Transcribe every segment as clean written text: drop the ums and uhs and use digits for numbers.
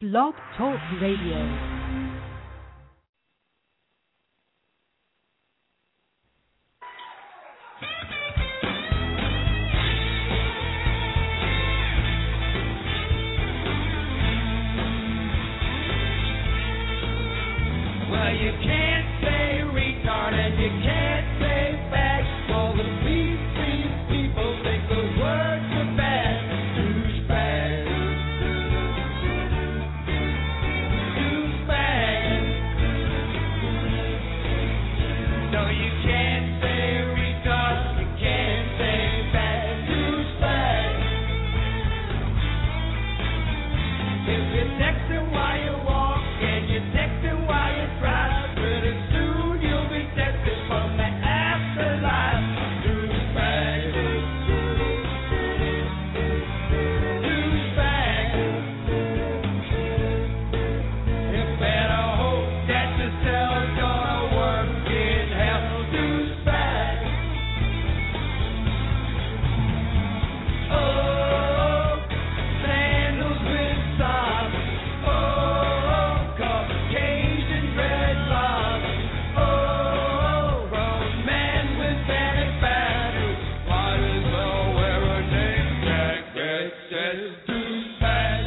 Blog Talk Radio. Well, you can't say retard and you can't say fag. All the people think those words are bad. Douchebag. Douchebag. No, you can't say retard, you can't say fag. Douchebag. If you're texting while you walk and you're texting while you drive, pretty soon you'll be tested from the afterlife. Douchebag. Douchebag. You better hope that the cell's gonna work in hell. Douchebag. Oh, sandals with socks. Oh, Caucasian dreadlocks. Oh, grown man with fanny pads. Might as well wear a name tag that says douchebag.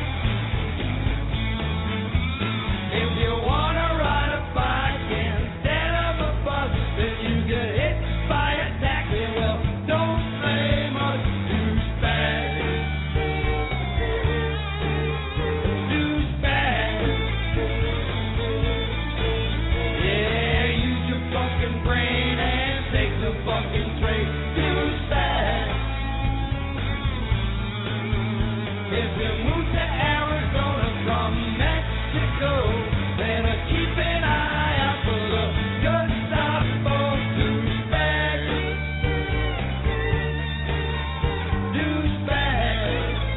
If you wanna ride a bike instead of a bus, then you get hit by a taxi. Well, don't blame us, douchebag. Douchebag. Yeah, use your fucking brain and take the fucking train. Douchebag. If you move to Arizona from Mexico, then keep an eye out for the Gestapo. Douchebag. Douchebag.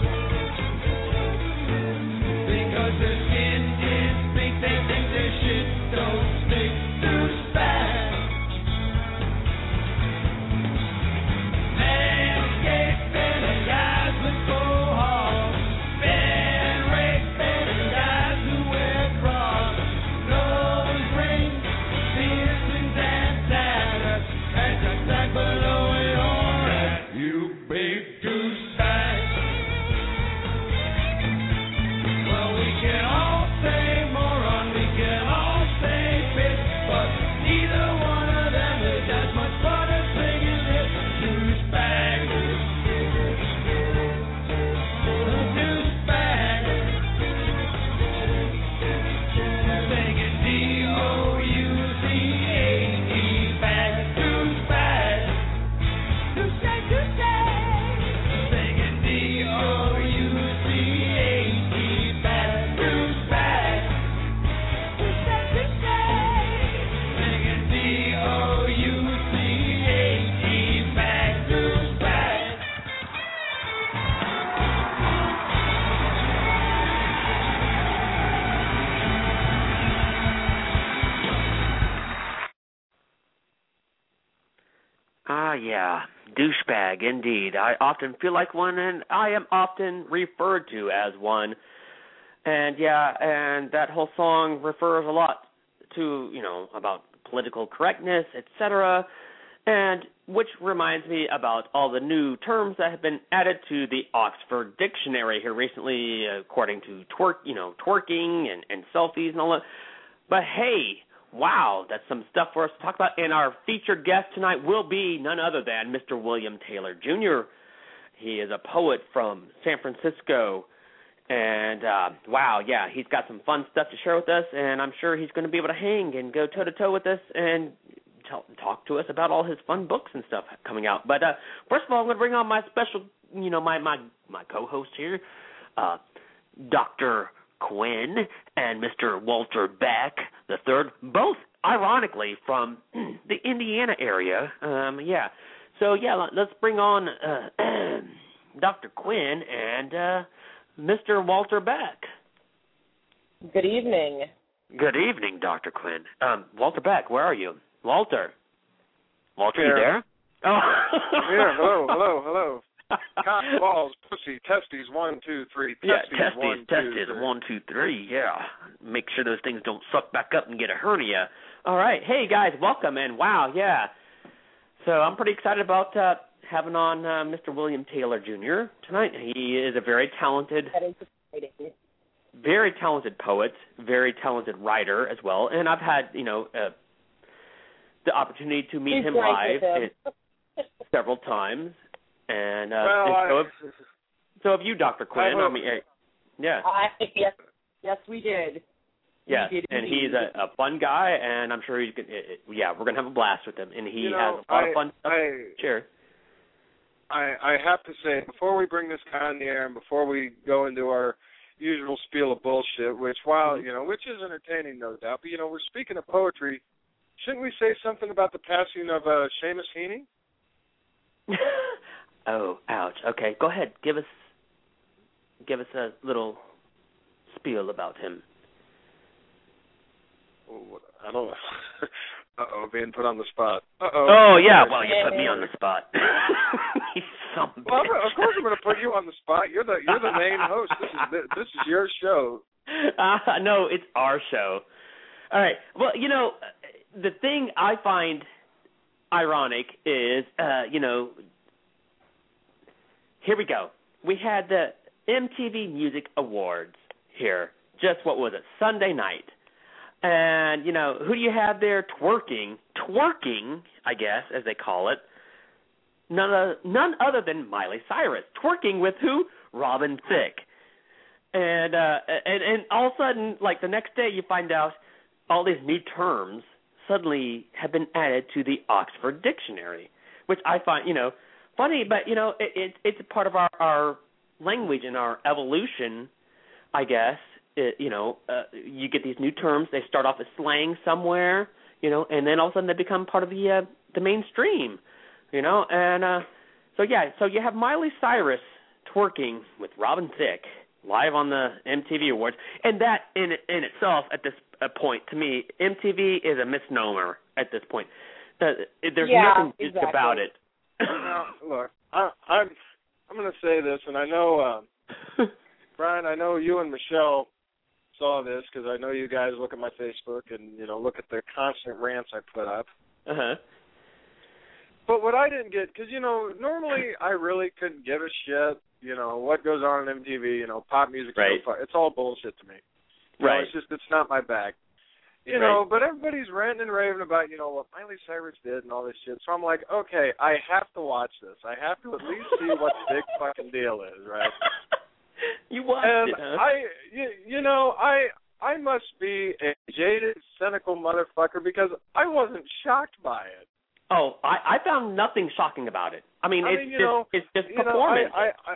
Because the skin is big, they think their shit don't stick. Douchebag. Landscaping and guys with mohawks. Been raping and guys who wear Crocs. Nose rings, piercings and tatters. And the tag below your hat, you big douchebag. Well, we can all say moron, we can all say bitch, but neither one of them is as much fun as singing this douchebag. Douchebag. Singing D-O-U-C-H-E bag. Douchebag. Douchebag, douchebag. Singing D-O-U-C-H-E bag. Douchebag. Douchebag, douchebag. Singing D-O-U-C-H-E bag. Douchebag. Ah, yeah, douchebag, indeed. I often feel like one, and I am often referred to as one. And, yeah, and that whole song refers a lot to, about political correctness, etc., and which reminds me about all the new terms that have been added to the Oxford Dictionary here recently, according to twerking and selfies and all that. But hey, wow, that's some stuff for us to talk about. And our featured guest tonight will be none other than Mr. William Taylor Jr. He is a poet from San Francisco. And, wow, yeah, he's got some fun stuff to share with us. And I'm sure he's going to be able to hang and go toe-to-toe with us and talk to us about all his fun books and stuff coming out. But first of all, I'm going to bring on my special, my co-host here, Dr. Quinn and Mr. Walter Beck the third, both ironically from the Indiana area. Yeah. So yeah, let's bring on Dr. Quinn and Mr. Walter Beck. Good evening. Good evening, Dr. Quinn. Walter Beck, where are you? Walter, Here. you there? Oh. Here, hello. Cock, balls, pussy, testes, 1, 2, 3. Testes, 1, 2, 3. Yeah, make sure those things don't suck back up and get a hernia. All right, hey guys, welcome, and wow, yeah. So I'm pretty excited about having on Mr. William Taylor Jr. tonight. He is a very talented poet, very talented writer as well, and I've had the opportunity to meet him live several times. And so have you, Dr. Quinn. Yes, we did. Yes, and he's a fun guy, and I'm sure he's good. We're going to have a blast with him, and he has a lot of fun stuff to share. I have to say, before we bring this guy on the air and before we go into our usual spiel of bullshit, which is entertaining, no doubt, but, we're speaking of poetry, shouldn't we say something about the passing of Seamus Heaney? Oh, ouch. Okay, go ahead. Give us a little spiel about him. I don't know. Uh-oh, being put on the spot. Uh-oh. Oh, yeah, well, you put me on the spot. Well, of course I'm going to put you on the spot. You're the main host. This is your show. No, it's our show. All right. Well, the thing I find ironic is, here we go. We had the MTV Music Awards here. Just, what was it, Sunday night. And, who do you have there twerking, I guess, as they call it? None other than Miley Cyrus. Twerking with who? Robin Thicke. And all of a sudden, like the next day, you find out all these new terms suddenly have been added to the Oxford Dictionary, which I find, funny, but, it's a part of our language and our evolution, I guess. You get these new terms. They start off as slang somewhere, and then all of a sudden they become part of the mainstream, And so you have Miley Cyrus twerking with Robin Thicke live on the MTV Awards, and that in itself at this point, to me, MTV is a misnomer at this point. There's nothing about it. Now, look, I'm going to say this, and I know, Brian, I know you and Michelle saw this because I know you guys look at my Facebook and, look at the constant rants I put up. Uh-huh. But what I didn't get, because, normally I really couldn't give a shit, what goes on MTV, pop music, right. It's all bullshit to me. Right. It's not my bag. Right. But everybody's ranting and raving about, what Miley Cyrus did and all this shit. So I'm like, okay, I have to watch this. I have to at least see what the big fucking deal is, right? You watched and it, huh? I must be a jaded, cynical motherfucker because I wasn't shocked by it. Oh, I found nothing shocking about it. It's just performance.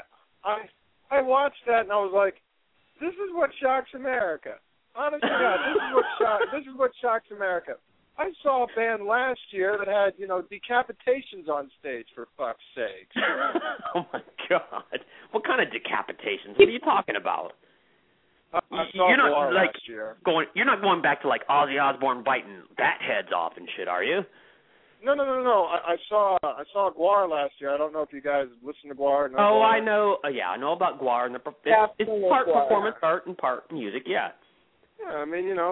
I watched that and I was like, this is what shocks America. Honest to God, this is what shocks America. I saw a band last year that had, decapitations on stage, for fuck's sake. Oh, my God. What kind of decapitations? What are you talking about? I saw Guar last year. You're not going back to, Ozzy Osbourne biting bat heads off and shit, are you? No. I saw Guar last year. I don't know if you guys listen to Guar. Oh, Guar. I know. I know about Guar. And it's part performance art and part music, yeah. Yeah,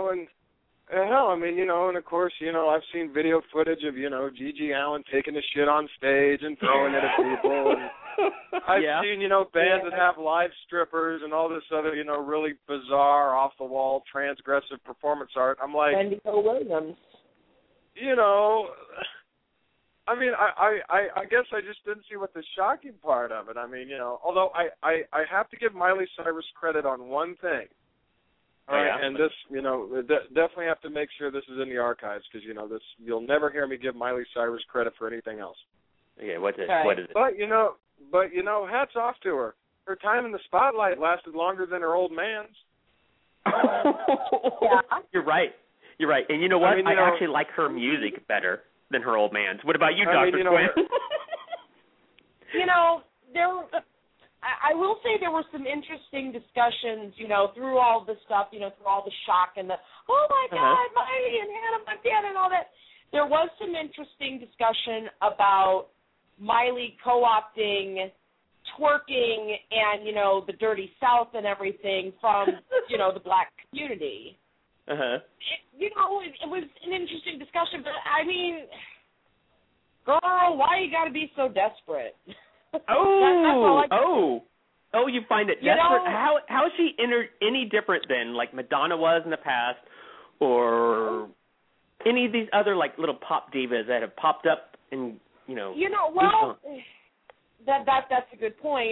and of course, I've seen video footage of, Gigi Allen taking a shit on stage and throwing it at people. And I've seen, bands that have live strippers and all this other, really bizarre, off-the-wall, transgressive performance art. I'm like... Wendigo Williams. I guess I just didn't see what the shocking part of it. Although I have to give Miley Cyrus credit on one thing. All right, and this, definitely have to make sure this is in the archives because, you'll never hear me give Miley Cyrus credit for anything else. Okay, what is it? But, hats off to her. Her time in the spotlight lasted longer than her old man's. Yeah. You're right. And you know what? I actually like her music better than her old man's. What about you, Dr. Quinn? I will say there were some interesting discussions, through all the stuff, through all the shock and the, oh, my God, Miley and Hannah Montana and all that. There was some interesting discussion about Miley co-opting twerking and, you know, the dirty South and everything from, you know, the black community. Uh-huh. You know, it was an interesting discussion, but I mean, girl, why you got to be so desperate? Oh, you find it desperate? How is she any different than like Madonna was in the past, or any of these other like little pop divas that have popped up and well, that's a good point.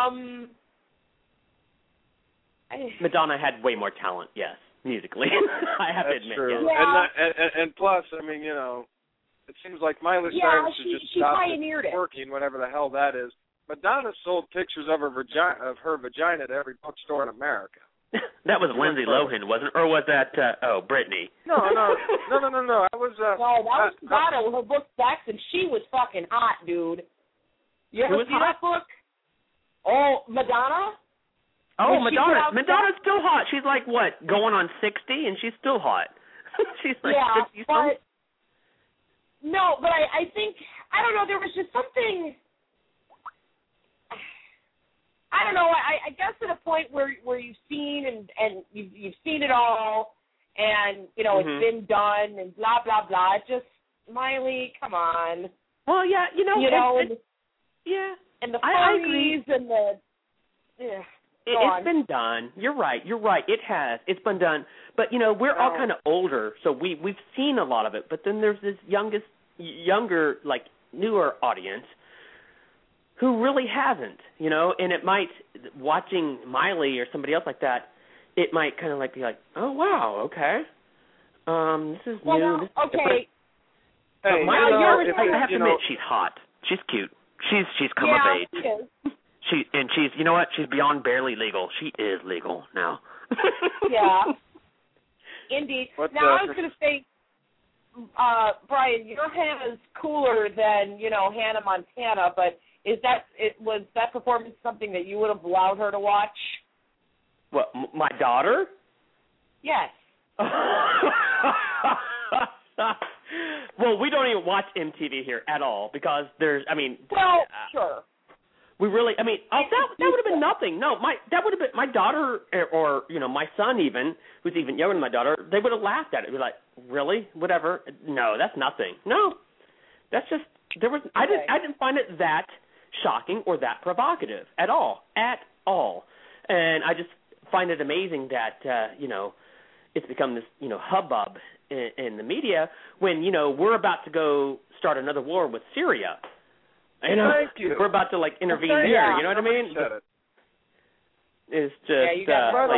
Madonna had way more talent, yes, musically. I have to admit. True. Yes. And plus, I mean, you know, it seems like Miley Cyrus has just stopped working, whatever the hell that is. Madonna sold pictures of her vagina at every bookstore in America. That was Lindsay Lohan, wasn't it? Or was that Britney? No. That was that was Madonna. Her book Sex, and she was fucking hot, dude. You ever see that book? Oh, Madonna? Oh, Madonna. Madonna's still hot. She's like what, going on 60, and she's still hot. She's like 50 something. No, but I think, I don't know, there was just something, I don't know, I guess at a point where you've seen and you've seen it all, and, you know, it's been done, and blah, blah, blah. It's just, Miley, come on. Well, yeah, yeah. And the furries and the, It's been done. You're right. It has. It's been done. But, you know, we're all kind of older, so we've seen a lot of it. But then there's this younger, like, newer audience who really hasn't, you know. And it might, watching Miley or somebody else like that, it might kind of like be like, oh, wow, okay. This is new. Well, okay. Hey, Miley, I have to admit, she's hot. She's cute. She's come of age. She is. She's, you know what? She's beyond barely legal. She is legal now. Yeah. Indeed. I was going to say, Brian, your Hannah's cooler than, you know, Hannah Montana, but was that performance something that you would have allowed her to watch? What, my daughter? Yes. Well, we don't even watch MTV here at all because there's, I mean. Well, sure. We really, I mean, that would have been nothing. No, that would have been my daughter or you know, my son even, who's even younger than my daughter, they would have laughed at it. Be like, really? Whatever. No, that's nothing. No. That's just I didn't find it that shocking or that provocative at all. At all. And I just find it amazing that you know, it's become this, you know, hubbub in the media when, you know, we're about to go start another war with Syria. You know, thank you. We're about to like intervene there. You know what I mean? It's just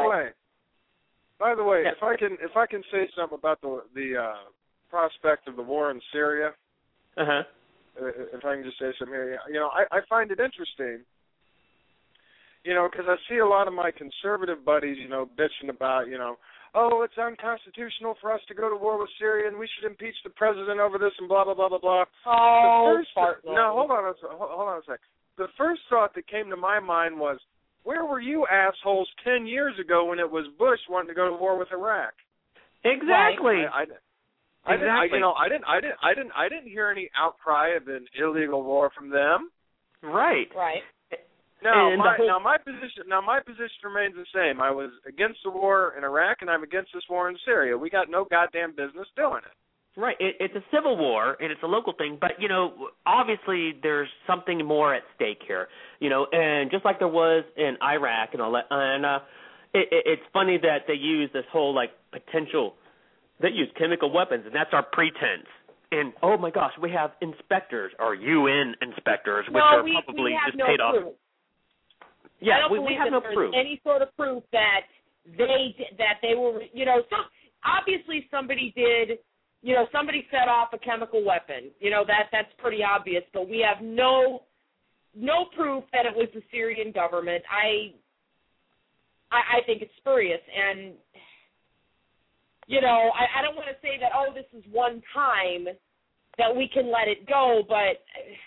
By the way, yeah. if I can say something about the prospect of the war in Syria. If I can just say something here, you know, I find it interesting. You know, because I see a lot of my conservative buddies, you know, bitching about, you know, oh, it's unconstitutional for us to go to war with Syria, and we should impeach the president over this, and blah blah blah blah blah. Oh, no, hold on a sec. The first thought that came to my mind was, where were you assholes 10 years ago when it was Bush wanting to go to war with Iraq? Exactly. I didn't hear any outcry of an illegal war from them. Right. Now my position remains the same. I was against the war in Iraq, and I'm against this war in Syria. We got no goddamn business doing it. Right. It's a civil war, and it's a local thing. But, you know, obviously there's something more at stake here. You know, and just like there was in Iraq and all that. And it's funny that they use this whole, like, potential. They use chemical weapons, and that's our pretense. And, oh, my gosh, we have inspectors, or UN inspectors, which are probably just paid off. Proof. Yeah, I don't we believe have that no proof. Any sort of proof that they were, you know, obviously somebody did, you know, somebody set off a chemical weapon. You know, that's pretty obvious, but we have no proof that it was the Syrian government. I think it's spurious, and you know, I don't want to say that, oh, this is one time that we can let it go, but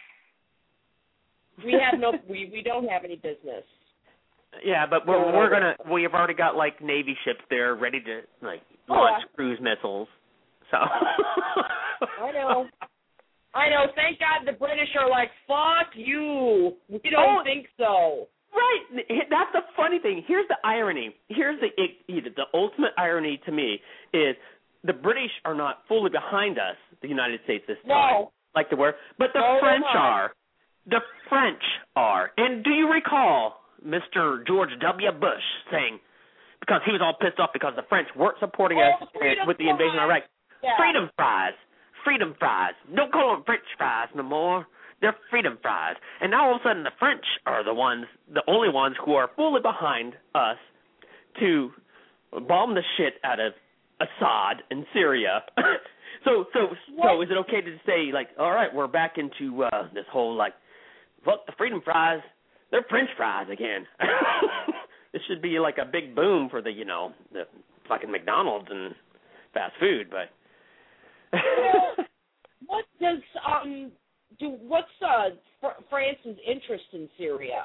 we don't have any business. Yeah, but we've already got like Navy ships there ready to like launch cruise missiles. So I know. I know. Thank God the British are like, fuck you. We don't think so. Right. That's the funny thing. Here's the irony. Here's the ultimate irony to me is the British are not fully behind us, the United States, this time, like they were, but the French are. The French are. And do you recall Mr. George W. Bush saying, because he was all pissed off because the French weren't supporting us with the invasion of Iraq, freedom fries. Freedom fries. Don't call them French fries no more. They're freedom fries. And now all of a sudden the French are the only ones who are fully behind us to bomb the shit out of Assad in Syria. So is it okay to say, like, all right, we're back into this whole, like, fuck the freedom fries, they're French fries again. This should be like a big boom for the fucking McDonald's and fast food, but... What does what's France's interest in Syria?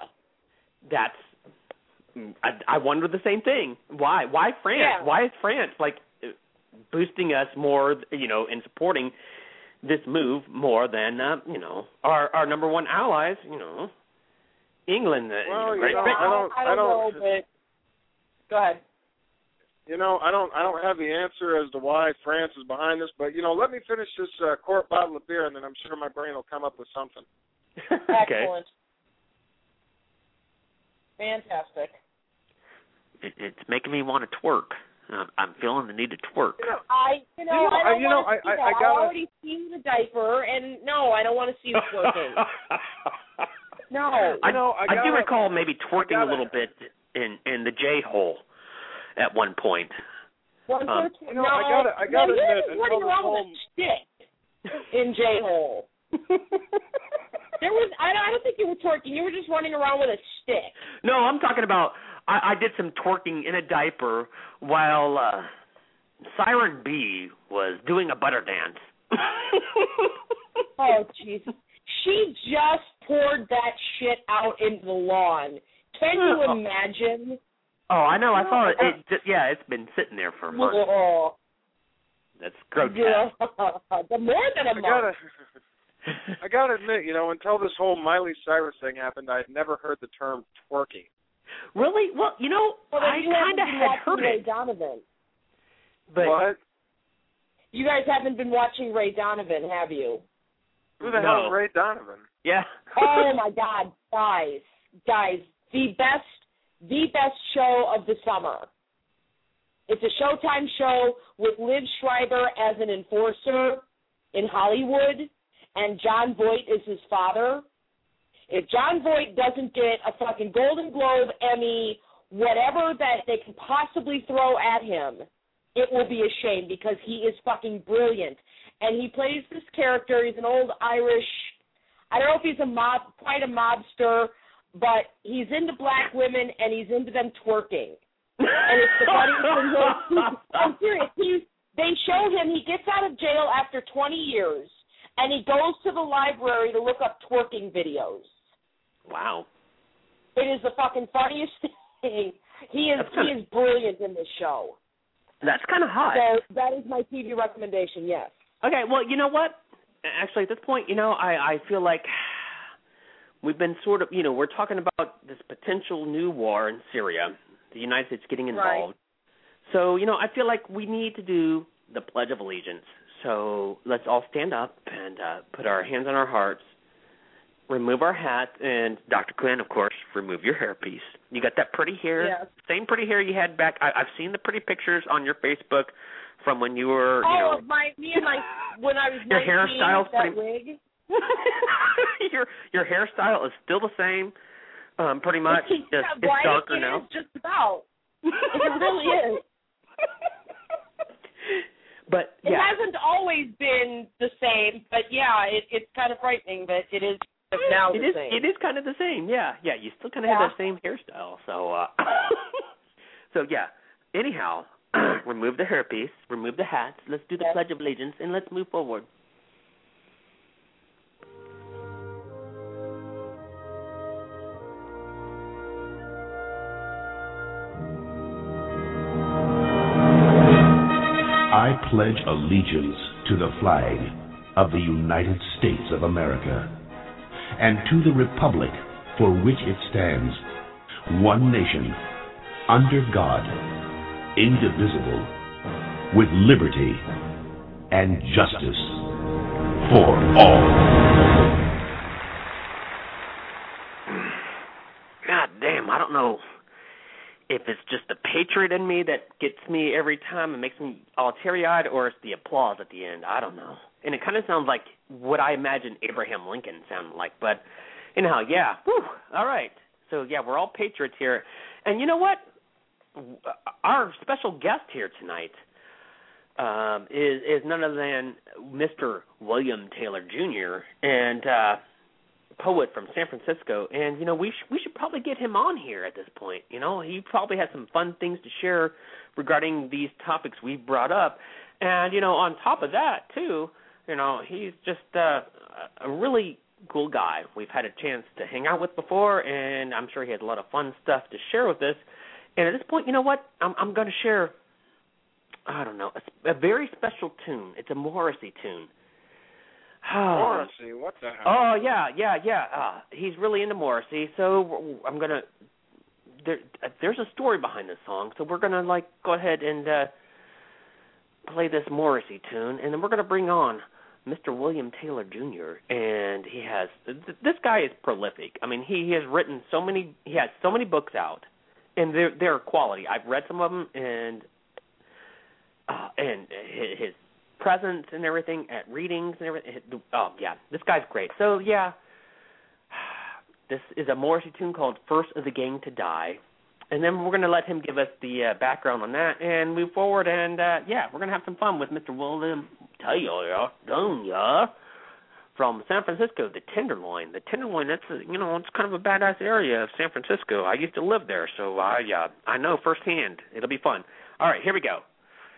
I wonder the same thing. Why France? Yeah. Why is France like boosting us more, and supporting this move more than our number one allies, England, Great Britain. I don't know, but go ahead. I don't have the answer as to why France is behind this, but let me finish this quart bottle of beer, and then I'm sure my brain will come up with something. Excellent. Fantastic. It's making me want to twerk. I'm feeling the need to twerk. I already seen the diaper, and no, I don't want to see you twerking. No. I do recall maybe twerking a little bit in the J-hole at one point. I gotta admit, running around with a stick in J-hole. I don't think you were twerking. You were just running around with a stick. No, I'm talking about I did some twerking in a diaper while Siren B was doing a butter dance. Oh, Jesus. She just poured that shit out into the lawn. Can you imagine? Oh, I know. I saw it. It's been sitting there for months. Oh. That's grotesque. Yeah. More than a month. I gotta admit, until this whole Miley Cyrus thing happened, I had never heard the term twerking. Really? Well, I kind of had heard Ray it. Donovan. But what? You guys haven't been watching Ray Donovan, have you? Who the hell is Ray Donovan? Yeah. Oh my God, guys, the best show of the summer. It's a Showtime show with Liv Schreiber as an enforcer in Hollywood, and John Voight is his father. If John Voight doesn't get a fucking Golden Globe, Emmy, whatever that they can possibly throw at him, it will be a shame because he is fucking brilliant. And he plays this character. He's an old Irish, I don't know if he's quite a mobster, but he's into black women and he's into them twerking. And it's the funniest thing. I'm serious. They show him, he gets out of jail after 20 years, and he goes to the library to look up twerking videos. Wow. It is the fucking funniest thing. He is brilliant in this show. That's kind of hot. So that is my TV recommendation, yes. Okay, well, you know what? Actually, at this point, I feel like we've been sort of, we're talking about this potential new war in Syria, the United States getting involved. Right. So, I feel like we need to do the Pledge of Allegiance. So let's all stand up and put our hands on our hearts, remove our hats, and Dr. Quinn, of course, remove your hairpiece. You got that pretty hair, yes. Same pretty hair you had back. I've seen the pretty pictures on your Facebook from when you were, when I was 19, your hairstyle, that wig. your hairstyle is still the same, pretty much. It's darker now. It's just about. It really is. But it hasn't always been the same, but it's kind of frightening, but it is now the same. It is kind of the same, yeah. You still kind of have that same hairstyle, so so yeah. Anyhow, remove the hairpiece, remove the hats. Let's do the Pledge of Allegiance, and let's move forward. I pledge allegiance to the flag of the United States of America, and to the republic for which it stands, one nation, under God, indivisible, with liberty and justice for all. God damn, I don't know if it's just the patriot in me that gets me every time and makes me all teary-eyed, or it's the applause at the end. I don't know. And it kind of sounds like what I imagine Abraham Lincoln sounded like. But anyhow, yeah. Whew, all right. So, yeah, we're all patriots here. And you know what? Our special guest here tonight is none other than Mr. William Taylor Jr., and poet from San Francisco. And, you know, we should probably get him on here at this point. You know, he probably has some fun things to share regarding these topics we brought up. And, you know, on top of that, too, you know, he's just a really cool guy we've had a chance to hang out with before, and I'm sure he has a lot of fun stuff to share with us. And at this point, you know what? I'm going to share, I don't know, a very special tune. It's a Morrissey tune. Morrissey? What the hell? Oh, yeah. He's really into Morrissey, so I'm going to, there's a story behind this song, so we're going to, like, go ahead and play this Morrissey tune, and then we're going to bring on Mr. William Taylor Jr., and he has, this guy is prolific. I mean, he has written he has so many books out, and they're quality. I've read some of them, and his presence and everything at readings and everything. Oh, yeah, this guy's great. So, yeah, this is a Morrissey tune called First of the Gang to Die. And then we're going to let him give us the background on that and move forward. And, yeah, we're going to have some fun with Mr. William Taylor Jr. from San Francisco, the Tenderloin. The Tenderloin, that's, it's kind of a badass area of San Francisco. I used to live there, so I know firsthand. It'll be fun. All right, here we go.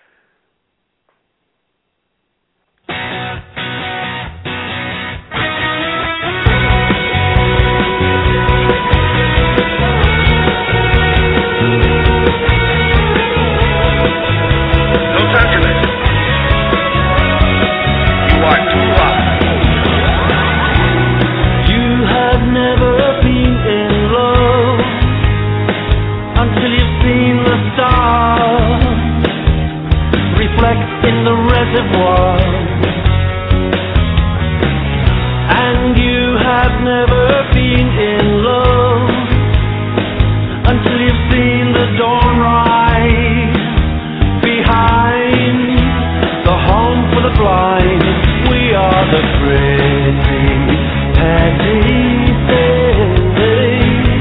And you have never been in love until you've seen the dawn rise behind the home for the blind. We are the pretty petty things,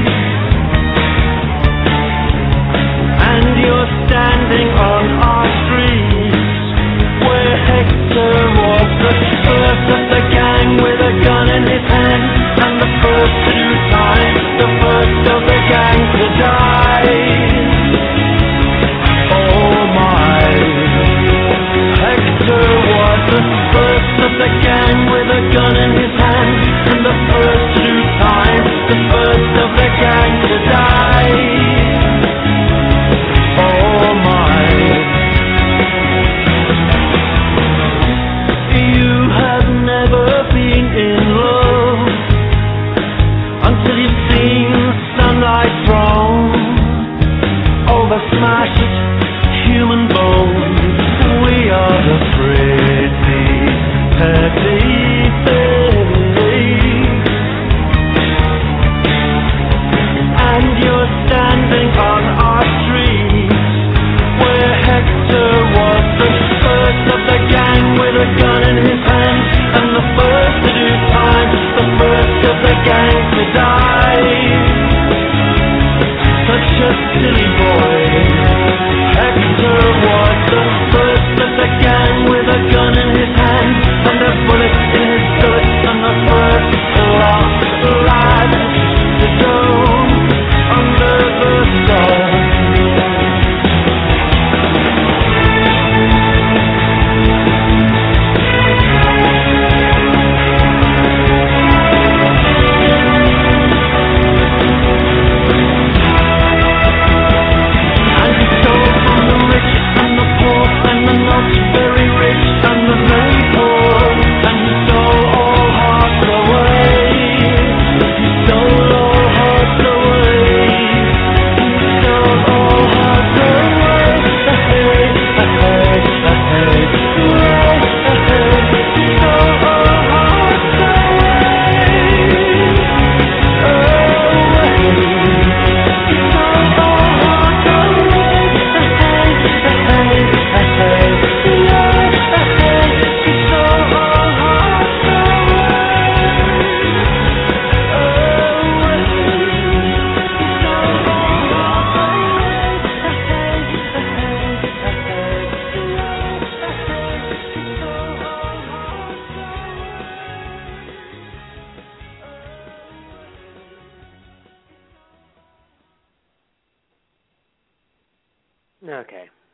and you're standing on our streets where Hector was the first of the gang with a gun in his hand, and the first to do time, the first of the gang to die. Oh my, Hector was the first of the gang with a gun in his hand, and the first to do time, the first of the gang to die. Oh my. Smashed human bones, we are the pretty, petty things,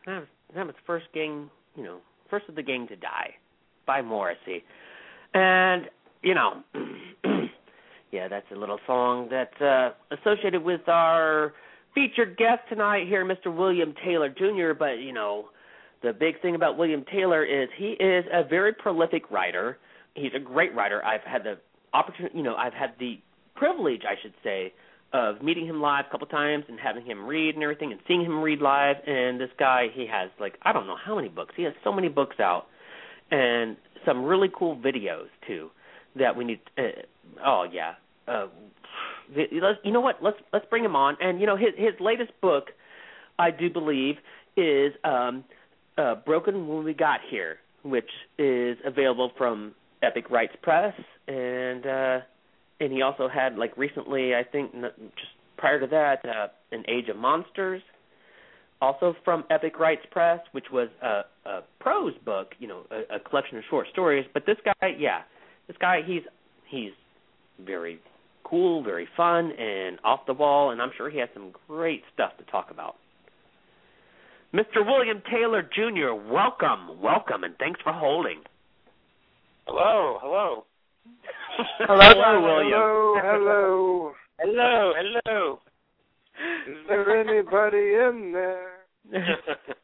that was first of the gang to die by Morrissey. And, yeah, that's a little song that's associated with our featured guest tonight here, Mr. William Taylor Jr., but, the big thing about William Taylor is he is a very prolific writer. He's a great writer. I've had the opportunity, I've had the privilege, I should say, of meeting him live a couple times and having him read and everything and seeing him read live. And this guy, he has, I don't know how many books. He has so many books out and some really cool videos, too, that we need. Oh, yeah. You know what? Let's bring him on. And, his latest book, I do believe, is Broken When We Got Here, which is available from Epic Rights Press, and he also had, recently, I think, just prior to that, An Age of Monsters, also from Epic Rights Press, which was a prose book, a collection of short stories. But this guy, he's very cool, very fun, and off the wall, and I'm sure he has some great stuff to talk about. Mr. William Taylor Jr., welcome, and thanks for holding. Hello. Hello, William. Hello. Is there anybody in there?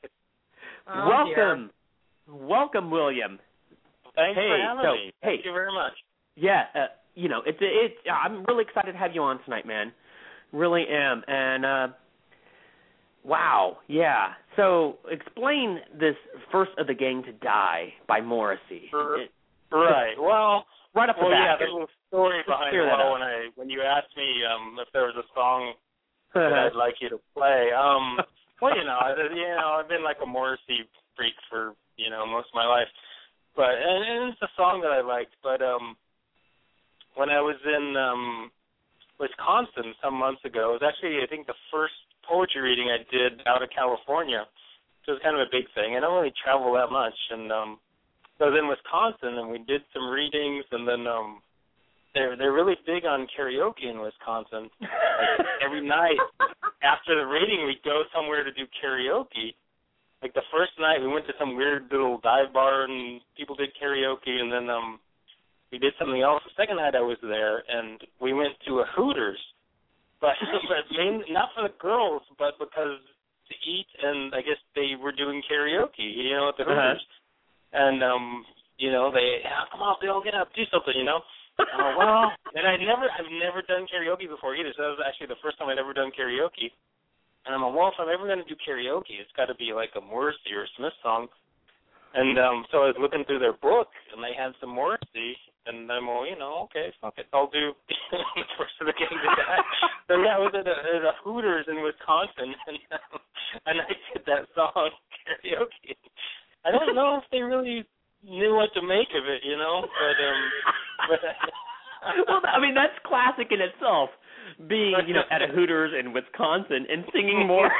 Welcome, William. Thanks for having me. Hey, thank you very much. Yeah, I'm really excited to have you on tonight, man. Really am, and wow, yeah. So explain this First of the Gang to Die by Morrissey. Right. Well, right up the bat. Yeah, there's a little story behind it. When you asked me if there was a song that I'd like you to play. Well, I've been like a Morrissey freak for most of my life, and it's a song that I liked. But when I was in Wisconsin some months ago, it was actually I think the first poetry reading I did out of California. So it was kind of a big thing. I don't really travel that much, and so I was in Wisconsin, and we did some readings, and then they're really big on karaoke in Wisconsin. Every night after the reading, we'd go somewhere to do karaoke. The first night, we went to some weird little dive bar, and people did karaoke, and then we did something else. The second night I was there, and we went to a Hooters, but mainly not for the girls, but because to eat, and I guess they were doing karaoke, at the Hooters. And, they, come on, Bill, get up, do something, well, and I've never done karaoke before either, so that was actually the first time I'd ever done karaoke. And I'm like, well, if I'm ever going to do karaoke, it's got to be like a Morrissey or Smith song. And so I was looking through their book, and they had some Morrissey, and I'm okay, fuck it, I'll do First of the Gang to Die. So yeah, I was at a Hooters in Wisconsin, and I did that song, karaoke. I don't know if they really knew what to make of it, but well, I mean, that's classic in itself, being, at a Hooters in Wisconsin and singing more.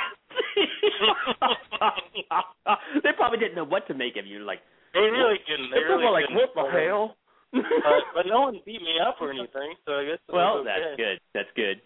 They probably didn't know what to make of you. They really didn't. They really were didn't. What the hell? But no one beat me up or anything, so I guess. Well, okay. That's good.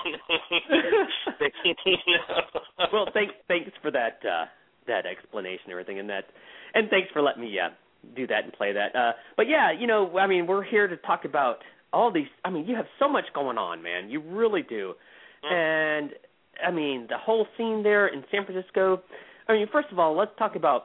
Well, thanks for that explanation and everything, and thanks for letting me do that and play that. But yeah, we're here to talk about all these. You have so much going on, man. You really do. And the whole scene there in San Francisco. First of all, let's talk about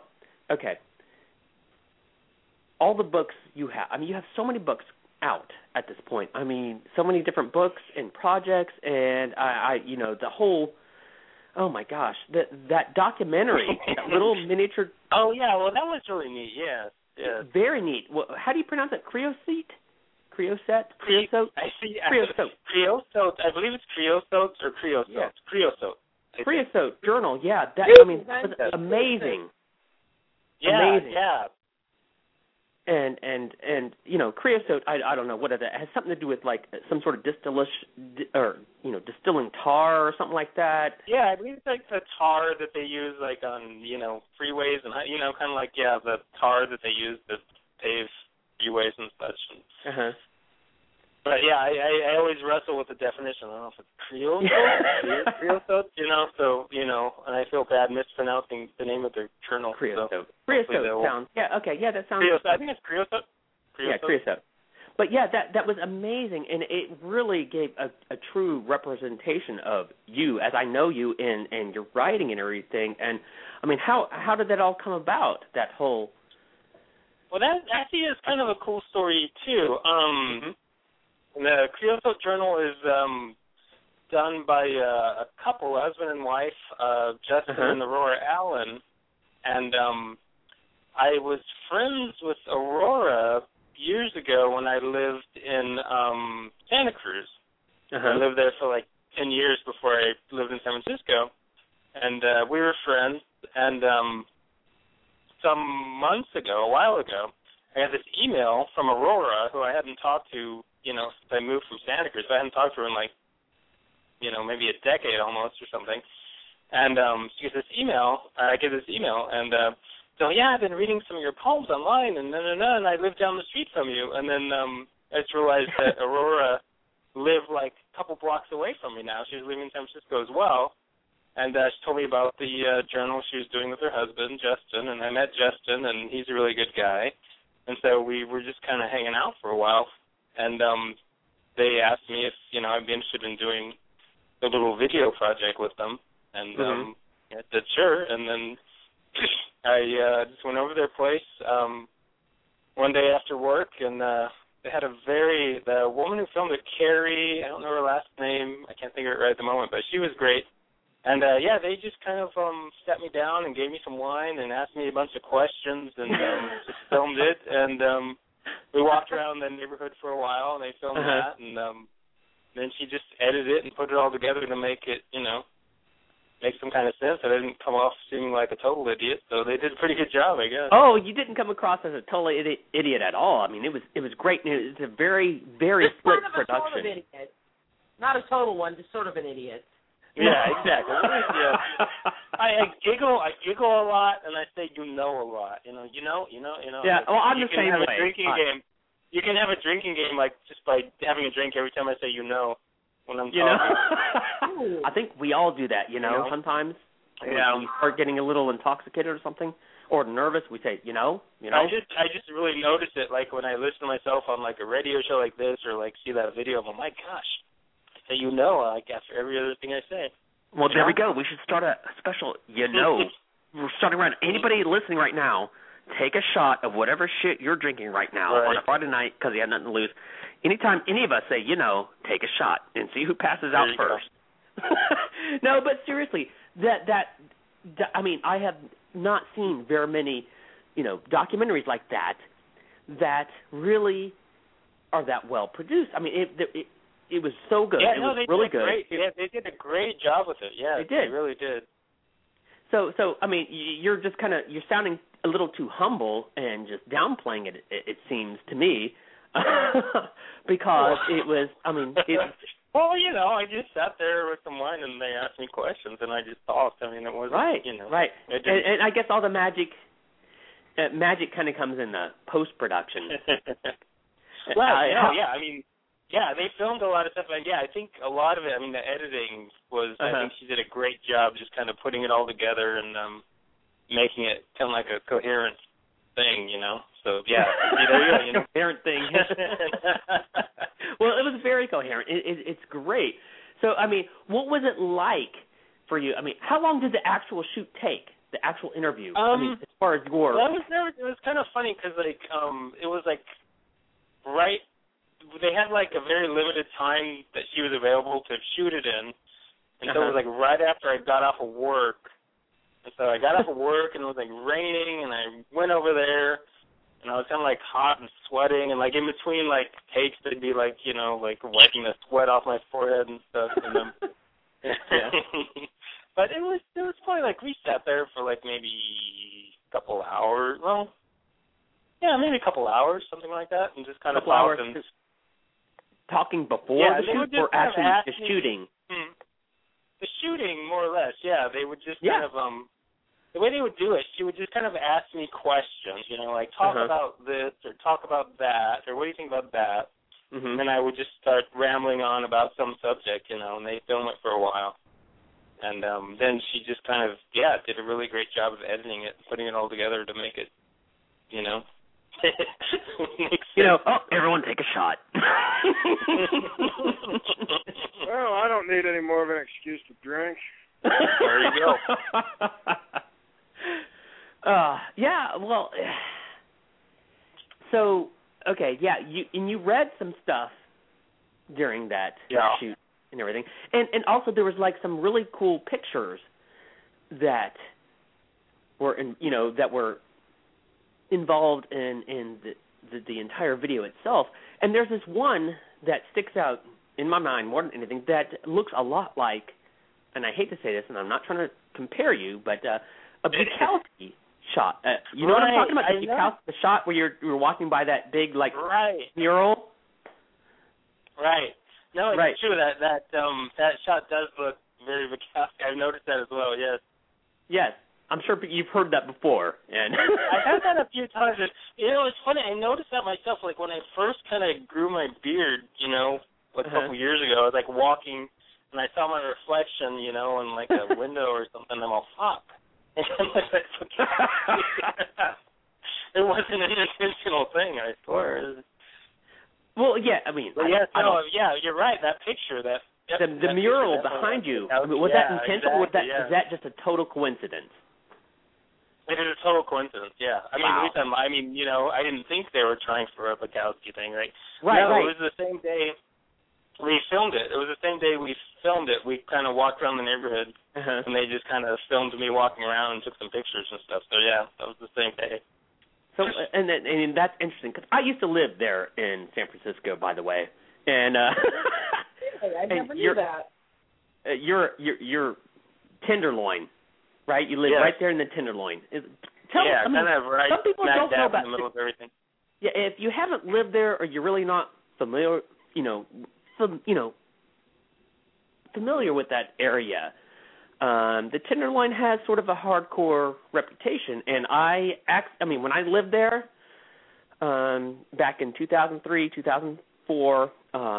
all the books you have. You have so many books out at this point. So many different books and projects, and the whole. Oh my gosh, that documentary, that little miniature. Oh yeah, well that was really neat. Yeah. Very neat. Well, how do you pronounce it? Creosote? Creosote? I see. Creosote. Creosote. I believe it's creosote or creosote. Yeah. Creosote journal. Yeah. That was amazing. Yeah. Amazing. Yeah. And creosote, I don't know what it has something to do with some sort of distilling tar or something like that. Yeah, I believe it's the tar that they use on freeways and kind of the tar that they use to pave freeways and such. But yeah, I always wrestle with the definition. I don't know if it's creosote, so, and I feel bad mispronouncing the name of their journal. Creosote. So Creosote sounds, that sounds. Creosote. I think it's creosote. Yeah, creosote. But yeah, that was amazing, and it really gave a true representation of you, as I know you, and your writing and everything. And I mean, how did that all come about? That whole. Well, that actually is kind of a cool story too. The Creosote Journal is done by a couple, husband and wife, Justin and Aurora Allen, and I was friends with Aurora years ago when I lived in Santa Cruz. I lived there for like 10 years before I lived in San Francisco, and we were friends, and some months ago, a while ago, I got this email from Aurora, who I hadn't talked to, since I moved from Santa Cruz. I hadn't talked to her in like, maybe a decade almost or something. And she gets this email, I get this email, and so, I've been reading some of your poems online, and and I live down the street from you. And then I just realized that Aurora lived like a couple blocks away from me now. She was living in San Francisco as well. And she told me about the journal she was doing with her husband, Justin, and I met Justin, and he's a really good guy. And so we were just kind of hanging out for a while. And they asked me if, I'd be interested in doing a little video project with them. And I said, sure. And then I just went over their place one day after work, and they had the woman who filmed it, Carrie, I don't know her last name, I can't think of it right at the moment, but she was great. And, they just kind of sat me down and gave me some wine and asked me a bunch of questions and just filmed it. And we walked around the neighborhood for a while, and they filmed that. And then she just edited it and put it all together to make it, make some kind of sense. I didn't come off seeming like a total idiot, so they did a pretty good job, I guess. Oh, you didn't come across as a total idiot at all. I mean, it was great. It's a very, very slick production. Sort of idiot. Not a total one, just sort of an idiot. Yeah, exactly. I giggle a lot, and I say a lot. Yeah, well, I'm the same way. You can have a drinking game, like just by having a drink every time I say when I'm talking. I think we all do that, sometimes. Yeah. When we start getting a little intoxicated or something, or nervous, we say, I just really notice it, like when I listen to myself on like a radio show like this, or like see that video, I'm like, my gosh. So like after every other thing I say. Well, there we go. We should start a special, we're starting around. Anybody listening right now, take a shot of whatever shit you're drinking right now on a Friday night because you have nothing to lose. Anytime any of us say, take a shot and see who passes out first. No, but seriously, I mean, I have not seen very many, documentaries like that really are that well produced. I mean, it was so good. Yeah, it was really good. They did a great job with it. Yeah, they did. They really did. So I mean, you're just you're sounding a little too humble and just downplaying it. It seems to me, because it was. I mean, well, I just sat there with some wine and they asked me questions and I just talked. I mean, it wasn't right. Right. And I guess all the magic kind of comes in the post production. Well, I mean. Yeah, they filmed a lot of stuff, and I think a lot of it, I mean, the editing was, I think she did a great job just kind of putting it all together and making it kind of like a coherent thing, So, yeah. Coherent thing. Well, it was very coherent. It's great. So, I mean, what was it like for you? I mean, how long did the actual shoot take, the actual interview? I mean, as far as your... Well, it was kind of funny because, like, it was, like, right... They had, like, a very limited time that she was available to shoot it in. And so it was, like, right after I got off of work. And so I got off of work, and it was, like, raining, and I went over there, and I was kind of, like, hot and sweating. And, like, in between, like, takes, they'd be, like, like, wiping the sweat off my forehead and stuff. And then, But it was probably, like, we sat there for, like, maybe a couple hours. Well, maybe a couple hours, something like that, and just kind of talked and... Talking before the shoot or actually the shooting? The shooting, more or less, yeah. They would just kind of, the way they would do it, she would just kind of ask me questions, like talk about this or talk about that or what do you think about that? And then I would just start rambling on about some subject, and they film it for a while. And then she just kind of, did a really great job of editing it, putting it all together to make it, everyone take a shot. Well, I don't need any more of an excuse to drink. There you go. Well, so, okay, you read some stuff during that shoot and everything. And also there was like some really cool pictures that were involved in the entire video itself. And there's this one that sticks out in my mind more than anything that looks a lot like, and I hate to say this, and I'm not trying to compare you, but a Bukowski shot. You know what I'm talking about? The Bukowski shot where you're walking by that big mural. Right. No, it's true that shot does look very Bukowski. I've noticed that as well. Yes. Yes. I'm sure you've heard that before. And I have that a few times. It's funny. I noticed that myself. Like when I first kind of grew my beard, a couple years ago, I was like walking and I saw my reflection, in like a window or something. I'm all, fuck. It wasn't an intentional thing, I swear. Well, yeah, I mean, you're right. That picture, the mural behind you, was that intentional? Exactly, Was that just a total coincidence? It is a total coincidence, yeah. I mean, I didn't think they were trying for a Bukowski thing, right? Right. It was the same day we filmed it. It was the same day we filmed it. We kind of walked around the neighborhood, and they just kind of filmed me walking around and took some pictures and stuff. So, yeah, that was the same day. So, and that's interesting, because I used to live there in San Francisco, by the way. And I never knew that. You're Tenderloin, right? You live right there in the Tenderloin. Kind of right some people don't know about in the middle of everything. Yeah, if you haven't lived there or you're really not familiar, familiar with that area, the Tenderloin has sort of a hardcore reputation. And when I lived there back in 2003, 2004.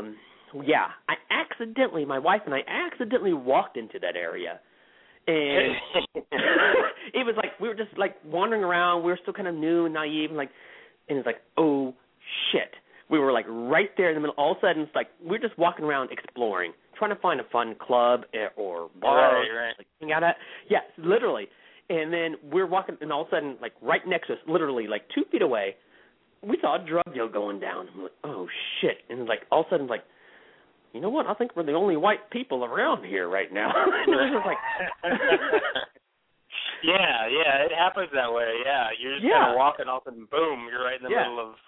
My wife and I accidentally walked into that area. And it was like we were just like wandering around. We were still kind of new and naive, and it's like, oh shit. We were like right there in the middle. All of a sudden, it's like we're just walking around exploring, trying to find a fun club or bar, right. hang out at. Yeah, literally. And then we're walking, and all of a sudden, like right next to us, literally like 2 feet away, we saw a drug deal going down. I'm like, oh shit! And like all of a sudden, like, you know what? I think we're the only white people around here right now. And it was just like, yeah, it happens that way. Yeah, you're just kind of walking off, and boom, you're right in the middle of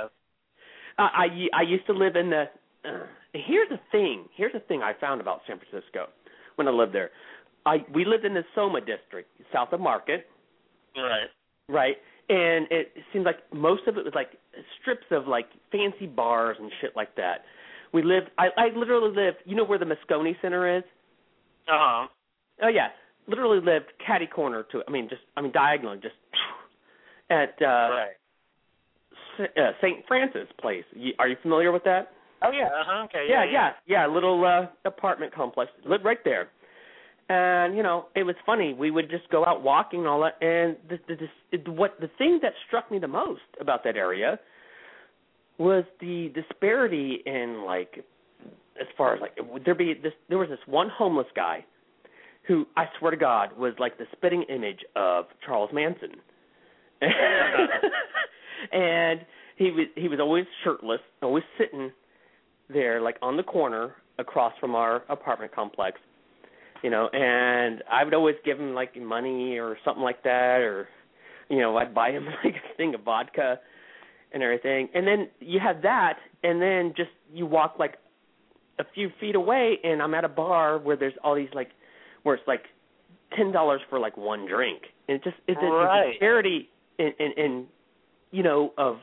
I used to live in the. Here's the thing I found about San Francisco when I lived there. We lived in the Soma district, south of Market. Right. Right. And it seemed like most of it was like strips of like fancy bars and shit like that. We lived. I literally lived. You know where the Moscone Center is? Oh yeah. Literally lived catty corner to it. Diagonally, just at St. Francis Place. Are you familiar with that? Oh yeah. Okay. Yeah. Little apartment complex. Lived right there. And it was funny. We would just go out walking and all that. And the thing that struck me the most about that area was the disparity in as far as there was this one homeless guy who I swear to God was like the spitting image of Charles Manson. And he was always shirtless, always sitting there like on the corner across from our apartment complex. And I would always give him like money or something like that, or I'd buy him like a thing of vodka and everything. And then you have that, and then just you walk like a few feet away, and I'm at a bar where there's all these where it's like $10 for like one drink, and it's a disparity in of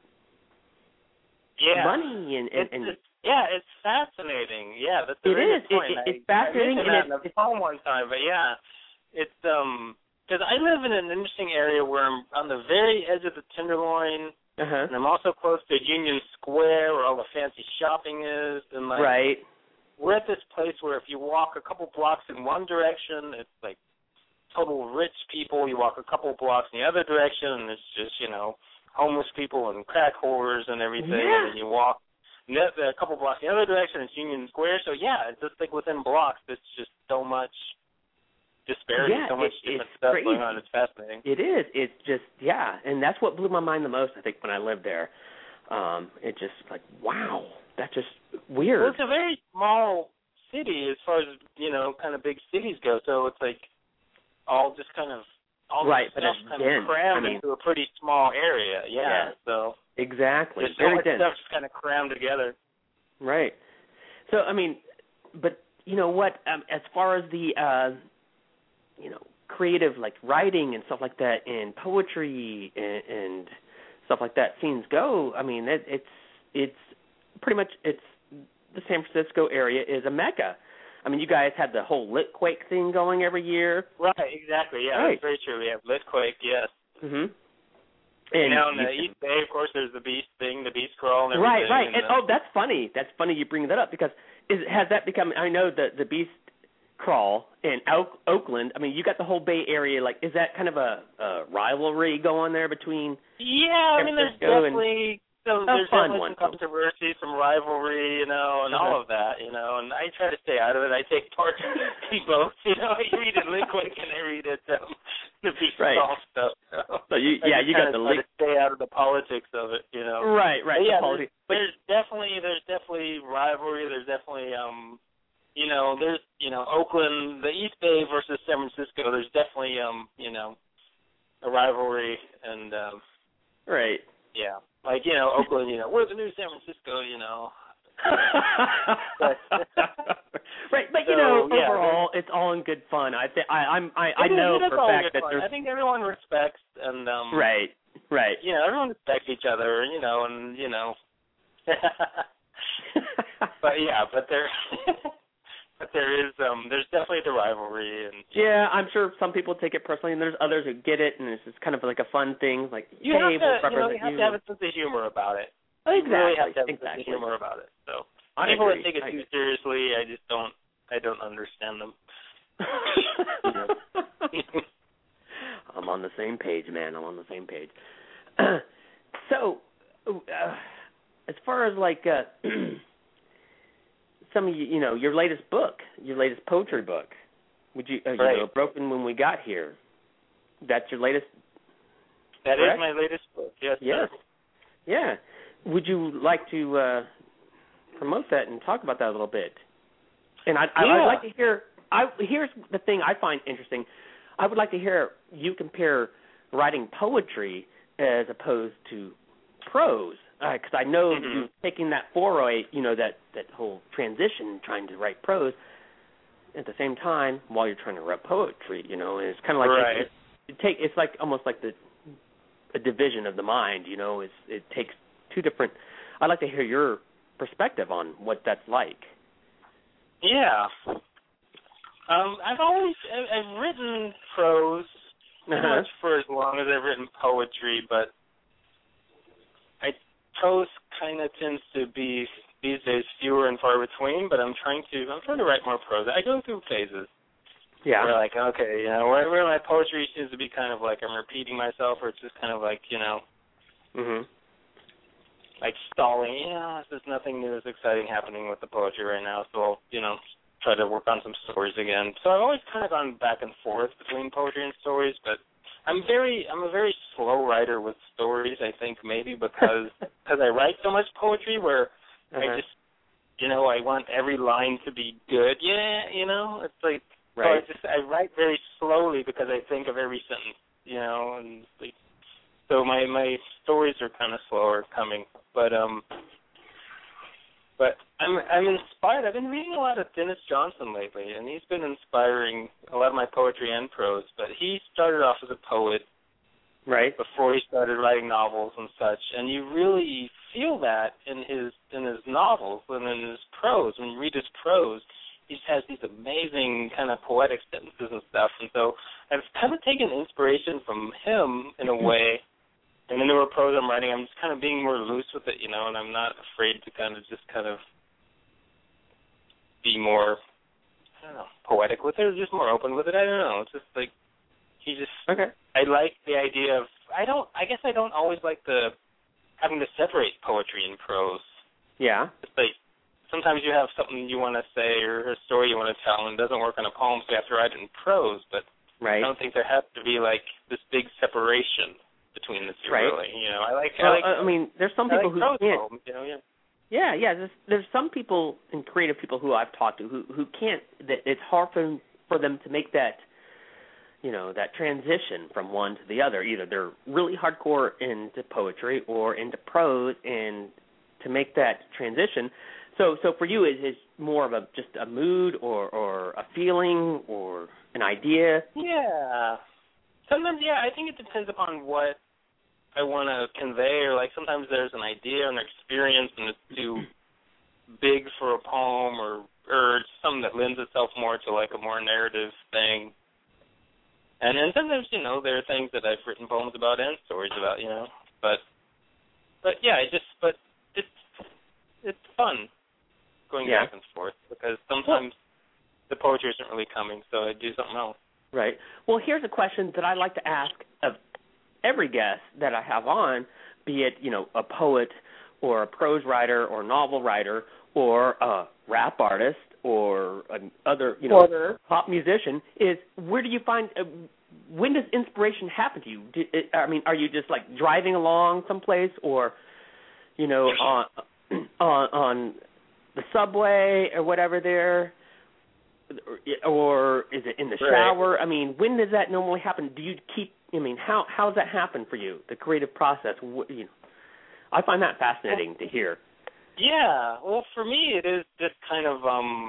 money and it's fascinating. Yeah, that's it is. It's fascinating. And it's fun one time, but yeah, it's because I live in an interesting area where I'm on the very edge of the Tenderloin, and I'm also close to Union Square where all the fancy shopping is, and like we're at this place where if you walk a couple blocks in one direction, it's like total rich people. You walk a couple blocks in the other direction, and it's just, you know, homeless people and crack whores and everything. And then you walk a couple blocks in the other direction, it's Union Square. So, yeah, it's just like within blocks, there's just so much disparity, so much different stuff going on. It's fascinating. It is. It's just, and that's what blew my mind the most, I think, when I lived there. It just like, wow, that's just weird. Well, it's a very small city as far as, you know, kind of big cities go. So it's like all just kind of crammed into a pretty small area. Yeah. So exactly. There's so much stuff just kind of crammed together. Right. So I mean, but you know what? As far as the you know, creative like writing and stuff like that, and poetry and stuff like that scenes go, I mean, it's pretty much the San Francisco area is a mecca. I mean, you guys had the whole Litquake thing going every year. Right, exactly. Yeah, that's very true. We have Litquake, yes. Mhm. And now in the East Bay, of course, there's the Beast thing, the Beast Crawl, and everything. Right. And that's funny. That's funny you bring that up because has that become? I know the Beast Crawl in Oakland. I mean, you got the whole Bay Area. Like, is that kind of a rivalry going there between? Yeah, I mean, there's definitely. So there's definitely some controversy, some rivalry, you know, and all of that, you know, and I try to stay out of it. I take part in both, you know. I read it Litquake and I read it the Beast Crawl stuff. So you got the try to stay out of the politics of it, you know. Right. But yeah, there's definitely rivalry. There's definitely you know, there's, you know, Oakland, the East Bay versus San Francisco. There's definitely you know, a rivalry and right. Yeah. Like, you know, Oakland, you know, we're the new San Francisco, you know. Right, but you know, overall, it's all in good fun. I know for a fact that there's. I think everyone respects and. Right. You know, everyone respects each other, you know, and you know. But there is there's definitely the rivalry and. Yeah, I'm sure some people take it personally, and there's others who get it, and it's just kind of like a fun thing. Like you have to have a sense of humor about it. Exactly. You really have to have a sense of humor about it. So people that take it too seriously, I don't understand them. I'm on the same page, man. I'm on the same page. So, as far as like some of you know, your latest poetry book, would you, you know, Broken When We Got Here? That's your latest. That correct? Is my latest book. Yes. Yes. Sir. Yeah. Would you like to promote that and talk about that a little bit? And I'd like to hear. Here's the thing I find interesting. I would like to hear you compare writing poetry as opposed to prose, because I know you're taking that foray, you know, that whole transition, trying to write prose at the same time while you're trying to write poetry, you know, and it's kind of like it's like almost like a division of the mind, you know. It takes two different. I'd like to hear your perspective on what that's like. Yeah. I've written prose pretty much for as long as I've written poetry, but prose kind of tends to be these days fewer and far between. But I'm trying to write more prose. I go through phases. Yeah. Where like, okay, you know, where my poetry seems to be kind of like I'm repeating myself, or it's just kind of like, you know, like stalling. Yeah, there's nothing new as exciting happening with the poetry right now, so I'll, you know, try to work on some stories again. So I've always kind of gone back and forth between poetry and stories, but I'm a very slow writer with stories, I think, maybe because I write so much poetry where I just, you know, I want every line to be good. Yeah, you know, it's like, right. So I write very slowly because I think of every sentence, you know, and like, so my stories are kind of slower coming, but I'm inspired. I've been reading a lot of Dennis Johnson lately, and he's been inspiring a lot of my poetry and prose. But he started off as a poet, right, before he started writing novels and such. And you really feel that in his novels and in his prose. When you read his prose, he just has these amazing kind of poetic sentences and stuff. And so I've kind of taken inspiration from him in a way. And the newer prose I'm writing, I'm just kind of being more loose with it, and I'm not afraid to kind of be more, I don't know, poetic with it, or just more open with it. I don't know. It's just like Okay. I like the idea of, I guess I don't always like having to separate poetry and prose. Yeah. It's like sometimes you have something you want to say or a story you want to tell, and it doesn't work on a poem, so you have to write it in prose. But right. I don't think there has to be like this big separation between the two, right. really. I mean, there's some people who can't. Poems, Yeah. There's some people and creative people who I've talked to who can't. That it's hard for them to make that, that transition from one to the other. Either they're really hardcore into poetry or into prose, and to make that transition. So for you, is more of just a mood or a feeling or an idea? Yeah. Sometimes, I think it depends upon what I want to convey, or like sometimes there's an idea, an experience, and it's too big for a poem, or it's something that lends itself more to like a more narrative thing. And then sometimes, there are things that I've written poems about and stories about, but it's fun going back and forth, because sometimes the poetry isn't really coming, so I do something else. Right. Well, here's a question that I like to ask of every guest that I have on, be it, a poet or a prose writer or novel writer or a rap artist or another, pop musician, is where do you find, when does inspiration happen to you? Are you just like driving along someplace, or, on the subway or whatever there? Or is it in the shower? I mean, when does that normally happen? Do you keep? How does that happen for you? The creative process. I find that fascinating to hear. Yeah. Well, for me, it is just kind of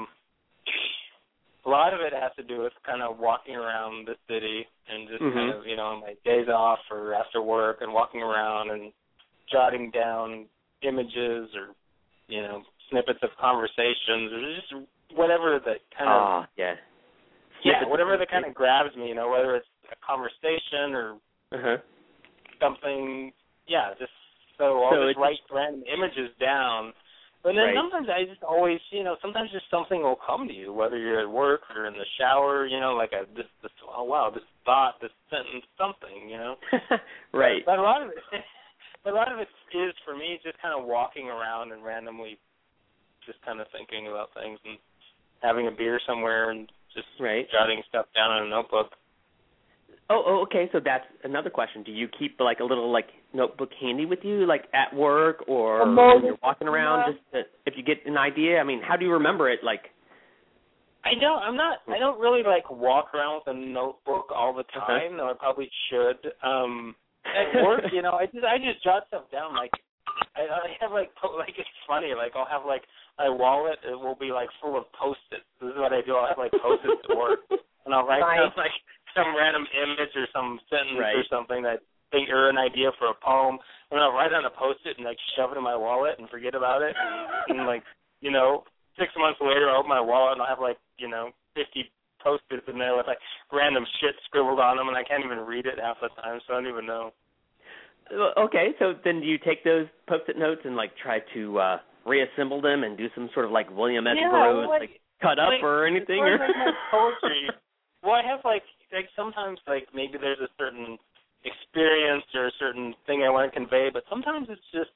a lot of it has to do with kind of walking around the city and just kind of on my days off or after work, and walking around and jotting down images or snippets of conversations, or just whatever that kind of whatever that kind of grabs me, whether it's a conversation or something. Yeah, just so I'll just write random images down. But then sometimes I just always, sometimes just something will come to you, whether you're at work or in the shower, like this thought, this sentence, something, Right. But a lot of it is for me just kind of walking around and randomly just kind of thinking about things and having a beer somewhere and just jotting stuff down in a notebook. Oh, okay. So that's another question. Do you keep like a little notebook handy with you, like at work or when you're walking around, just if you get an idea? How do you remember it? I don't really walk around with a notebook all the time. Though I probably should. At work, I just jot stuff down. I have it's funny. I'll have my wallet. It will be full of Post-its. This is what I do. I'll have Post-its at work, and I'll write down some random image or some sentence or something that or an idea for a poem, and I'll write on a Post-it and shove it in my wallet and forget about it. And 6 months later, I open my wallet and I'll have 50 Post-its in there with random shit scribbled on them, and I can't even read it half the time, so I don't even know. Okay, so then do you take those Post-it notes and try to reassemble them and do some sort of William S. Burroughs cut up or anything? Or my poetry. Well, I have sometimes maybe there's a certain experience or a certain thing I want to convey, but sometimes it's just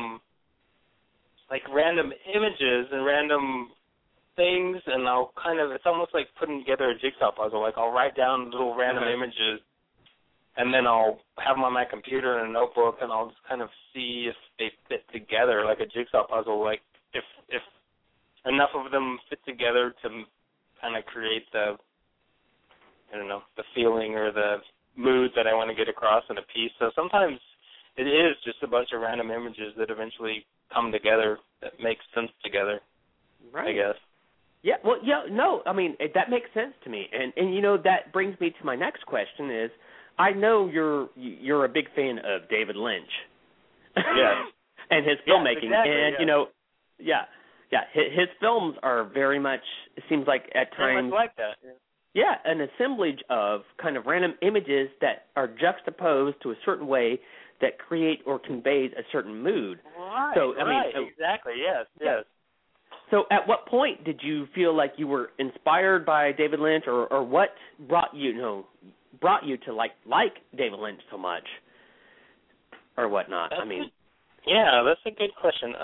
random images and random things, and I'll it's almost like putting together a jigsaw puzzle. I'll write down little random images, and then I'll have them on my computer in a notebook, and I'll just kind of see if they fit together like a jigsaw puzzle, if enough of them fit together to kind of create the feeling or the mood that I want to get across in a piece. So sometimes it is just a bunch of random images that eventually come together that make sense together, I guess. Yeah, well, no, that makes sense to me. And that brings me to my next question is, I know you're a big fan of David Lynch. Yeah. And his filmmaking. Exactly, and, his films are very much, it seems like at Very times, much like that. yeah, an assemblage of kind of random images that are juxtaposed to a certain way that create or conveys a certain mood. Right, So, I right, mean, exactly, yes. So at what point did you feel like you were inspired by David Lynch, or what brought you to like David Lynch so much, or whatnot? That's a good question.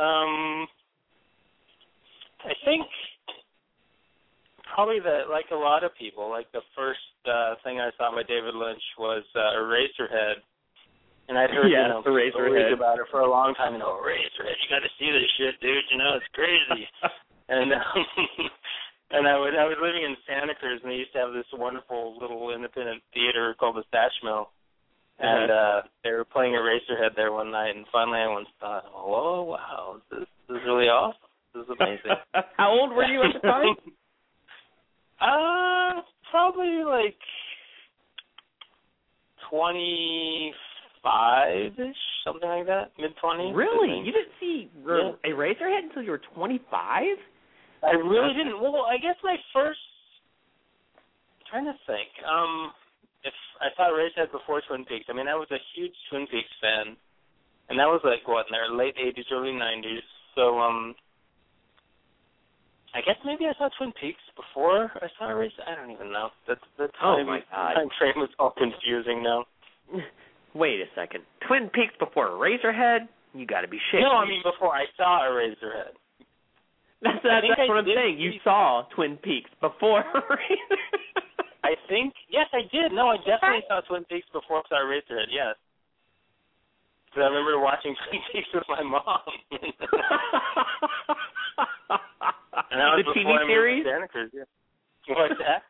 I think probably like a lot of people, like the first thing I saw by David Lynch was Eraserhead. And I'd heard stories about it for a long time. Eraserhead, you got to see this shit, dude. It's crazy. And and I was living in Santa Cruz, and they used to have this wonderful little independent theater called the Stash Mill. And they were playing Eraserhead there one night, and finally I once thought, oh, wow, this is really awesome. This is amazing. How old were you at the time? Probably like 25-ish, something like that, mid-20s. Really? You didn't see Eraserhead until you were 25? I really didn't. Well, I guess my first... I'm trying to think. If I saw Eraserhead before Twin Peaks. I mean, I was a huge Twin Peaks fan. And that was like, in their late 80s, early 90s. So, I guess maybe I saw Twin Peaks before I saw Eraserhead. I don't even know. The time frame was all confusing now. Wait a second. Twin Peaks before Eraserhead? You got to be shitting. No, I mean before I saw Eraserhead. That's what I'm saying. You saw Twin Peaks before Eraserhead. I think, yes, I did. No, I definitely saw Twin Peaks before I saw Eraserhead, yes. Because I remember watching Twin Peaks with my mom. And that was the before TV series? Santa Cruz, yeah. What's that?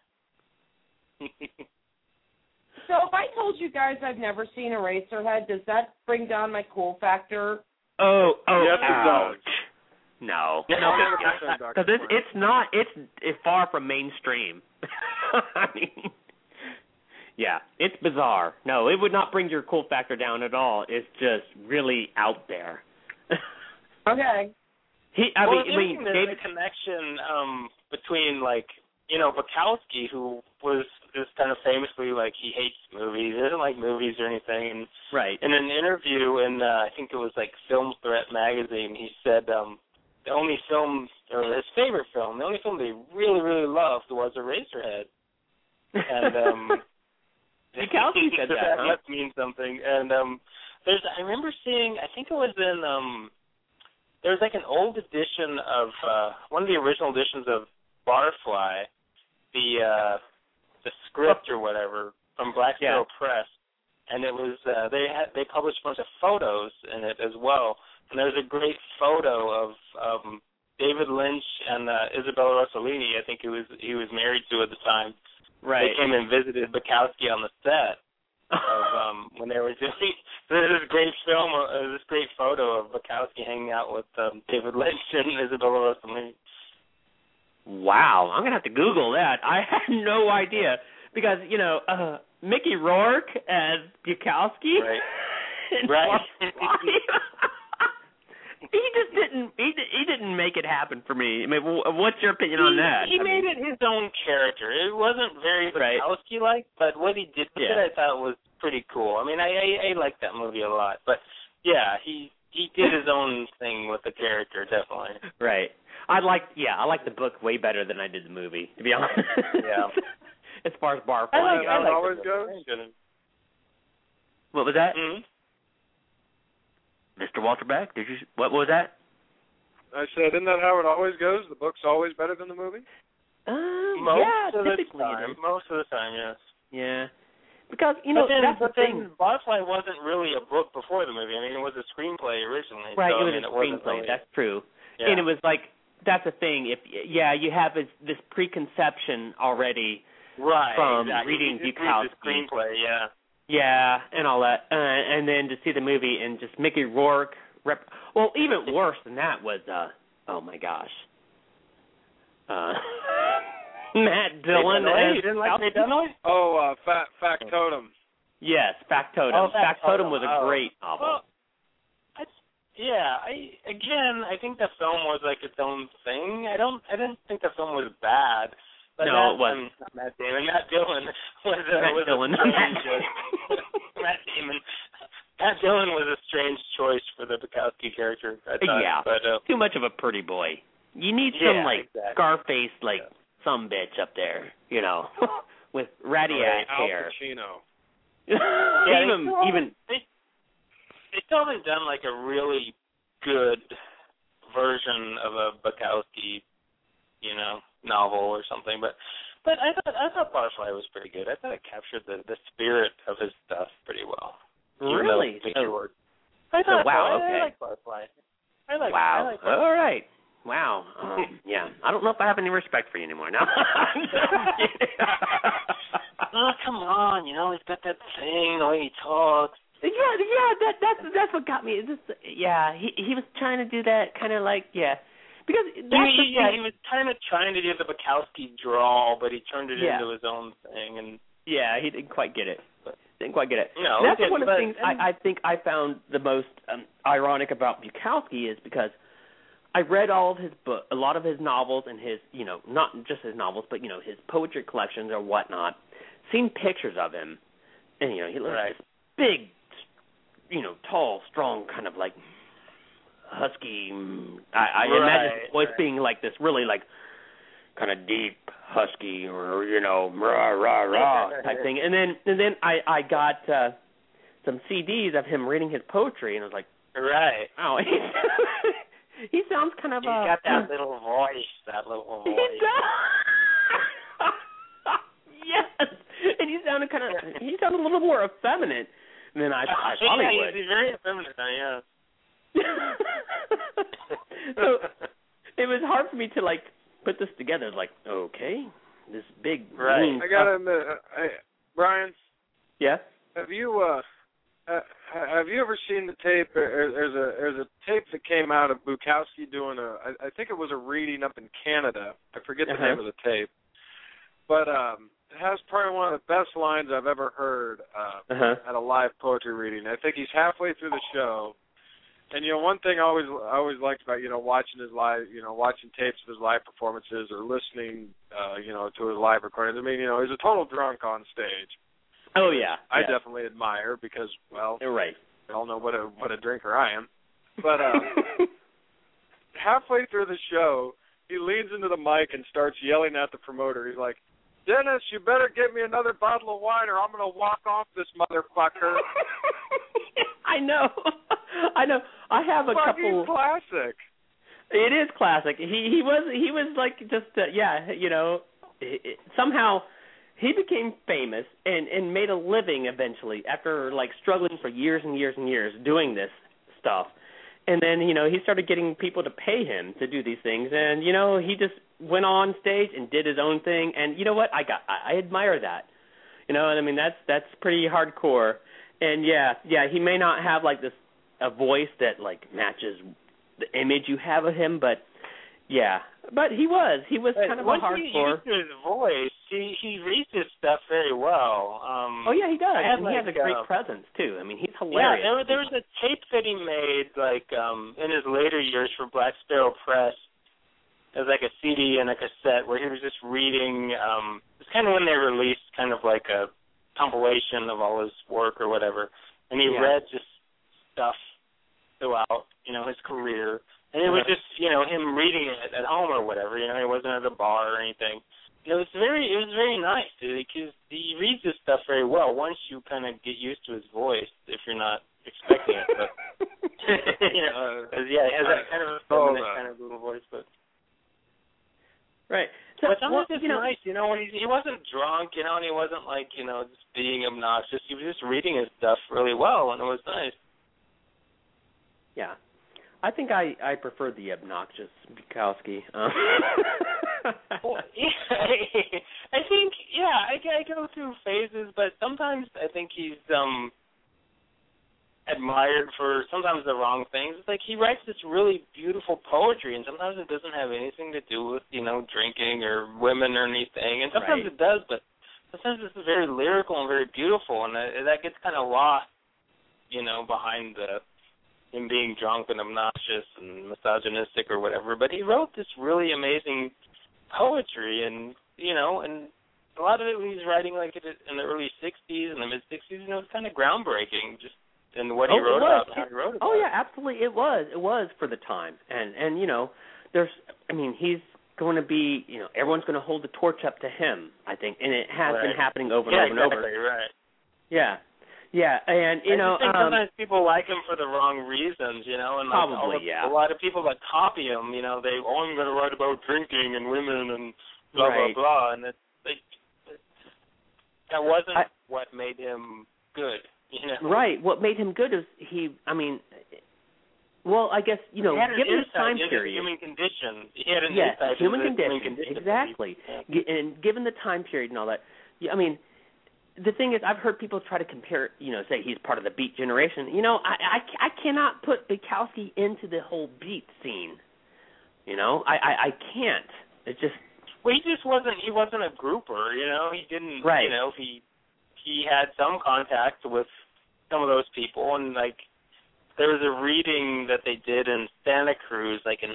So if I told you guys I've never seen Eraserhead, does that bring down my cool factor? Oh, yes, ouch. No, because it's far from mainstream. I mean, yeah, it's bizarre. No, it would not bring your cool factor down at all. It's just really out there. Okay. There's a connection between, Bukowski, who was just kind of famously, he hates movies. He doesn't like movies or anything. Right. In an interview in, I think it was, Film Threat magazine, he said the only film, or his favorite film, the only film that he really, really loved was Eraserhead. And, Bukowski said that, that must mean something. And I remember seeing, I think it was in, there was an old edition of, one of the original editions of Barfly, the script or whatever from Black Sparrow Press, and it was they published a bunch of photos in it as well. And there's a great photo of David Lynch and Isabella Rossellini. I think he was married to at the time. Right. They came and visited Bukowski on the set of when they were doing this great film, this great photo of Bukowski hanging out with David Lynch and Isabella Rossellini. Wow, I'm gonna have to Google that. I had no idea because Mickey Rourke as Bukowski. Right. Right. He just didn't. He didn't make it happen for me. I mean, what's your opinion on that? He made it his own character. It wasn't very Bukowski-like, but what he did with it, I thought was pretty cool. I mean, I liked that movie a lot. But yeah, he did his own thing with the character, definitely. Right. I like the book way better than I did the movie, to be honest. Yeah. As far as Barfly, I like always goes. What was that? Mm-hmm. Mr. Walter Beck, what was that? I said, isn't that how it always goes? The book's always better than the movie? Most of the time, yes. Yeah. Because, that's the thing. Barfly wasn't really a book before the movie. I mean, it was a screenplay originally. Right, so, it was a screenplay. That's true. Yeah. And it was that's the thing. You have this preconception already from reading Bukowski. The screenplay, yeah. Yeah, and all that. And then to see the movie and just Mickey Rourke. Even worse than that was, oh my gosh. Matt Dillon. You didn't like Matt Dillon? Oh, Factotum. Yes, Factotum. Oh, Factotum was a great novel. Well, Yeah, I think the film was like its own thing. I didn't think the film was bad. But no, it wasn't. Matt Damon. Matt Dillon was Matt Dillon. a strange Matt Damon. Matt Dillon was a strange choice for the Bukowski character. I thought, yeah, but, too much of a pretty boy. You need some Scarface some bitch up there, you know, with ratty ass hair. Al Pacino. even they still haven't done like a really good version of a Bukowski, you know, novel or something. But I thought Barfly was pretty good. I thought it captured the spirit of his stuff pretty well. Really? I thought wow. I like Barfly. Wow. I like Barfly. All right. Wow. Yeah. I don't know if I have any respect for you anymore now. Oh, come on. You know, he's got that thing, the way he talks. Yeah. That's what got me. He was trying to do that kind of like because he was kind of trying to do the Bukowski drawl, but he turned it into his own thing, and he didn't quite get it. No, that's one of the things I think I found the most ironic about Bukowski is because I read all of his book, a lot of his novels, and his, you know, not just his novels, but you know, his poetry collections or whatnot. Seen pictures of him, and you know, he looks like this big, you know, tall, strong, kind of like husky. I imagine his voice being like this, really like kind of deep, husky, or you know, rah rah rah type thing. And then I got some CDs of him reading his poetry, and I was like, wow, he sounds kind of. He's got that little voice. He does. Yes, and he sounded a little more effeminate than I thought he would. He's very effeminate now, So it was hard for me to like put this together. Like, okay, this big. I gotta admit, Brian. Yes. Have you ever seen the tape? There's a tape that came out of Bukowski doing I think it was a reading up in Canada. I forget the name of the tape, but it has probably one of the best lines I've ever heard at a live poetry reading. I think he's halfway through the show, and you know, one thing I always liked about watching his live, watching tapes of his live performances or listening, to his live recordings. I mean, he's a total drunk on stage. Oh yeah, I definitely admire because, well, you're right. We all know what a drinker I am. But halfway through the show, he leans into the mic and starts yelling at the promoter. He's like, "Dennis, you better get me another bottle of wine, or I'm going to walk off this motherfucker." I know. I have a couple. Classic. It is classic. He was like just somehow. He became famous and made a living eventually after like struggling for years and years and years doing this stuff. And then, he started getting people to pay him to do these things. And, he just went on stage and did his own thing. And you know what? I admire that. I mean, that's pretty hardcore. And he may not have like a voice that like matches the image you have of him, but he was kind of a hardcore. Once he used his voice, he reads his stuff very well. He does. And he has a great presence too. I mean, he's hilarious. Yeah, there was a tape that he made like in his later years for Black Sparrow Press. It was like a CD and a cassette where he was just reading. It's kind of when they released kind of like a compilation of all his work or whatever, and he read just stuff throughout, his career. And it was just, him reading it at home or whatever. He wasn't at a bar or anything. It was very nice because he reads this stuff very well. Once you kind of get used to his voice, if you're not expecting it, but he has that kind of kind of little voice. But right. But sometimes it's nice, when he wasn't drunk, and he wasn't like just being obnoxious. He was just reading his stuff really well, and it was nice. Yeah. I think I prefer the obnoxious Bukowski. Well, I think, I go through phases, but sometimes I think he's admired for sometimes the wrong things. It's like he writes this really beautiful poetry, and sometimes it doesn't have anything to do with, drinking or women or anything, and sometimes it does, but sometimes it's very lyrical and very beautiful, and that gets kind of lost, behind him being drunk and obnoxious and misogynistic or whatever, but he wrote this really amazing poetry, and and a lot of it when he was writing like in the early 60s and the mid 60s, it was kind of groundbreaking just in what he wrote about and how he wrote about it. Oh yeah, absolutely, it was for the time, and he's going to be, everyone's going to hold the torch up to him, I think, and it has been happening over and over and over. Right. Yeah. Yeah, and I think sometimes people like him for the wrong reasons, and probably, a lot of people that copy him, I'm going to write about drinking and women and blah blah blah, and that wasn't what made him good, Right. What made him good is I guess given the time period, human condition, he had an insight human condition, exactly, and given the time period and all that, the thing is, I've heard people try to compare, say he's part of the Beat generation. I cannot put Bukowski into the whole Beat scene. I can't. It's just. Well, he wasn't a grouper, he didn't, right. He had some contact with some of those people, and there was a reading that they did in Santa Cruz, in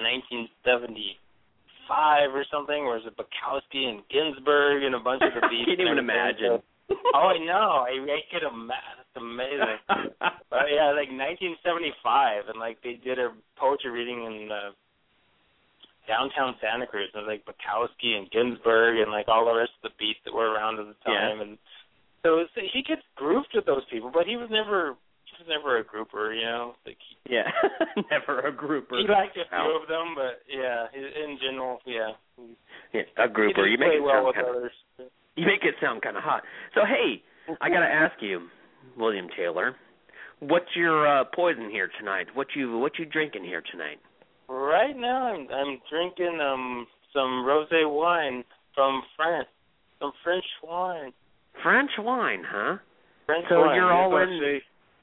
1975 or something, where it was Bukowski and Ginsberg and a bunch of the Beats. I can't even imagine. Oh, I know. I could imagine. It's amazing. But yeah, 1975, and they did a poetry reading in downtown Santa Cruz, and Bukowski and Ginsberg and all the rest of the Beats that were around at the time, and so he gets grooved with those people, but he was never a grouper, yeah, never a grouper. He liked a few of them, but yeah, in general, a grouper. You make it well sound with others. You make it sound kind of hot. So hey, I gotta ask you, William Taylor, what's your poison here tonight? What you drinking here tonight? Right now, I'm drinking some rosé wine from France, some French wine. French wine, huh? French so wine. You're all in.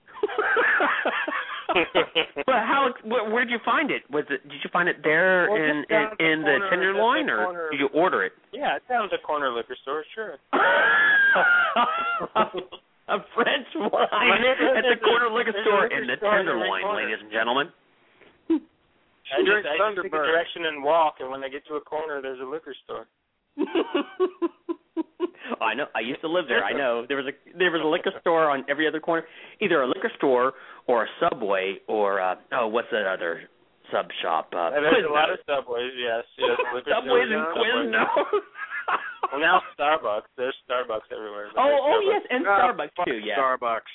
Well, where'd you find it? Did you find it there in the Tenderloin, or did you order it? Yeah, it's down at the corner liquor store, sure. A French wine at the corner liquor store in the Tenderloin, ladies and gentlemen. I just take a direction and walk, and when I get to a corner, there's a liquor store. I know. I used to live there. I know there was a liquor store on every other corner, either a liquor store or a Subway or what's that other sub shop? There's a lot of Subways. Yes. Subways and Quiznos. Well, now Starbucks. There's Starbucks everywhere. Oh yes, and Starbucks too. Yeah. Starbucks.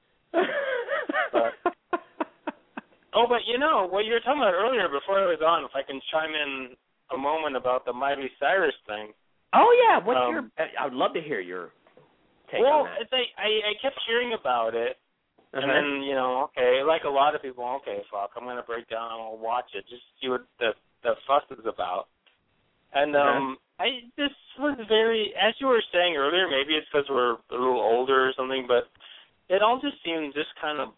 But what you were talking about earlier before I was on, if I can chime in a moment about the Miley Cyrus thing. Oh yeah, what's your? I would love to hear your take on that. Well, I kept hearing about it, and then like a lot of people, I'm going to break down and I'll watch it, just see what the fuss is about. And I this was very, as you were saying earlier, maybe it's because we're a little older or something, but it all just seemed just kind of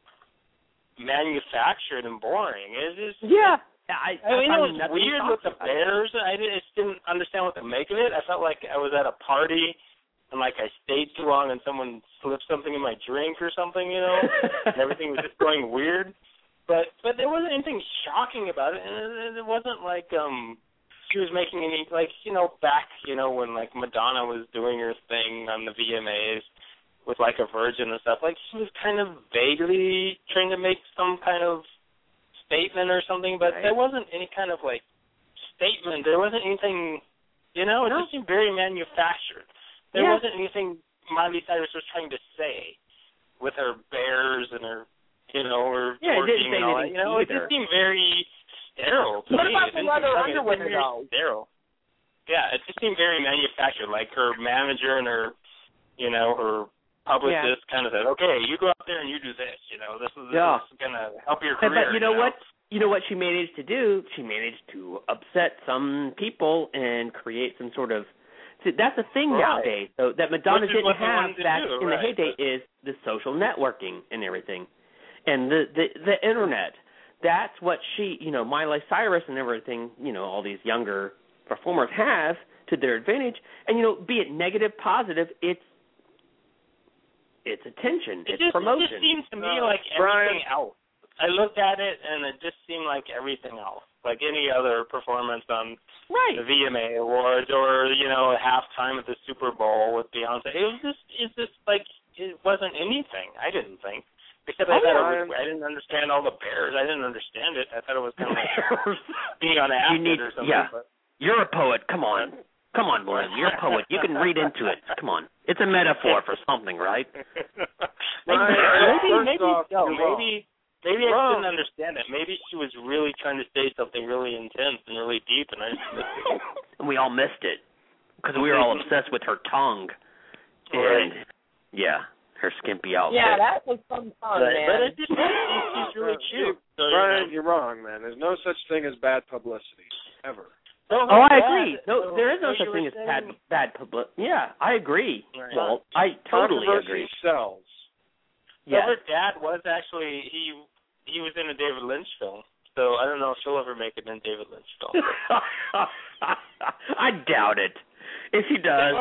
manufactured and boring. It's just, yeah. I mean, it was weird with the Bears. I just didn't understand what to make of it. I felt like I was at a party and I stayed too long and someone slipped something in my drink or something, and everything was just going weird. But there wasn't anything shocking about it, and it wasn't like she was making any back when Madonna was doing her thing on the VMAs with a virgin and stuff. She was kind of vaguely trying to make some kind of statement or something, but there wasn't any kind of statement. There wasn't anything, it just seemed very manufactured. There wasn't anything Miley Cyrus was trying to say with her bears and her, her twerking and all that. It just seemed very sterile to me. What about the leather underwear, though? Sterile. Yeah, it just seemed very manufactured. Her manager and her, her publicist kind of said, okay, you go out there and you do this, this is going to help your career. But you know what? You know what she managed to do? She managed to upset some people and create some sort of. See, that's the thing nowadays. So that Madonna didn't have back in the heyday is the social networking and everything, and the internet. That's what she, Miley Cyrus and everything. All these younger performers have to their advantage, and be it negative, positive, it's attention. It's promotion. It just seems to me like everything else I looked at it and it just seemed like everything else, like any other performance on the VMA Awards or halftime at the Super Bowl with Beyonce. It's just like it wasn't anything. I didn't think. Except I didn't understand all the bears. I didn't understand it. I thought it was kind of like being on acid or something. Yeah. But. You're a poet. Come on, William. You're a poet. You can read into it. Come on. It's a metaphor for something, right? Maybe I didn't understand it. Maybe she was really trying to say something really intense and really deep, and I just missed it. And we all missed it because we were all obsessed with her tongue. And, her skimpy outfit. Yeah, that was some fun, man. But it just she's really cute. So, Brian, you're wrong, man. There's no such thing as bad publicity, ever. I agree. No, there is no such thing as bad publicity. Yeah, I agree. Right. Walt, I totally agree. Sells. Yeah. Her dad was actually he was in a David Lynch film, so I don't know if she'll ever make it in a David Lynch film. I doubt it. If he does,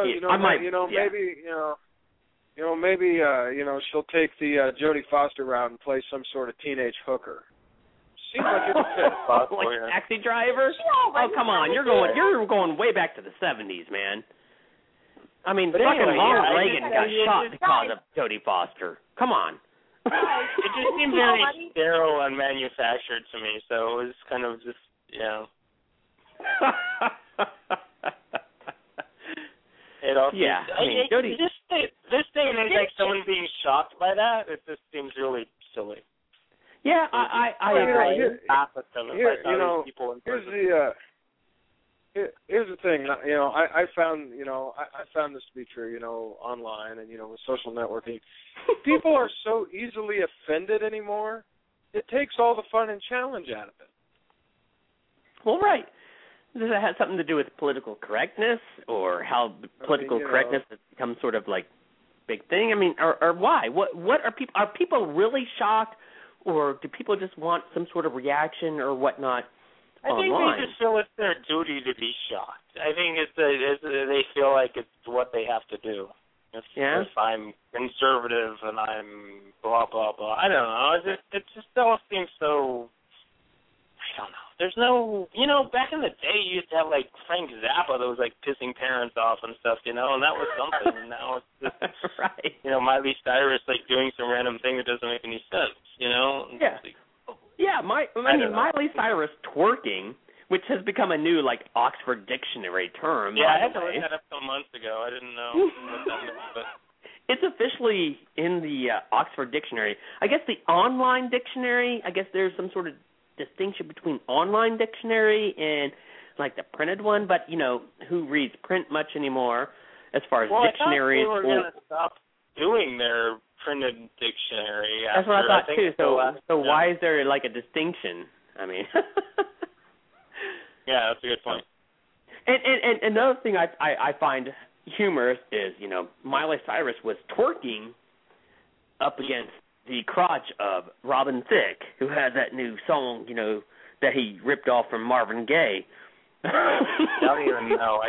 maybe she'll take the Jodie Foster route and play some sort of teenage hooker. Seems like it's a like Taxi Driver. Oh, come on, you're going way back to the 70s, man. I mean, fucking Ronald Reagan got shot because of Jodie Foster. Come on. It just seemed very sterile and manufactured to me, so it was kind of just, It also, Jodie. This day and age, like someone being shocked by that, it just seems really silly. Yeah, I agree. Here's the thing. I found this to be true. Online and with social networking, people are so easily offended anymore. It takes all the fun and challenge out of it. Well, right. Does it have something to do with political correctness, or how political correctness has become sort of like big thing? I mean, or why? What are people? Are people really shocked, or do people just want some sort of reaction or whatnot online? I think they just feel it's their duty to be shocked. I think they feel like it's what they have to do. If I'm conservative and I'm blah blah blah, I don't know. It just all seems so. I don't know. There's no, back in the day, you used to have, like, Frank Zappa that was, like, pissing parents off and stuff, and that was something. And now it's just, right. Miley Cyrus, like, doing some random thing that doesn't make any sense, Yeah. Miley Cyrus twerking, which has become a new, like, Oxford Dictionary term. Yeah, I had to look that up some months ago. I didn't know what that meant, but... It's officially in the Oxford Dictionary. I guess the online dictionary, there's some sort of distinction between online dictionary and like the printed one, but who reads print much anymore as far as dictionaries? I thought they were going to stop doing their printed dictionary. That's what I thought too. So why is there like a distinction? I mean, yeah, that's a good point. And another thing I find humorous is Miley Cyrus was twerking up against the crotch of Robin Thicke, who had that new song, that he ripped off from Marvin Gaye. I don't even know.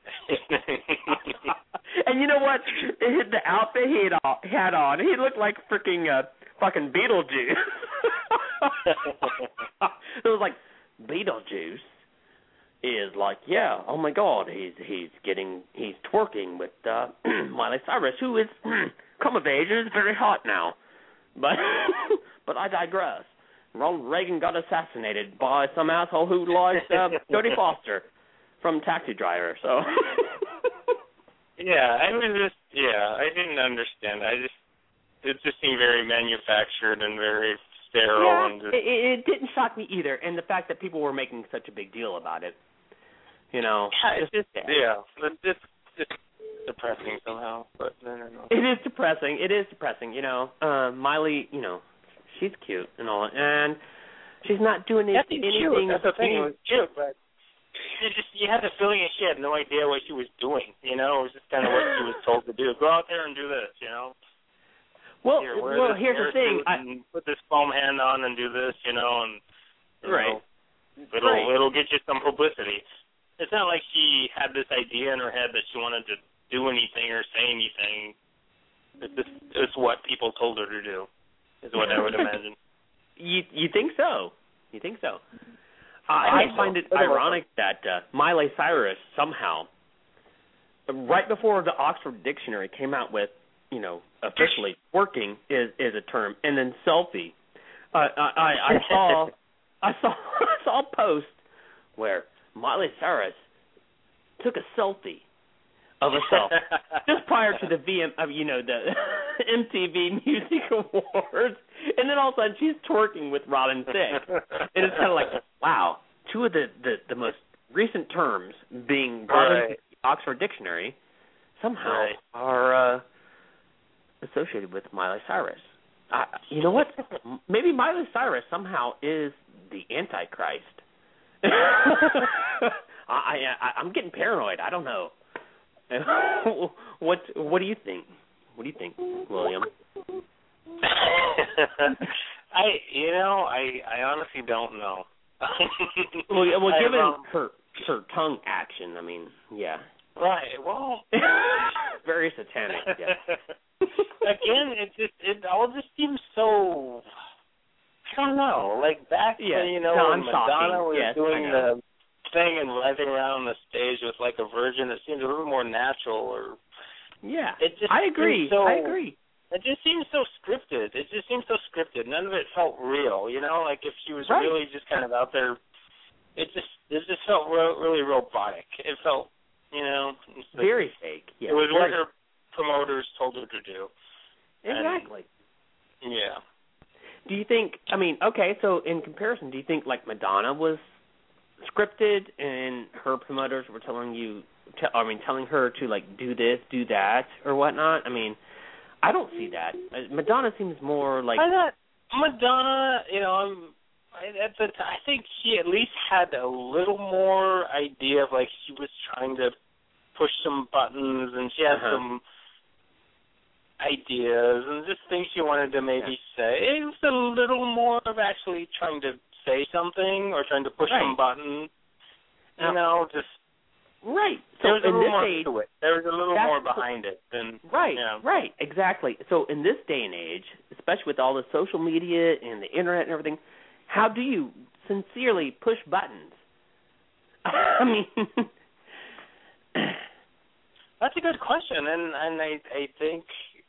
And you know what? The outfit he had on, he looked like fucking Beetlejuice. It was like, Beetlejuice is like, oh my God, he's twerking with Miley Cyrus, who is come of age and is very hot now. But I digress. Ronald Reagan got assassinated by some asshole who likes Jodie Foster from Taxi Driver. So. I didn't understand. It just seemed very manufactured and very sterile. Yeah, and it didn't shock me either, and the fact that people were making such a big deal about it. It's just depressing somehow, but I don't know. It is depressing. Miley, she's cute and all, and she's not doing anything. That's the thing. It was cute, but you had the feeling that she had no idea what she was doing. It was just kind of what she was told to do. Go out there and do this. Well, here's the thing. Put this foam hand on and do this. It'll get you some publicity. It's not like she had this idea in her head that she wanted to do anything or say anything. It's what people told her to do, is what I would imagine. You think so? You think so? I find it ironic that Miley Cyrus somehow, right before the Oxford Dictionary came out with, officially twerking is a term, and then selfie. I saw a post where Miley Cyrus took a selfie of herself just prior to the the MTV Music Awards, and then all of a sudden she's twerking with Robin Thicke, and it's kind of like, wow, two of the most recent terms being brought into the Oxford Dictionary somehow are associated with Miley Cyrus. You know what? Maybe Miley Cyrus somehow is the Antichrist. I'm getting paranoid. I don't know. What do you think? What do you think, William? I honestly don't know. well, given her tongue action, I mean, yeah. Right. Well, very satanic. Yeah. Again, it all just seems so. I don't know. Like back when when Madonna was doing the thing and writhing around the stage with like a virgin, it seemed a little more natural. Or I agree. It just seems so scripted. None of it felt real. Like if she was really just kind of out there, it just felt really robotic. It felt, very fake. Yeah. It was what her promoters told her to do. Exactly. And, yeah. Do you think? I mean, okay. So in comparison, do you think like Madonna was scripted and her promoters were telling her to like do this, do that, or whatnot? I mean, I don't see that. Madonna seems more like Madonna. I think she at least had a little more idea of like she was trying to push some buttons, and she had some ideas and just things she wanted to maybe say. It was a little more of actually trying to say something or trying to push some button. Just right. So there was a in little this more age, to it. There was a little more behind it than right, exactly. So in this day and age, especially with all the social media and the internet and everything, how do you sincerely push buttons? I mean, that's a good question, and I think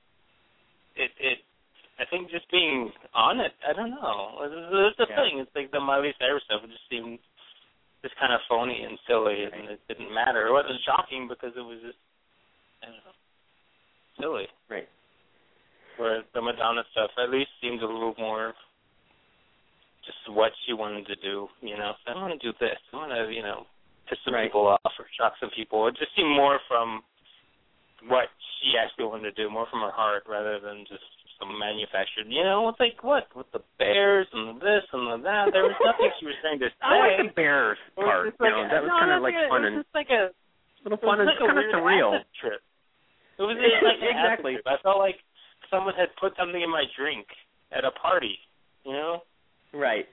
I think just being on it, I don't know. That's the thing. It's like the Miley Cyrus stuff just seemed just kind of phony and silly, and it didn't matter. It wasn't shocking because it was just, I don't know, silly. Right. Whereas the Madonna stuff at least seemed a little more just what she wanted to do. So I want to do this. I want to, piss some people off or shock some people. It just seemed more from what she actually wanted to do, more from her heart rather than just some manufactured, it's like what? With the bears and the this and the that. There was nothing she was trying to say. I like the bears part. That was kind of like fun and just like a little fun and kind of surreal. Trip. It was like exactly. I felt like someone had put something in my drink at a party, Right.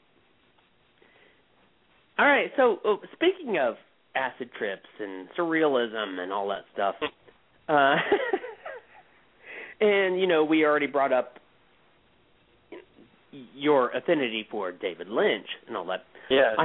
All right, so speaking of acid trips and surrealism and all that stuff, and, we already brought up your affinity for David Lynch and all that. Yeah.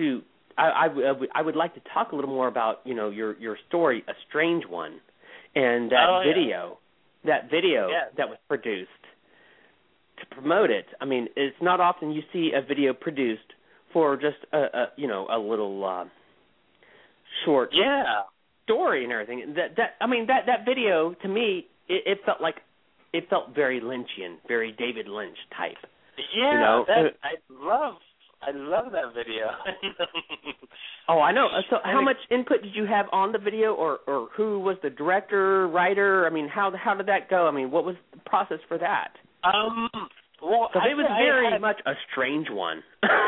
I would like to talk a little more about, your story, A Strange One, and that video that was produced to promote it. I mean, it's not often you see a video produced for just a little short story and everything. That video to me it felt very Lynchian, very David Lynch type. Yeah, I love that video. Oh, I know. So how much input did you have on the video, or who was the director, writer? I mean, how did that go? I mean, what was the process for that? Well, it was very much a strange one.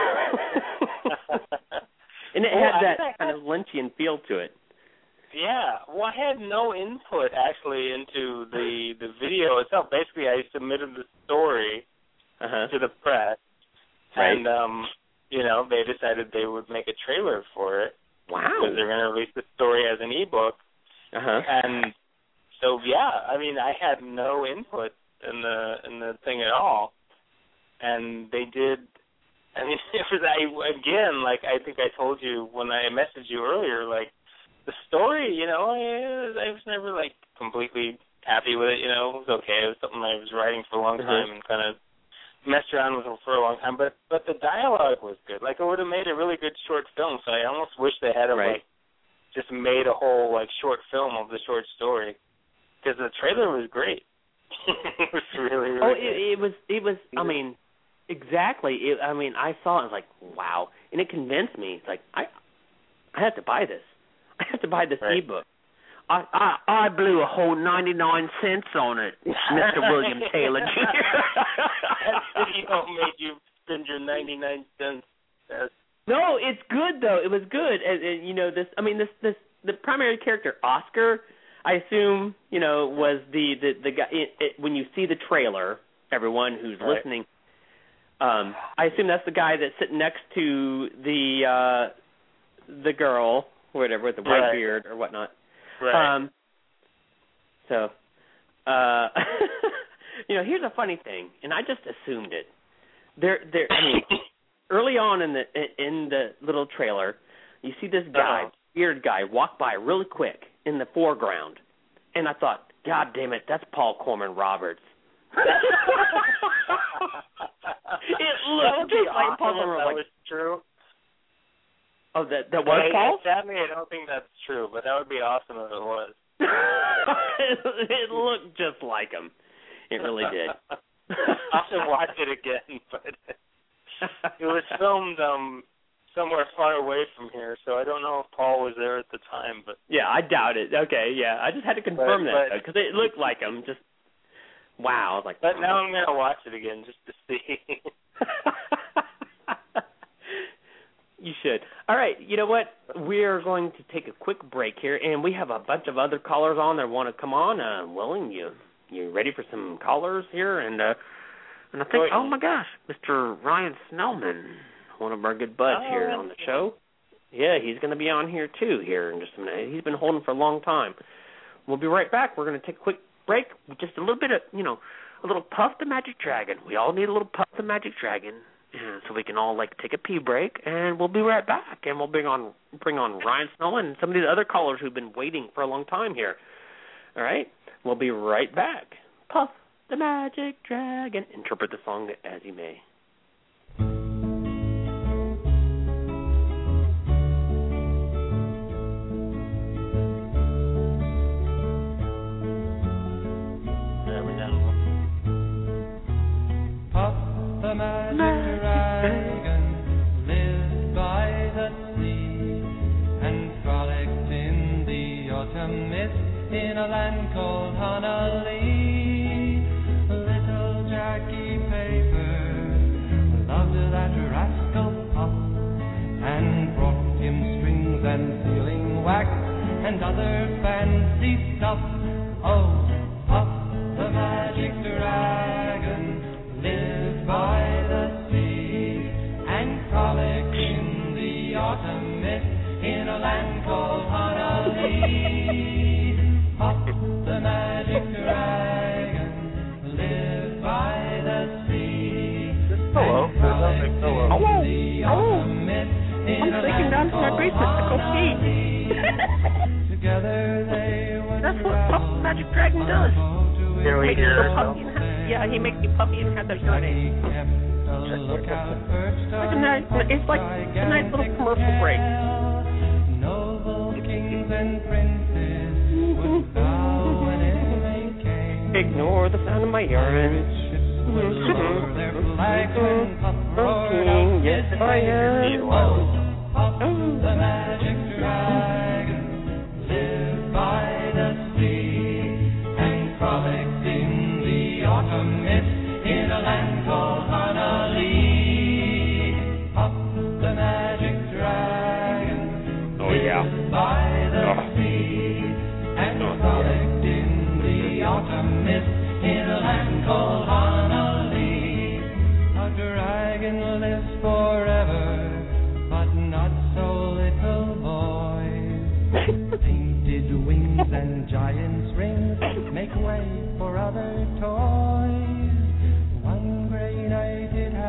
And it had that kind of Lynchian feel to it. Yeah. Well, I had no input, actually, into the video itself. Basically, I submitted the story to the press. Right. And, they decided they would make a trailer for it. Wow. Because they're going to release the story as an ebook. And so, I had no input in the thing at all. and they did. I mean, it was again, like I think I told you when I messaged you earlier, like the story, you know, I was never like completely happy with it. You know, it was okay. It was something I was writing for a long time and kind of messed around with it for a long time. But the dialogue was good. Like it would have made a really good short film. So I almost wish they had like just made a whole like short film of the short story, because the trailer was great. It was really good. It was. I mean. Exactly. I saw it. I was like, wow, and it convinced me. It's like I have to buy this. I have to buy this ebook. I blew a whole 99 cents on it, Mr. William Taylor Jr. That video made you spend your 99 cents. No, it's good though. It was good, and you know this. I mean, this the primary character Oscar. I assume was the guy. When you see the trailer, everyone who's listening. I assume that's the guy that's sitting next to the girl, whatever, with the white beard or whatnot. Right. So, here's a funny thing, and I just assumed it. Early on in the little trailer, you see this guy, beard guy, walk by really quick in the foreground, and I thought, God damn it, that's Paul Corman Roberts. It looked just like Paul Corman Roberts. That was true. Oh, that was Paul? Sadly, I don't think that's true, but that would be awesome if it was. It looked just like him. It really did. I'll have to watch it again, but it was filmed somewhere far away from here, so I don't know if Paul was there at the time. But yeah, I doubt it. Okay, yeah, I just had to confirm that because it looked like him. Just wow, I was like. But now I'm gonna watch it again just to see. You should. All right, you know what? We're going to take a quick break here, and we have a bunch of other callers on that want to come on. Willing, you ready for some callers here? And I think, oh my gosh, Mr. Ryan Snellman, one of our good buds here on the show. Yeah, he's going to be on here too here in just a minute. He's been holding for a long time. We'll be right back. We're going to take a quick break with just a little bit of, a little Puff the Magic Dragon. We all need a little Puff the Magic Dragon. Yeah, so we can all take a pee break, and we'll be right back, and we'll bring on Ryan Snellman and some of these other callers who've been waiting for a long time here. All right, we'll be right back. Puff the Magic Dragon. Interpret the song as you may. Puff the Magic Dragon lived by the sea and frolicked in the autumn mist in a land called Honolulu. Little Jackie Paper loved that rascal Puff and brought him strings and sealing wax and other fancy stuff. Oh, Puff the Magic Dragon lived by the sea and frolicked in the autumn mist in a land called Honolulu. Puff the Magic Dragon lived by the sea and frolicked in the autumn mist in a land called Honolulu. Together they would That's what Puff the Magic Dragon does. Yeah, he makes you puffy and have that hearing aid. It's like a nice little commercial break. Noble kings and princes would bow whenever they came. Ignore the sound of my urine. Their flags when Puff roared out, yes I am. Puff the Magic Dragon lived by the sea and frolicked in the autumn mist in a land called Honolulu. Puff the Magic Dragon lived by the sea and frolicked in the autumn mist in a land called Honolulu. A dragon lives forever, but not so little boys. Painted wings and giant's rings make way for other toys. One gray night it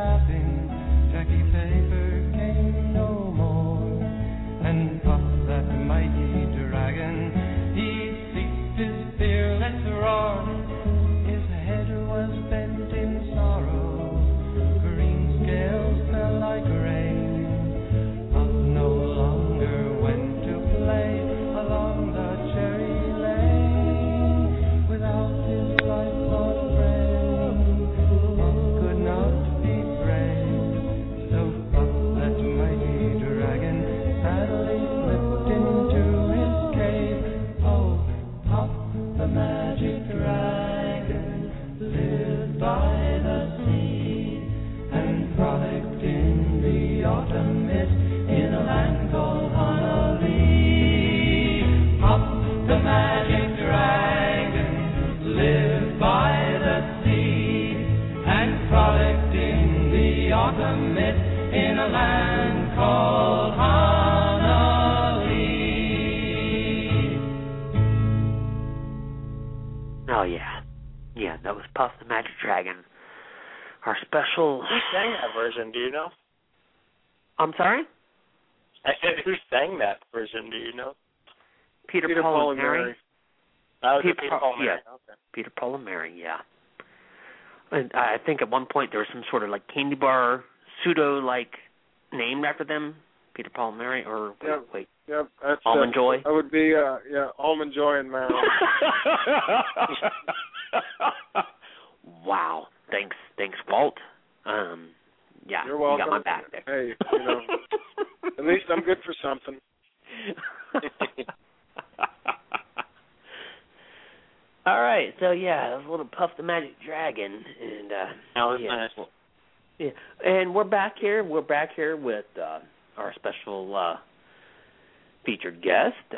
autumn mist in a land called Honolulu. Oh, yeah. Yeah, that was Puff the Magic Dragon. Our special... Who sang that version, do you know? I'm sorry? I said, who sang that version, do you know? Peter, Paul, and Mary. Oh, Peter Paul and Mary. Yeah. Okay. Peter, Paul, and Mary, yeah. And I think at one point there was some sort of like candy bar pseudo like named after them, Peter, Paul, and Mary, or wait. Yep, that's Almond Joy. That would be Almond Joy and Marilyn. Wow. Thanks, Walt. Yeah, You're welcome. You got my back there. Hey, at least I'm good for something. All right, so yeah, that was a little Puff the Magic Dragon, and that was nice. Yeah, and we're back here. We're back here with our special featured guest,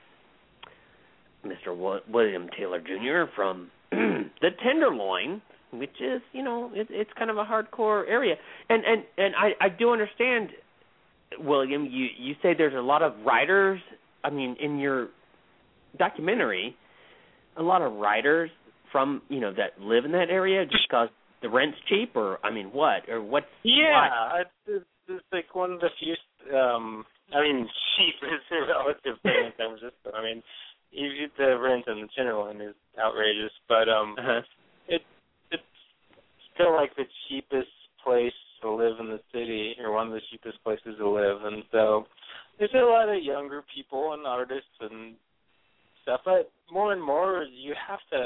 Mr. William Taylor Jr. from the Tenderloin, which is, it's kind of a hardcore area, and I do understand, William. You say there's a lot of writers. I mean, in your documentary, a lot of writers from that live in that area just because the rent's cheap, or I mean, what or what's it's like one of the few. Cheap is a relative thing in San Francisco. I mean, the rent in the Tenderloin is outrageous, but it's still like the cheapest place to live in the city, or one of the cheapest places to live, and so there's a lot of younger people and artists and stuff, but more and more you have to,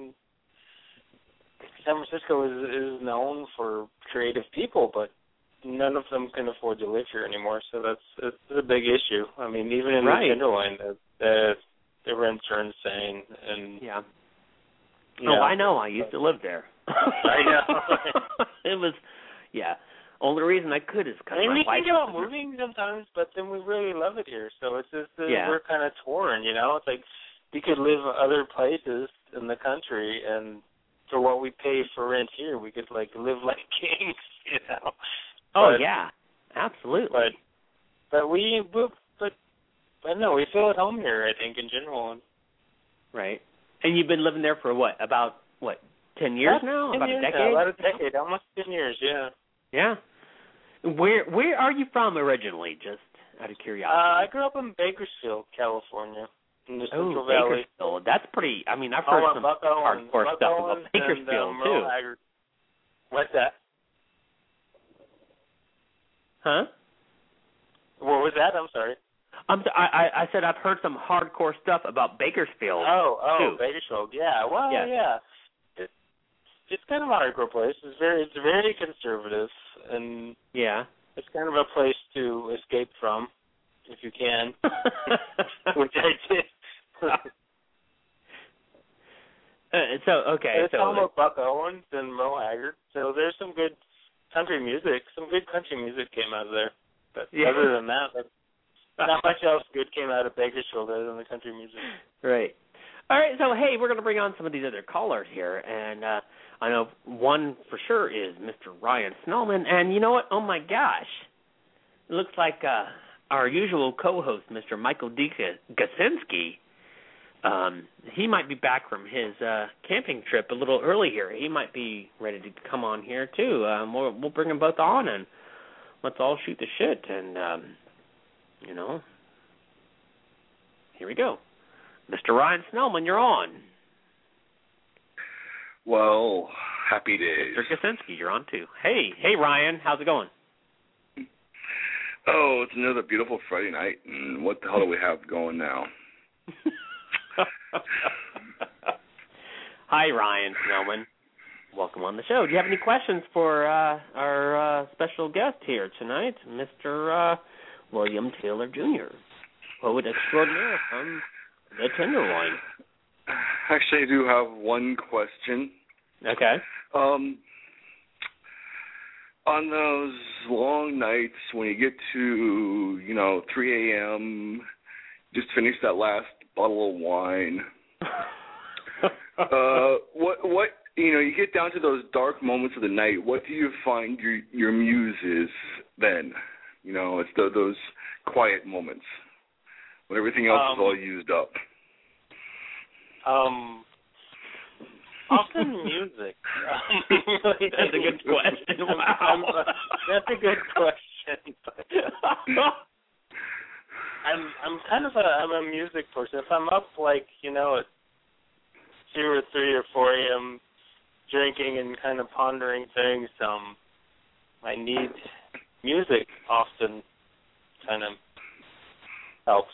San Francisco is known for creative people, but none of them can afford to live here anymore, so it's a big issue. I mean, even in the Tenderloin, the rents are insane, and I know. I used to live there. I know. It was, only reason I could is because my we wife... think about moving sometimes, but then we really love it here, so it's just we're kind of torn, It's like we could live other places in the country, and for what we pay for rent here, we could live like kings, Oh, yeah, absolutely. But we feel at home here, I think, in general. Right. And you've been living there for about 10 years now? About a decade? About a decade, almost 10 years, yeah. Yeah. Where are you from originally, just out of curiosity? I grew up in Bakersfield, California, in the Central Valley. Bakersfield. That's pretty, I've heard some hardcore stuff about Bakersfield, too. What's that? Huh? What was that? I'm sorry. I said I've heard some hardcore stuff about Bakersfield. Oh, Bakersfield. Yeah. Well, yeah. It's kind of a hardcore place. It's very conservative, and it's kind of a place to escape from, if you can, which I did. It's home of Buck Owens and Mo Haggard, so there's some good country music. Some good country music came out of there. But other than that, not much else good came out of Bakersfield other than the country music. Right. All right, so, hey, we're going to bring on some of these other callers here, and I know one for sure is Mr. Ryan Snellman, and you know what? Oh, my gosh. It looks like our usual co-host, Mr. Michael D. Gasinski, he might be back from his camping trip a little early here. He might be ready to come on here, too. We'll bring them both on, and let's all shoot the shit, and, here we go. Mr. Ryan Snellman, you're on. Well, happy days. Mr. Kaczynski, you're on too. Hey, Ryan, how's it going? Oh, it's another beautiful Friday night, and what the hell do we have going now? Hi, Ryan Snellman. Welcome on the show. Do you have any questions for our special guest here tonight, Mr. William Taylor Jr., poet extraordinaire from the Tenderloin? Actually, I do have one question. Okay. On those long nights when you get to, 3 a.m., just finish that last bottle of wine, what you get down to those dark moments of the night, what do you find your muse is then? It's those quiet moments when everything else is all used up. Often music. That's a good question. Wow. That's a good question. I'm kind of I'm a music person. If I'm up at 2 or 3 or 4 a.m. drinking and kind of pondering things, I need music often. Kind of helps.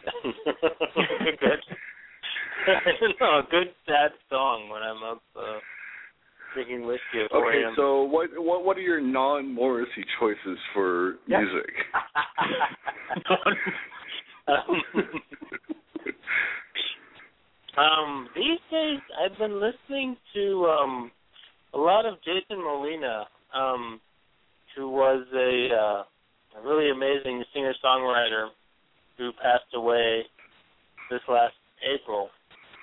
A good sad song when I'm up drinking whiskey at 4 a.m. Okay, so what are your non-Morrissey choices for music? These days I've been listening to a lot of Jason Molina, who was a really amazing singer-songwriter who passed away this last April.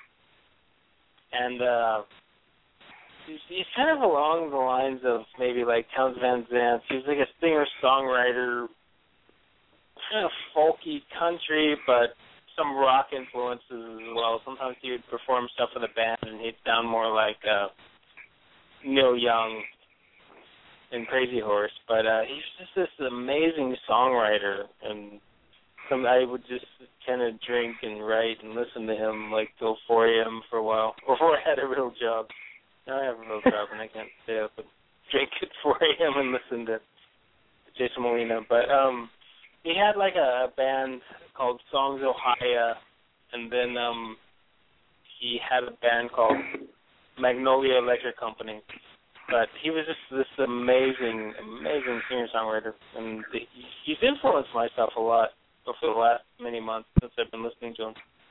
And he's kind of along the lines of maybe like Townes Van Zandt. He's like a singer-songwriter, kind of folky country, but some rock influences as well. Sometimes he would perform stuff with a band, and he'd sound more like Neil Young and Crazy Horse. But he's just this amazing songwriter, and I would just kind of drink and write and listen to him till 4 a.m. for a while, before I had a real job. Now I have a real job, and I can't stay up and drink at 4 a.m. and listen to Jason Molina. But he had a band called Songs Ohio, and then he had a band called Magnolia Electric Company. But he was just this amazing, amazing singer-songwriter, and he's influenced myself a lot for the last many months since I've been listening to him.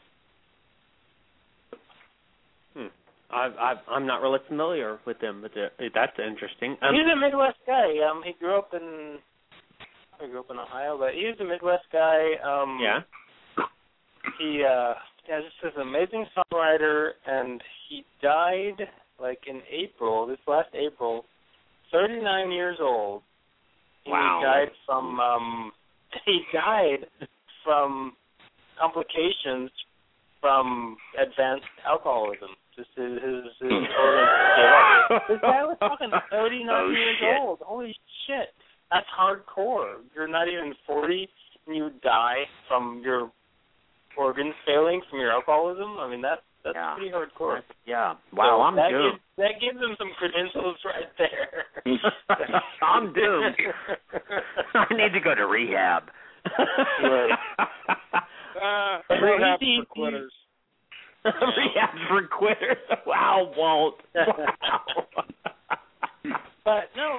I'm not really familiar with him, but that's interesting. He's a Midwest guy. He grew up in Ohio, but he's a Midwest guy. He just this amazing songwriter, and he died in April, this last April, 39 years old. Wow. He died from complications from advanced alcoholism. Just his organs gave up. This guy was fucking 39 years old. Holy shit. That's hardcore. You're not even 40 and you die from your organs failing from your alcoholism. I mean, that's pretty hardcore. Wow, so I'm doomed. That gives him some credentials right there. I'm doomed. I need to go to rehab. Rehab for quitters. Rehab for quitters. Wow, Walt. Wow. But no,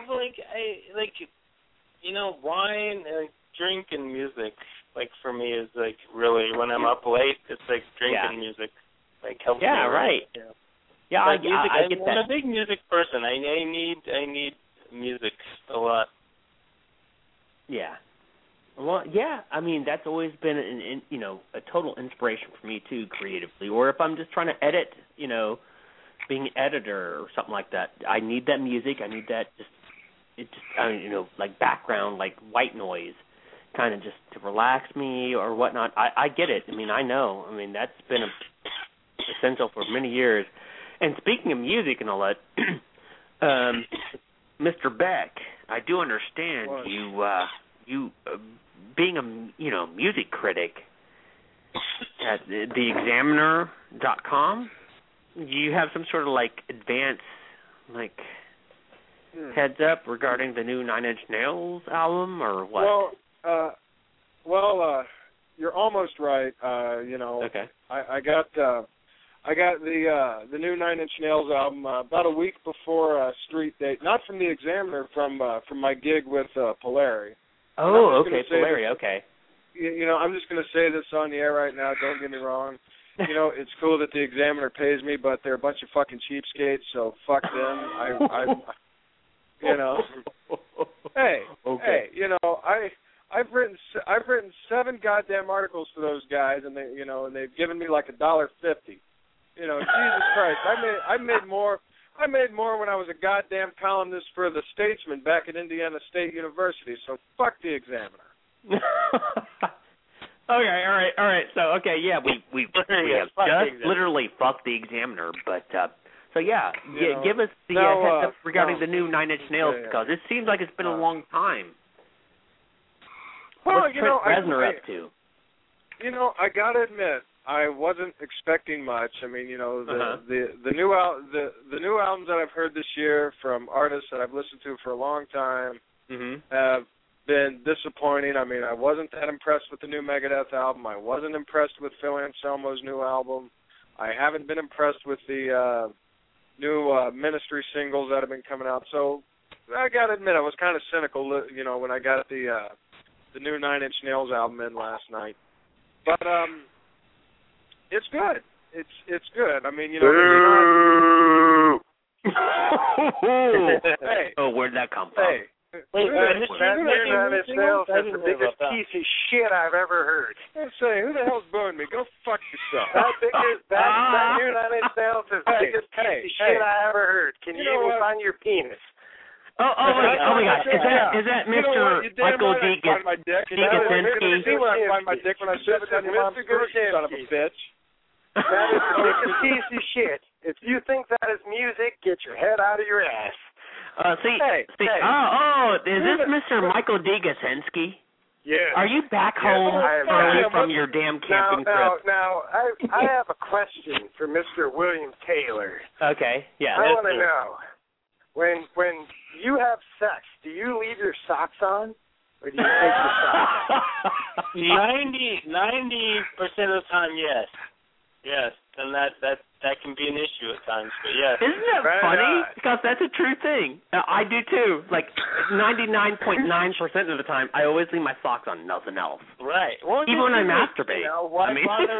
wine, drink, and music. For me is really when I'm up late, it's drink and music. Helps me. Right. Yeah, I get that. I'm a big music person. I need music a lot. Yeah. Well, yeah. I mean, that's always been a total inspiration for me too, creatively. Or if I'm just trying to edit, being an editor or something like that, I need that music. I need that background, white noise, kind of just to relax me or whatnot. I get it. I mean, I know. I mean, that's been essential for many years. And speaking of music and all that, Mr. Beck, I do understand you being a music critic at theexaminer.com. You have some sort of advanced heads up regarding the new Nine Inch Nails album or what? Well, you're almost right. Okay. I got the new Nine Inch Nails album about a week before Street Date. Not from the Examiner, from my gig with Polari. Oh, okay, Polari. Okay. I'm just going to say this on the air right now. Don't get me wrong. It's cool that the Examiner pays me, but they're a bunch of fucking cheapskates. So fuck them. Hey, okay. Hey, I've written 7 goddamn articles for those guys, and they've given me $1.50. Jesus Christ, I made more I made more when I was a goddamn columnist for The Statesman back at Indiana State University, so fuck the Examiner. Okay, all right. So, okay, yeah, we have just literally fucked the Examiner, but so yeah, give us the heads up regarding the new Nine Inch Nails because it seems like it's been a long time. Well, What's Trent Reznor up to? I gotta admit, I wasn't expecting much. I mean, the new albums that I've heard this year from artists that I've listened to for a long time have been disappointing. I mean, I wasn't that impressed with the new Megadeth album. I wasn't impressed with Phil Anselmo's new album. I haven't been impressed with the new Ministry singles that have been coming out. So I got to admit, I was kind of cynical, when I got the new Nine Inch Nails album in last night. But it's good. It's good. I mean, Hey. Oh, where'd that come from? Hey. Wait, that new Nine Inch Nails is the biggest piece of shit I've ever heard. I'm saying, who the hell's booing me? Go fuck yourself. That new Nine Inch Nails is the biggest piece of shit I ever heard. Can you even find your penis? Oh my God! Is that Mr. Michael Degasinski? See where I find my dick when I shove it down your mom's throat, son of a bitch. That is the biggest piece of shit. If you think that is music, get your head out of your ass. Is this Mr. Michael Degasinski? Yeah. Are you back home early from your damn camping trip? Now, I have a question for Mr. William Taylor. Okay, yeah. I want to know, when you have sex, do you leave your socks on, or do you take your socks off? 90% of the time, yes. Yes, and that can be an issue at times, but yes. Isn't that funny? Because that's a true thing. I do too. Like 99.9% of the time, I always leave my socks on, nothing else. Right. Well, even when I masturbate. Why bother?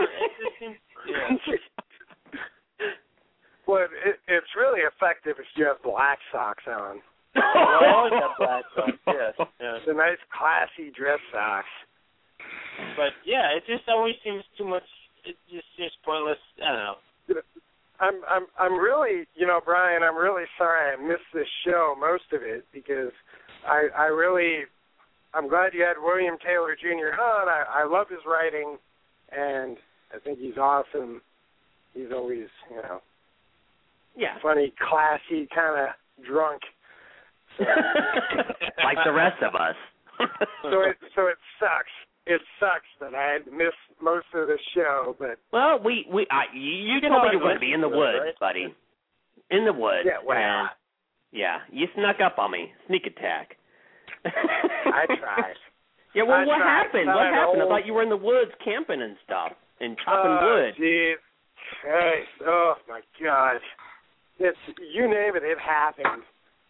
Well, it's really effective if you have black socks on. I always have black socks. Yes. The nice, classy dress socks. But yeah, it just always seems too much. It's just pointless. I don't know. I'm really, Brian, I'm really sorry I missed this show, most of it, because I'm glad you had William Taylor Jr. on. I love his writing, and I think he's awesome. He's always, funny, classy, kind of drunk. So. Like the rest of us. So it sucks. It sucks that I had to miss most of the show, but well, you told me you were going to be in the woods, right? Buddy. In the woods. Yeah, well, you snuck up on me, sneak attack. I tried. Yeah, well, what happened? What happened? I thought you were in the woods camping and stuff and chopping wood. Jeez. Christ. Oh my God. It's you name it. It happened.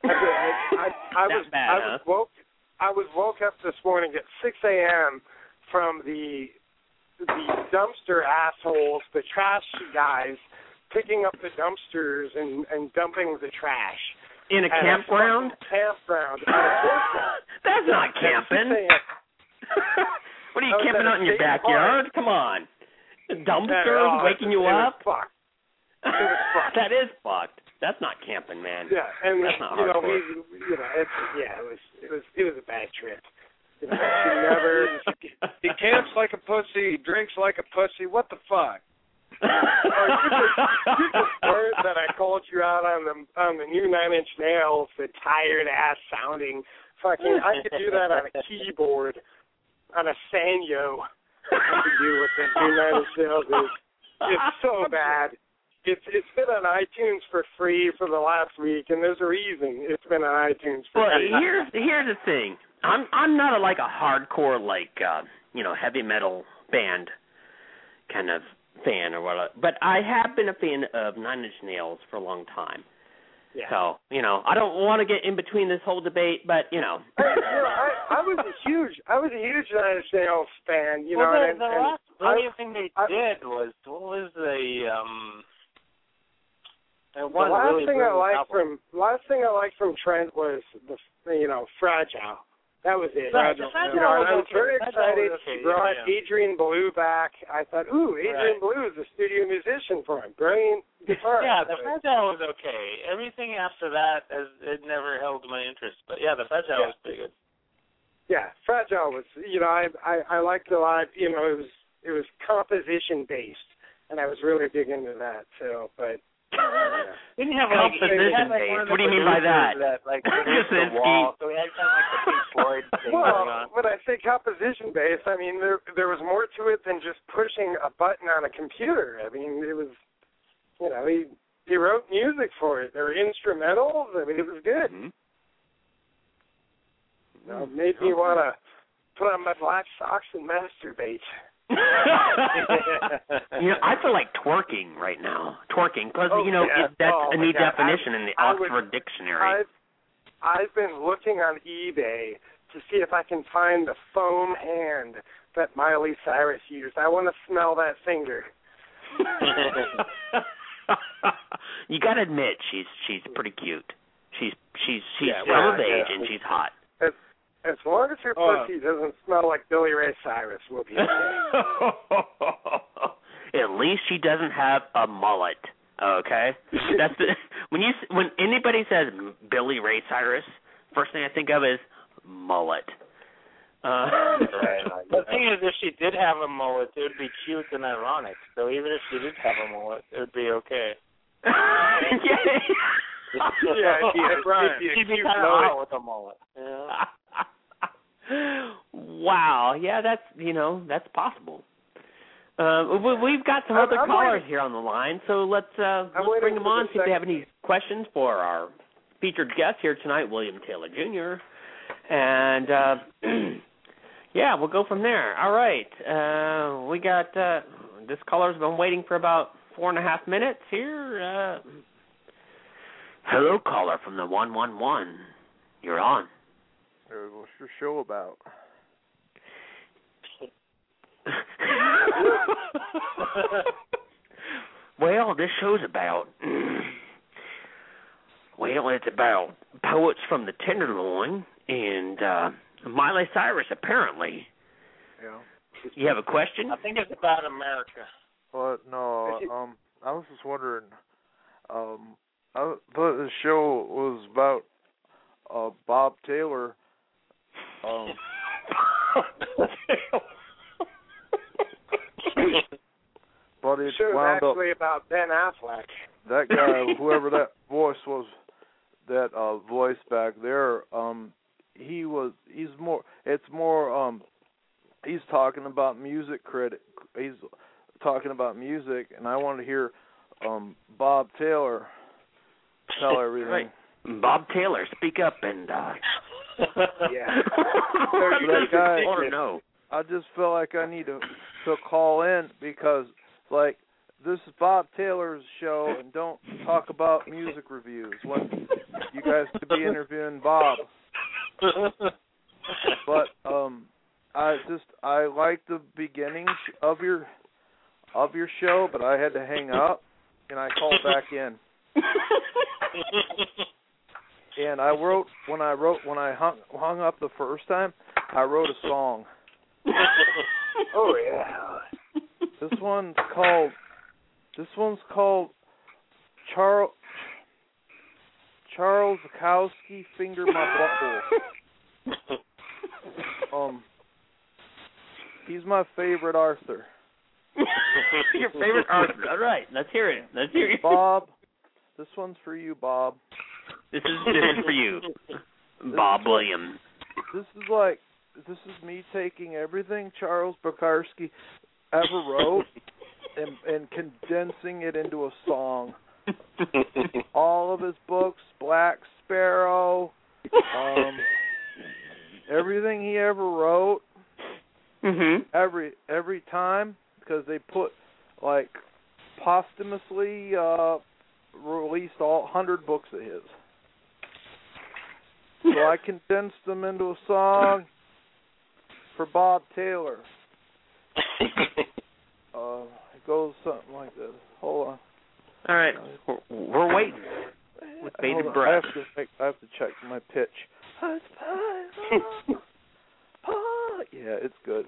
I was woke up this morning at 6 a.m. from the dumpster assholes, the trash guys, picking up the dumpsters and dumping the trash. In a campground? Campground. That's not camping. What are you camping out in your backyard? Come on. The dumpster waking you up? It was fucked. That is fucked. That's not camping, man. Yeah, and that's not hardcore. It was a bad trip. He camps like a pussy, drinks like a pussy. What the fuck? You just heard that I called you out on the new Nine Inch Nails, the tired ass sounding fucking. I could do that on a keyboard, on a Sanyo. I could do what the new Nine Inch Nails is. It's so bad. It's been on iTunes for free for the last week, and there's a reason it's been on iTunes for free. Well, here's the thing. I'm not a hardcore heavy metal band kind of fan or whatever, but I have been a fan of Nine Inch Nails for a long time. Yeah. So I don't want to get in between this whole debate, but I was a huge Nine Inch Nails fan. The last brilliant thing they did was what was the last thing I liked from Trent was the Fragile. That was it. Fragile. I was very excited. She brought Adrian Belew back. I thought, Adrian Belew is a studio musician for him. Brilliant guitar. Yeah, the Fragile was okay. Everything after that, it never held my interest. But yeah, the Fragile was pretty good. Yeah, Fragile was. I liked it a lot. It was composition based, and I was really big into that. So, but. Didn't have composition based. What do you mean by that? Produced the wall, so we had kind of like the Pink Floyd thing going on. When I say composition based, I mean there was more to it than just pushing a button on a computer. I mean, it was, he wrote music for it. There were instrumentals. I mean, it was good. Mm-hmm. It made me want to put on my black socks and masturbate. I feel like twerking right now. Twerking, because that's a new definition in the Oxford Dictionary. I've been looking on eBay to see if I can find the foam hand that Miley Cyrus used. I want to smell that finger. You got to admit, she's pretty cute. She's of age and she's hot. As long as her pussy doesn't smell like Billy Ray Cyrus, we'll be okay. At least she doesn't have a mullet. Okay, that's when anybody says Billy Ray Cyrus, first thing I think of is mullet. The thing is, if she did have a mullet, it would be cute and ironic. So even if she did have a mullet, it would be okay. She'd be kind of hot with a mullet. Yeah. Wow, yeah, that's possible. We've got some other callers here on the line, so let's bring them on, see if they have any questions for our featured guest here tonight, William Taylor Jr. And, we'll go from there. All right, we got, this caller's been waiting for about 4.5 minutes here. Hello, caller from the 111. You're on. What's your show about? Well, this show's about, it's about poets from the Tenderloin and Miley Cyrus, apparently. Yeah. You have a question? I think it's about America. Well, no, I was just wondering, I thought the show was about Bob Taylor. But it's wound up actually about Ben Affleck. That guy, whoever that voice was, that voice back there, he's talking about music critic. He's talking about music, and I want to hear Bob Taylor tell everything. Right. Bob Taylor, speak up and yeah. That guy, no. I just feel like I need to call in because, like, this is Bob Taylor's show, and don't talk about music reviews when you guys could be interviewing Bob. But I like the beginning of your show, but I had to hang up, and I called back in. And when I hung up the first time, I wrote a song. Oh yeah. This one's called Charles Bukowski, Finger My Butthole. He's my favorite Arthur. Your favorite Arthur. All right, let's hear it. Bob, this one's for you, Bob. This is for you, Bob Williams. This is me taking everything Charles Bukowski ever wrote and condensing it into a song. All of his books, Black Sparrow, everything he ever wrote, every time, because they put, like, posthumously released all 100 books of his. So I condensed them into a song for Bob Taylor. It goes something like this. Hold on. All right, we're waiting with bated breath. I have to check my pitch. Yeah, it's good.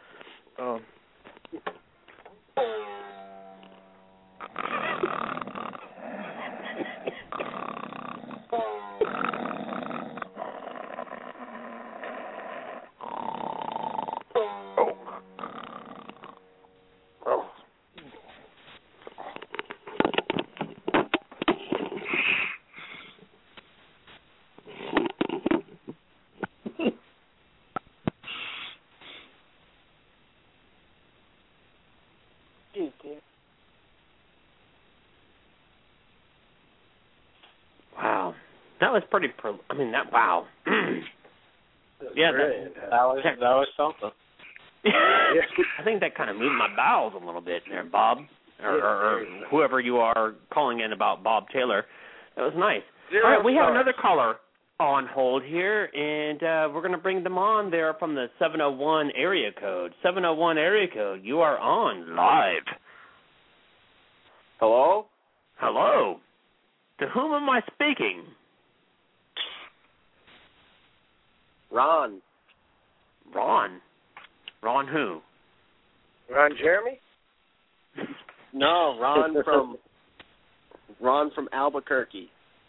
Wow, that was pretty. Wow. Yeah, that was something. I think that kind of moved my bowels a little bit there, Bob, or whoever you are calling in about Bob Taylor. That was nice. All right, we have another caller on hold here, and we're going to bring them on. They're from the 701 area code. 701 area code, you are on live. Hello? Hello. To whom am I speaking? Ron. Ron? Ron who? Ron Jeremy? No, Ron from Albuquerque.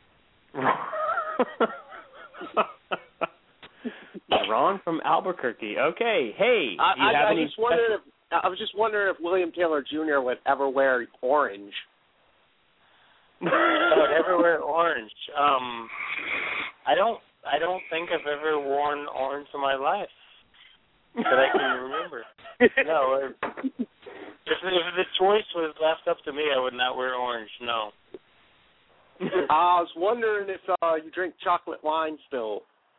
Ron from Albuquerque. Okay. Hey, I was just wondering if William Taylor Jr. would ever wear orange. Would ever wear orange? I don't think I've ever worn orange in my life that I can remember. No, if the choice was left up to me, I would not wear orange. No. I was wondering if you drink chocolate wine still.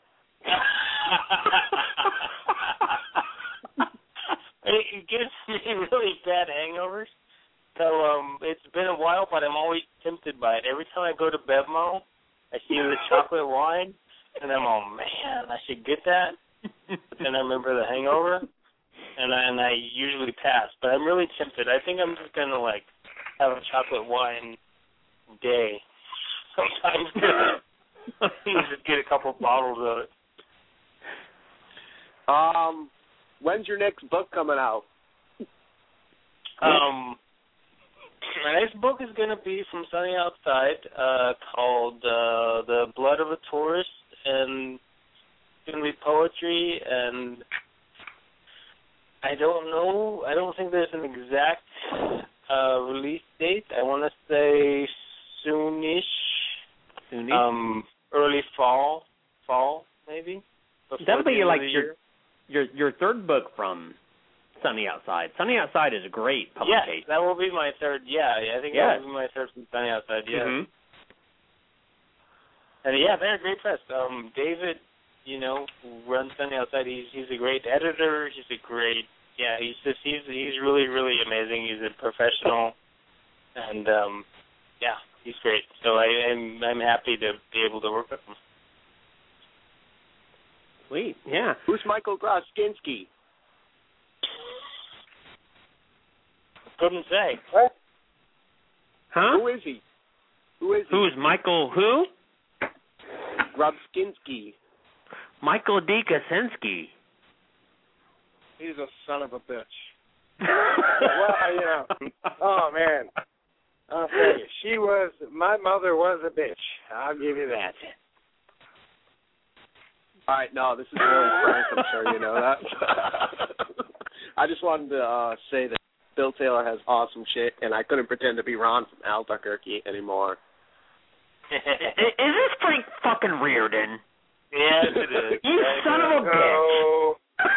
It gives me really bad hangovers. So it's been a while, but I'm always tempted by it. Every time I go to Bevmo, I see the chocolate wine, and I'm all, man, I should get that. But then I remember the hangover, and I usually pass. But I'm really tempted. I think I'm just going to, have a chocolate wine day. Sometimes just get a couple bottles of it. When's your next book coming out? My next book is going to be from Sunny Outside, called The Blood of a Tourist, and it's going to be poetry, and I don't know. I don't think there's an exact release date. I want to say soonish. Early fall maybe. That'll be like your third book from Sunny Outside. Sunny Outside is a great publication. Yes, that will be my third. Yeah, I think that will be my third from Sunny Outside. Yeah. Mm-hmm. And they're a great press. David, who runs Sunny Outside. He's a great editor. He's really, really amazing. He's a professional, and he's great. So I'm happy to be able to work with him. Sweet, yeah. Who's Michael Groskinski? Couldn't say. What? Huh? Who is he? Who's Michael who? Groskinski. Michael D. Kaczynski. He's a son of a bitch. Well, oh, man. I'll tell you, my mother was a bitch. I'll give you that. All right, no, this is really frank. I'm sure you know that. I just wanted to say that Bill Taylor has awesome shit, and I couldn't pretend to be Ron from Albuquerque anymore. Is this Frank fucking Reardon? Yes, it is. You son of a bitch.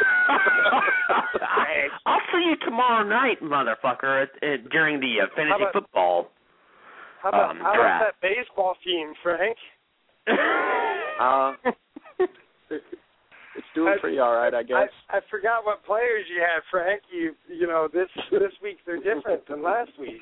I'll see you tomorrow night, motherfucker, during the fantasy football How about that baseball team, Frank? It's doing pretty all right, I guess. I forgot what players you had, Frank. This week they're different than last week.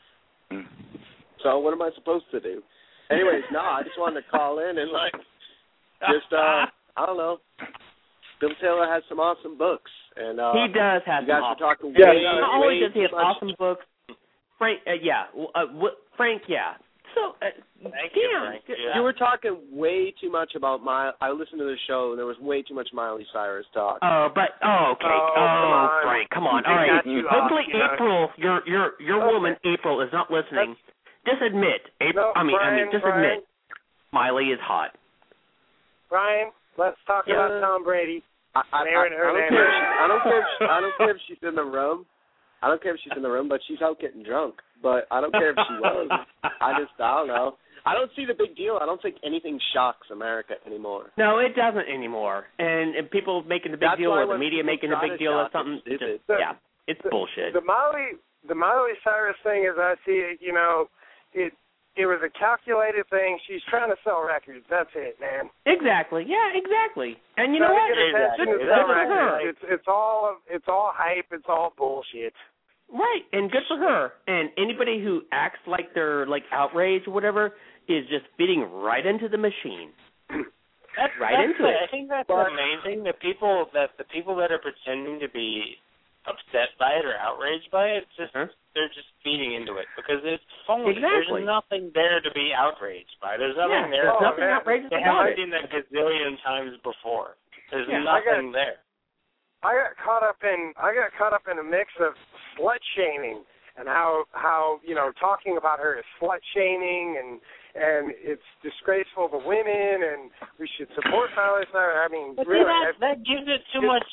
So what am I supposed to do? Anyways, no, I just wanted to call in and I don't know. Bill Taylor has some awesome books, and he does have some awesome books. Not only does he have awesome books, Frank, Frank, So, Thank you, Frank. You were talking way too much about I listened to the show, and there was way too much Miley Cyrus talk. Okay. Frank, come on. All right. Hopefully, April, your woman, April, is not listening. Just admit, April. Brian, admit, Miley is hot. Brian, let's talk about Tom Brady. I don't care if she's in the room. I don't care if she's in the room, but she's out getting drunk. But I don't care if she was. I don't know. I don't see the big deal. I don't think anything shocks America anymore. No, it doesn't anymore. And people making the big deal, or the media making the big deal of something. It's bullshit. The Miley Cyrus thing, as I see it, it was a calculated thing. She's trying to sell records. That's it, man. Exactly. Yeah, exactly. And you know what? It's all hype. It's all bullshit. Right, and good for her. And anybody who acts like they're outraged or whatever is just fitting right into the machine. That's into it. I think that's the main thing. The people that are pretending to be upset by it or outraged by it, they're just feeding into it because it's phony. Exactly. There's nothing there to be outraged by. There's nothing there. There's nothing outrageous about it. I've seen that gazillion times before. There's nothing there. I got caught up in a mix of slut shaming and how talking about her is slut shaming and it's disgraceful to women and we should support Miley Cyrus. I mean, but really, that gives it too much.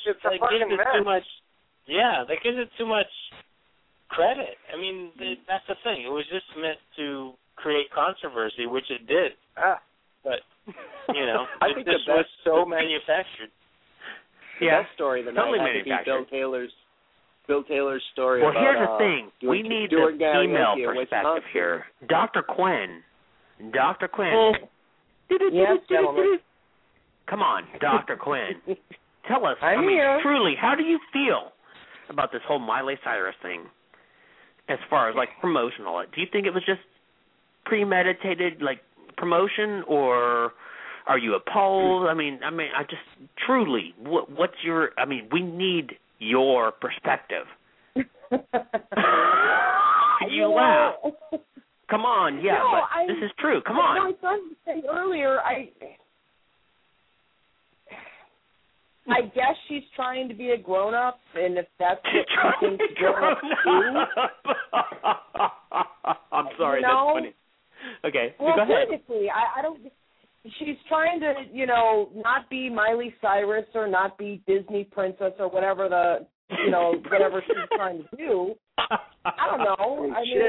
Yeah, that gives it too much credit. I mean, that's the thing. It was just meant to create controversy, which it did. But I think this was so manufactured. The best story of the night had to be Bill Taylor's story. Well, about, here's the thing. We need the female perspective here. Dr. Quinn. Yes, gentlemen. Come on, Dr. Quinn. Tell us, truly, how do you feel about this whole Miley Cyrus thing as far as, promotional? Do you think it was just premeditated, promotion, or are you opposed? I mean, I just truly, what's your? I mean, we need your perspective. You laugh. Come on, this is true. Come on. No, I started to say earlier. I guess she's trying to be a grown-up, and if that's what she thinks grown-ups do. I'm sorry, that's funny. Okay, well, go ahead. Politically, I don't. She's trying to, not be Miley Cyrus or not be Disney princess or whatever whatever she's trying to do. I don't know.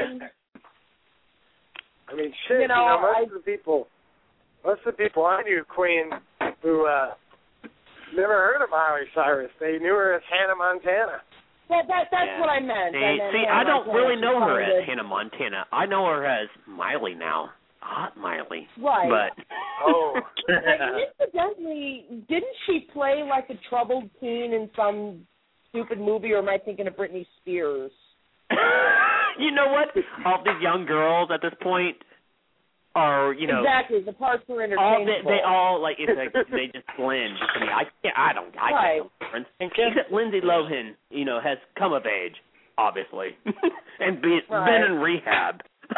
Most of the people I knew, Queen, who never heard of Miley Cyrus. They knew her as Hannah Montana. Well, that's what I meant. I don't really know her as Hannah Montana. I know her as Miley now. Hot Miley. Right. But incidentally, didn't she play like a troubled teen in some stupid movie, or am I thinking of Britney Spears? You know what? All these young girls at this point are, exactly, the parts are interchangeable. They all they just blend to me. I can't tell the difference. Except Lindsay Lohan, has come of age, obviously, and been in rehab.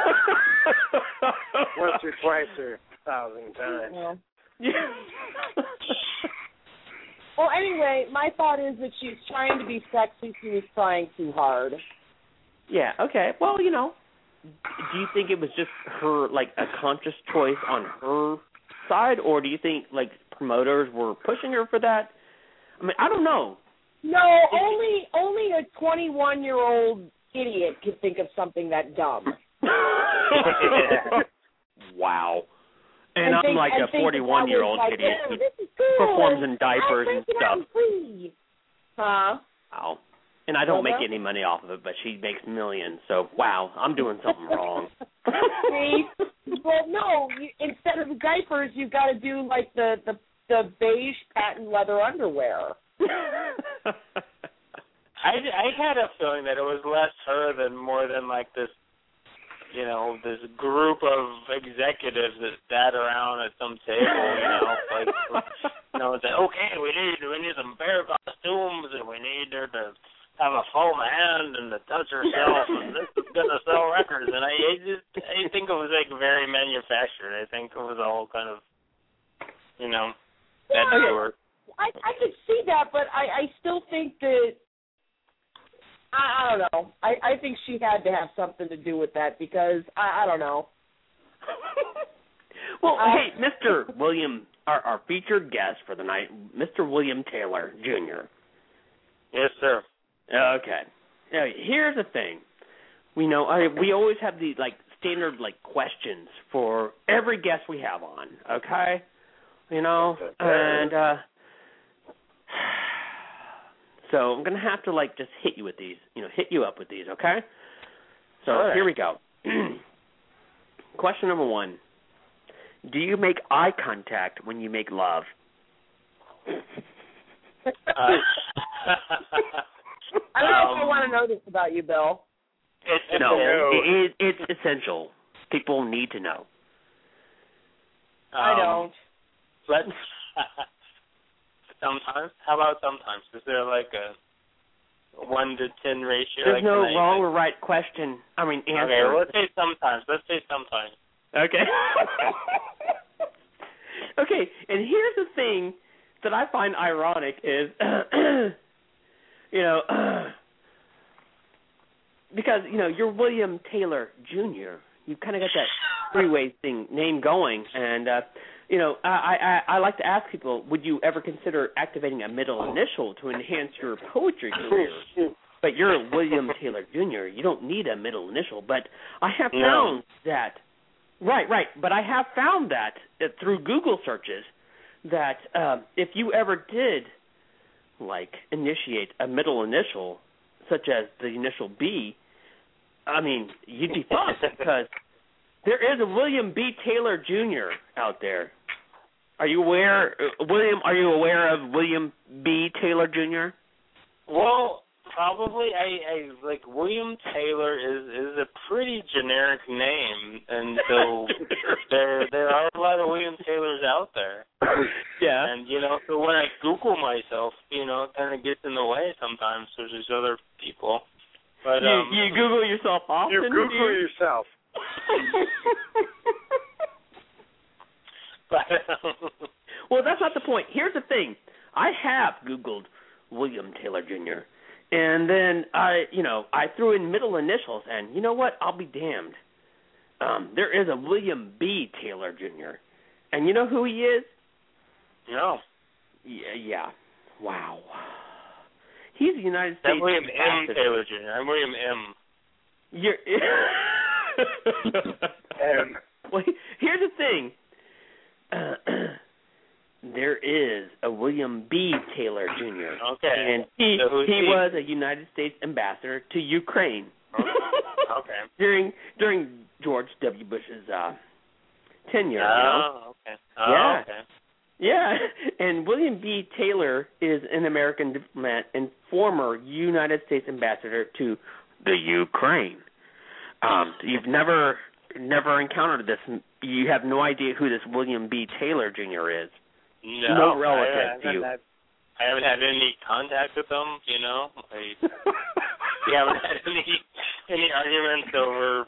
Once or twice or 1,000 times. Yeah. Well, anyway, my thought is that she's trying to be sexy. She was trying too hard. Yeah. Okay. Well, do you think it was just her, a conscious choice on her side, or do you think, promoters were pushing her for that? I mean, I don't know. No, only a 21-year-old idiot could think of something that dumb. Wow. And I'm a 41-year-old idiot who performs in diapers and stuff. Huh? Wow. And I don't make any money off of it, but she makes millions. So, wow, I'm doing something wrong. See? Well, no, instead of diapers, you've got to do, the beige patent leather underwear. I had a feeling that it was less her than more than this, this group of executives that sat around at some table, and said, okay, we need some bear costumes, and we need her to have a foam hand and to touch herself, and this is going to sell records. And I think think it was like very manufactured. I think it was all kind of, that sort. I could see that, but I still think that I don't know. I think she had to have something to do with that because I don't know. Well, hey, Mr. William, our featured guest for the night, Mr. William Taylor, Jr. Yes, sir. Okay. Now, here's the thing. We always have these standard questions for every guest we have on. Okay. And so I'm gonna have to just hit you with these. Hit you up with these. Okay. So Here we go. Question number 1. Do you make eye contact when you make love? I don't know if I want to know this about you, Bill. It's essential. People need to know. I don't. Let's sometimes. How about sometimes? Is there a 1 to 10 ratio? There's no wrong or right question. Answer. Okay, well, let's say sometimes. Okay. Okay, and here's the thing that I find ironic is, because, you're William Taylor Jr. You kind of got that three-way name going, and, I like to ask people, would you ever consider activating a middle initial to enhance your poetry career? But you're William Taylor Jr. You don't need a middle initial, but I have found that. Right. But I have found that through Google searches that if you ever did, initiate a middle initial, such as the initial B, you'd be fucked because there is a William B. Taylor Jr. out there. Are you aware, William? Are you aware of William B. Taylor Jr.? Well, probably. I William Taylor is a pretty generic name, and so there are a lot of William Taylors out there. Yeah. And so when I Google myself, it kind of gets in the way sometimes. There's these other people. But you Google yourself often. You Google yourself. Well, that's not the point. Here's the thing. I have Googled William Taylor Jr., and then I threw in middle initials, and you know what? I'll be damned. There is a William B. Taylor Jr., and you know who he is? No. Yeah. Wow. He's the United States. That's William M. Taylor Jr. I'm William M. You're. Well, here's the thing. There is a William B. Taylor Jr. Okay. And he was a United States ambassador to Ukraine. Okay. During George W. Bush's tenure. Okay. Yeah. Okay. Yeah, and William B. Taylor is an American diplomat and former United States ambassador to the Ukraine. You've never encountered this. You have no idea who this William B. Taylor Jr. is. No relative to you. I haven't had any contact with them. We haven't had any arguments over.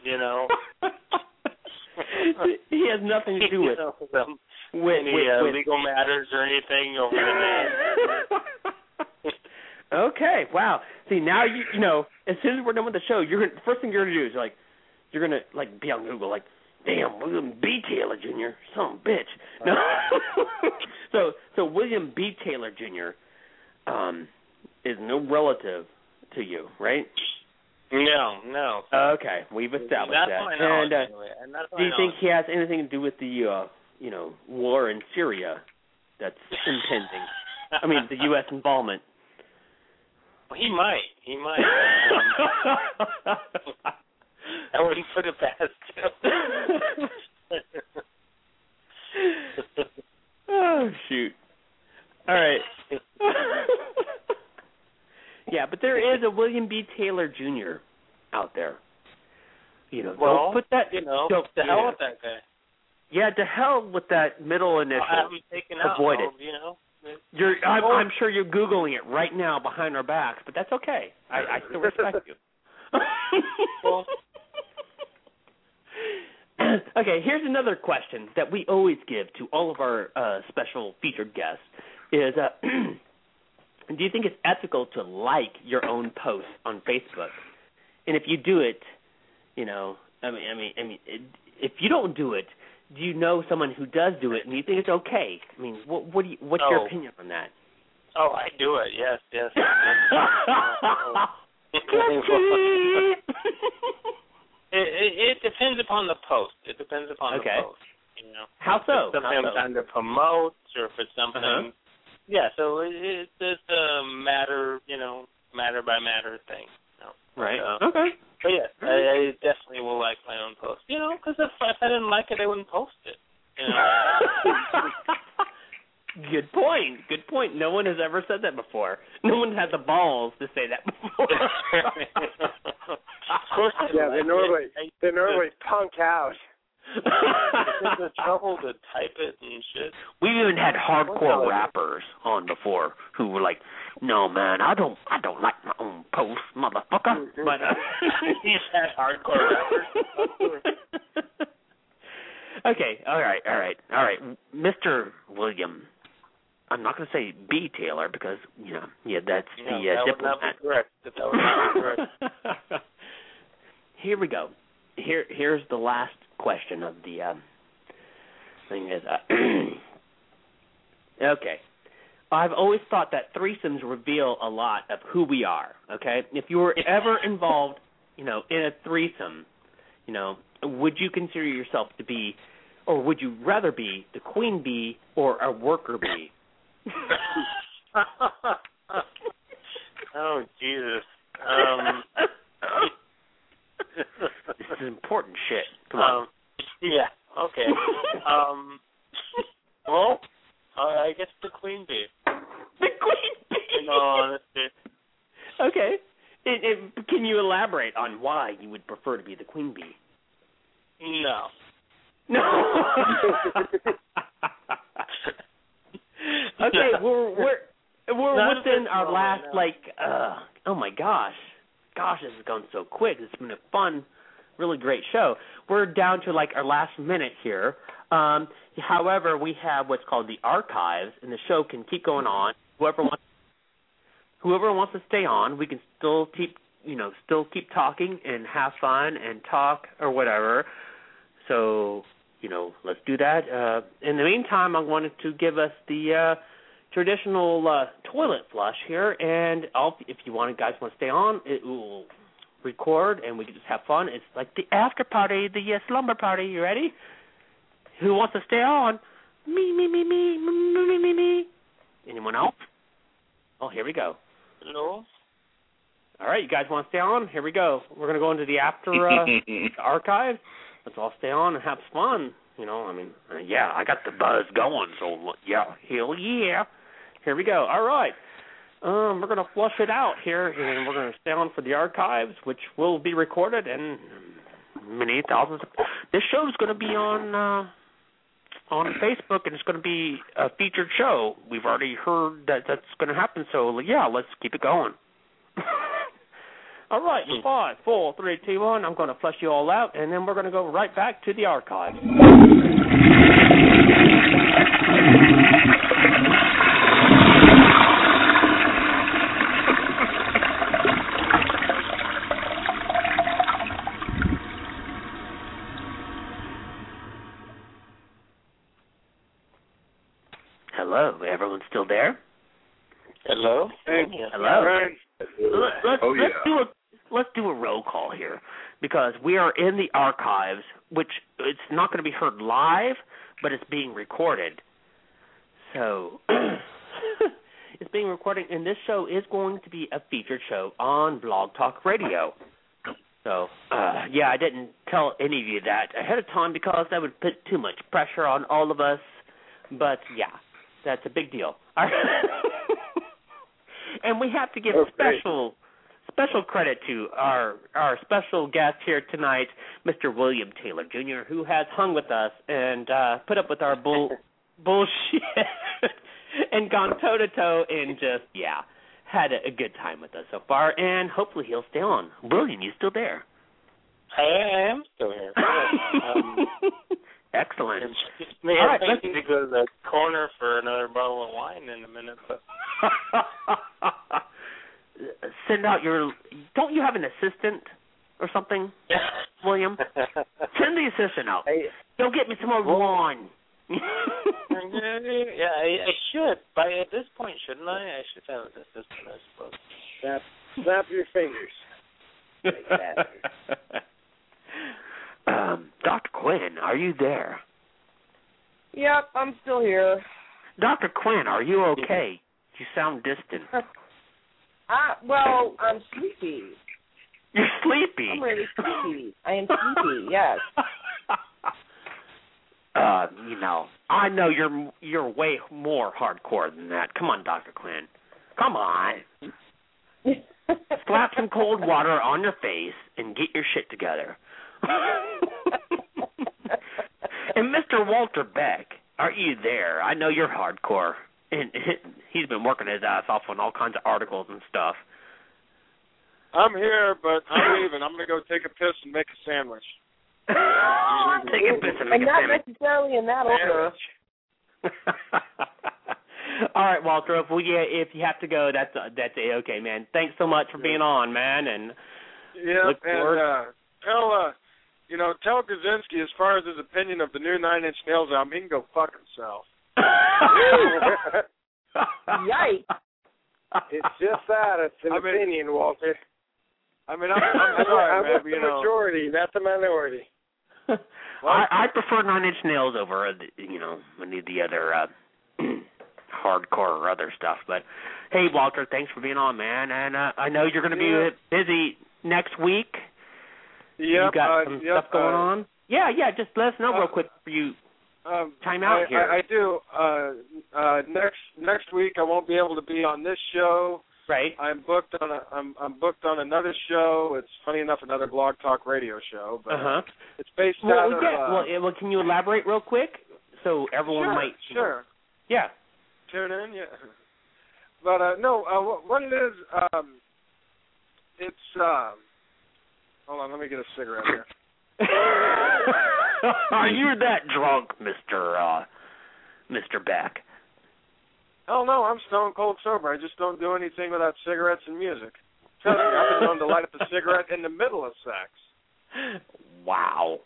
He has nothing to do with them. With legal matters or anything over the name. Okay, wow. See, now you know, as soon as we're done with the show, the first thing you're gonna do is you're gonna be on Google damn, William B. Taylor Jr. Son of a bitch. No. So William B. Taylor Jr. Is no relative to you, right? No. Okay, we've established that's that. My knowledge, and anyway. And that's do you think he has anything to do with the war in Syria that's impending? I mean, the U.S. involvement. Well, he might. I wouldn't put it past him. Oh, shoot. All right. Yeah, but there is a William B. Taylor Jr. out there. Don't put that. To hell with that guy. Yeah, to hell with that middle initial. I'll have him taken out. Avoid it. I'm sure you're Googling it right now behind our backs, but that's okay. I still respect you. Okay, here's another question that we always give to all of our special featured guests is, do you think it's ethical to like your own posts on Facebook? And if you do it, you know, I mean, if you don't do it, do you know someone who does do it, and you think it's okay? I mean, what's your opinion on that? Oh, I do it. Yes. It depends upon the post. It depends upon the post. You know, how so? If it's something I'm trying to promote, or if it's something. Yeah. So it's a matter by matter thing. You know? Right. Okay. But yes, I definitely will like my own post. You know, because if I didn't like it, I wouldn't post it. You know. Good point. No one has ever said that before. No one had the balls to say that before. Of course, they normally punk out. It's the trouble to type it and shit. We've even had hardcore rappers on before who were like, "No, man, I don't like my own post, motherfucker." But he's had hardcore rappers. Okay, all right, Mr. William. I'm not going to say B. Taylor because that's the that diplomat. Would not be correct. That would not be correct. Here we go. Here's the last question of the thing is. Okay, I've always thought that threesomes reveal a lot of who we are. Okay, if you were ever involved, in a threesome, would you consider yourself to be, or would you rather be the queen bee or a worker bee? Oh, Jesus. This is important shit. Come on. Yeah, okay. Well, I guess the queen bee. The queen bee? In all honesty. Okay. Can you elaborate on why you would prefer to be the queen bee? No. Okay, we're within our last oh my gosh, this has gone so quick. It's been a fun, really great show. We're down to our last minute here. However, we have what's called the archives, and the show can keep going on. Whoever wants to stay on, we can still keep talking and have fun and talk or whatever. So, let's do that. In the meantime, I wanted to give us the traditional toilet flush here, and if you guys want to stay on, it will record, and we can just have fun. It's like the after party, the slumber party. You ready? Who wants to stay on? Me. Anyone else? Oh, here we go. No. All right, you guys want to stay on? Here we go. We're going to go into the after archive. Let's all stay on and have fun. I got the buzz going, so yeah, hell yeah. Here we go. All right. We're going to flush it out here, and we're going to stay on for the archives, which will be recorded, and many thousands. This show's going to be on Facebook, and it's going to be a featured show. We've already heard that's going to happen, so yeah, let's keep it going. All right, 5, 4, 3, 2, 1. I'm going to flush you all out, and then we're going to go right back to the archive. Hello, everyone still there? Hello? Hello. Let's do a roll call here, because we are in the archives, which it's not going to be heard live, but it's being recorded. So it's being recorded, and this show is going to be a featured show on Blog Talk Radio. So, I didn't tell any of you that ahead of time because that would put too much pressure on all of us. But, yeah, that's a big deal. And we have to give special credit to our special guest here tonight, Mr. William Taylor Jr., who has hung with us and put up with our bullshit and gone toe-to-toe and just, had a good time with us so far, and hopefully he'll stay on. William, you still there? I am still here. Excellent. All right, I need to go to the corner for another bottle of wine in a minute. But send out your. Don't you have an assistant or something, William? Send the assistant out. Go get me some more wine. Yeah, I should. At this point, shouldn't I? I should have an assistant, I suppose. Snap your fingers. Dr. Quinn, are you there? Yep, I'm still here. Dr. Quinn, are you okay? You sound distant. Well, I'm sleepy. You're sleepy? I'm really sleepy. I am sleepy, yes. I know you're way more hardcore than that. Come on, Dr. Quinn. Come on. Slap some cold water on your face and get your shit together. And Mr. Walter Beck, are you there? I know you're hardcore. And he's been working his ass off on all kinds of articles and stuff. I'm here, but I'm leaving. I'm going to go take a piss and make a sandwich. Take a piss and make a sandwich. Not necessarily in that order. All right, Walter. If you have to go, that's A-okay, man. Thanks so much for being on, man. And look forward. Tell Kaczynski, as far as his opinion of the new Nine Inch Nails album, he can go fuck himself. Yikes! It's just that. It's an opinion, Walter. I'm sorry, I'm with the majority, not the minority. I prefer Nine Inch Nails over, any of the other hardcore or other stuff. But hey, Walter, thanks for being on, man. And I know you're going to be busy next week. Yeah, you got some stuff going on. Yeah. Just let us know real quick for you. Time out here. I do. Next week I won't be able to be on this show. Right. I'm booked on another show. It's funny enough another Blog Talk Radio show, but it's based out of. Well, can you elaborate real quick so everyone might? Sure. Yeah. Tune in. Yeah. But what it is, it's. Hold on, let me get a cigarette here. Are you that drunk, Mr. Beck? Oh, no, I'm stone cold sober. I just don't do anything without cigarettes and music. Trust me, I've been known to light up a cigarette in the middle of sex. Wow.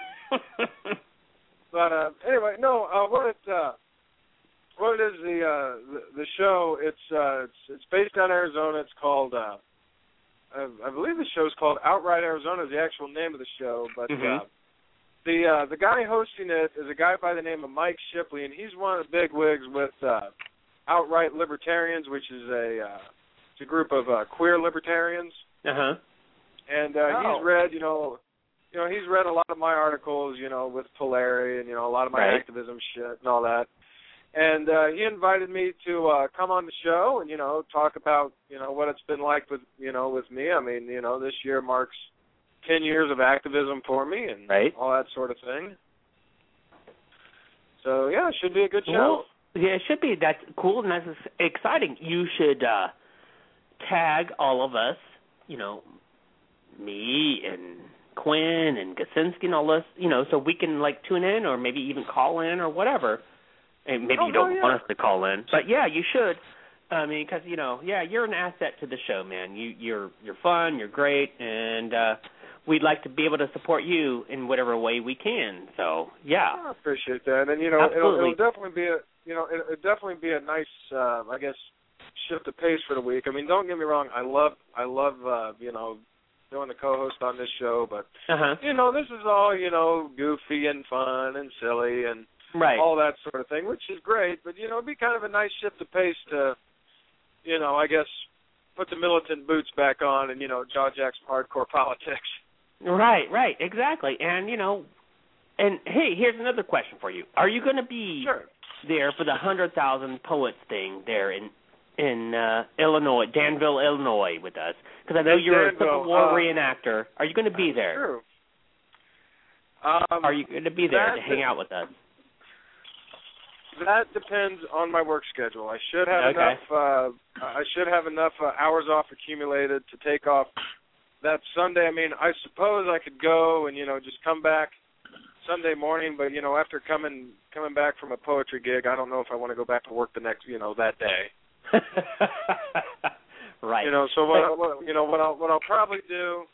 But anyway, no, what it is, the show, it's based out of Arizona. It's called, I believe the show's called Outright Arizona is the actual name of the show, but the guy hosting it is a guy by the name of Mike Shipley, and he's one of the big wigs with Outright Libertarians, which is it's a group of queer libertarians. And he's read, he's read a lot of my articles, with Polari and a lot of my activism shit and all that. And he invited me to come on the show and, talk about, what it's been like with me. I mean, this year marks 10 years of activism for me and all that sort of thing. So, yeah, it should be a good show. Well, yeah, it should be. That's cool and that's exciting. You should tag all of us, me and Quinn and Kaczynski and all this, so we can, tune in or maybe even call in or whatever. And maybe you don't want us to call in, but yeah, you should. I mean, because you're an asset to the show, man. You're fun, you're great, and we'd like to be able to support you in whatever way we can. So yeah, I appreciate that, and it'll definitely be it'll be a nice, I guess, shift of pace for the week. I mean, don't get me wrong, I love doing the co-host on this show, but this is all goofy and fun and silly and. All that sort of thing, which is great, but, it'd be kind of a nice shift of pace to, I guess, put the militant boots back on and, jaw jack some hardcore politics. Right, exactly. And, and, hey, here's another question for you. Are you going to be there for the 100,000 Poets thing there in Illinois, Danville, Illinois with us? Because I know you're a Civil War reenactor. Are you going to be there? True. Are you going to be there to hang out with us? That depends on my work schedule. I should have enough. I should have enough hours off accumulated to take off that Sunday, I mean, I suppose I could go and just come back Sunday morning, but after coming back from a poetry gig, I don't know if I want to go back to work the next that day. Right. So what I'll probably do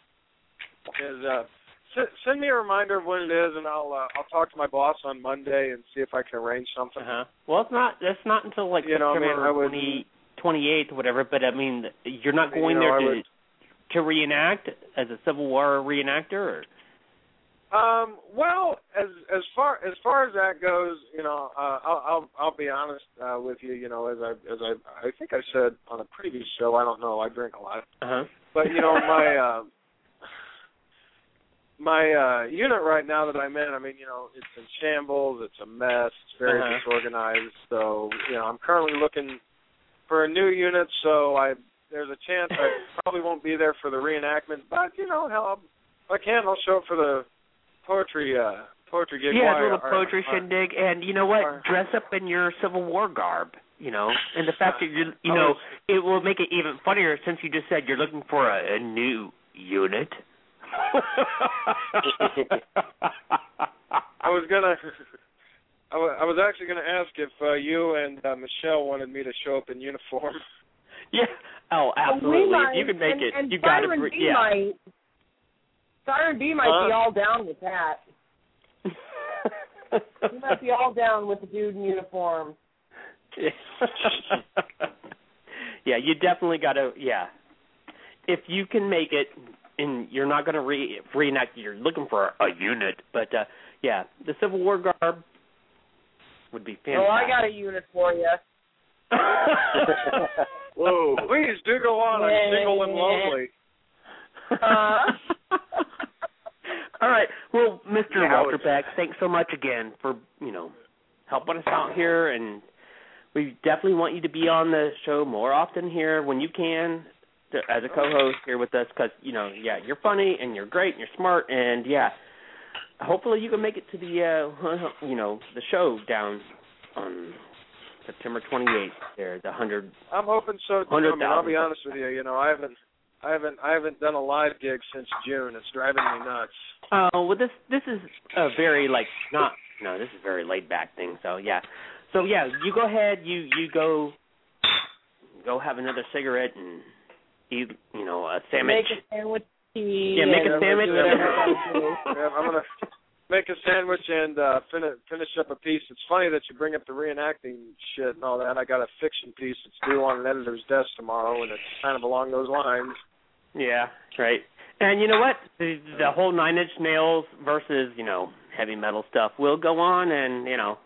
is send me a reminder of when it is, and I'll talk to my boss on Monday and see if I can arrange something. Well, it's not until like September 28th or whatever. But I mean, you're not going there to reenact as a Civil War reenactor, or? Well, as far as that goes, I'll be honest with you. As I think I said on a previous show, I don't know, I drink a lot. But my unit right now that I'm in, I mean, it's in shambles, it's a mess, it's very disorganized. So, I'm currently looking for a new unit. So there's a chance I probably won't be there for the reenactment. But hell, if I can, I'll show up for the poetry gig. Yeah, a little poetry shindig, and you know what? Dress up in your Civil War garb, and the fact that it will make it even funnier since you just said you're looking for a new unit. I was actually gonna ask if you and Michelle wanted me to show up in uniform. Yeah. Oh, absolutely. If you can make it, and you got to. Yeah. Siren B might be all down with that. He might be all down with the dude in uniform. Yeah, you definitely got to. Yeah, if you can make it, and you're not going to reenact. You're looking for a unit, but yeah, the Civil War garb would be fantastic. Well, I got a unit for you. Whoa! Please do go on. I'm single and lonely. All right. Well, Mr. Walter Beck, thanks so much again for, helping us out here, and we definitely want you to be on the show more often here when you can as a co-host here with us because, you're funny and you're great and you're smart, and, hopefully you can make it to the, the show down on September 28th there, the 100. I'm hoping so, too. I'll be honest with you, I haven't done a live gig since June. It's driving me nuts. Oh, well, this is a very this is a very laid back thing. So yeah, you go ahead. You go have another cigarette and eat a sandwich. Make a sandwich. Yeah, make a sandwich. I'm gonna make a sandwich and finish up a piece. It's funny that you bring up the reenacting shit and all that. I got a fiction piece that's due on an editor's desk tomorrow, and it's kind of along those lines. Yeah, right. And you know what? The whole Nine Inch Nails versus, heavy metal stuff will go on, and,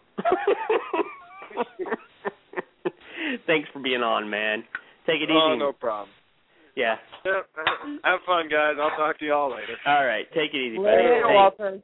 Thanks for being on, man. Take it easy. Oh, no problem. Yeah. Have fun, guys. I'll talk to you all later. All right. Take it easy, buddy. Later, Walter.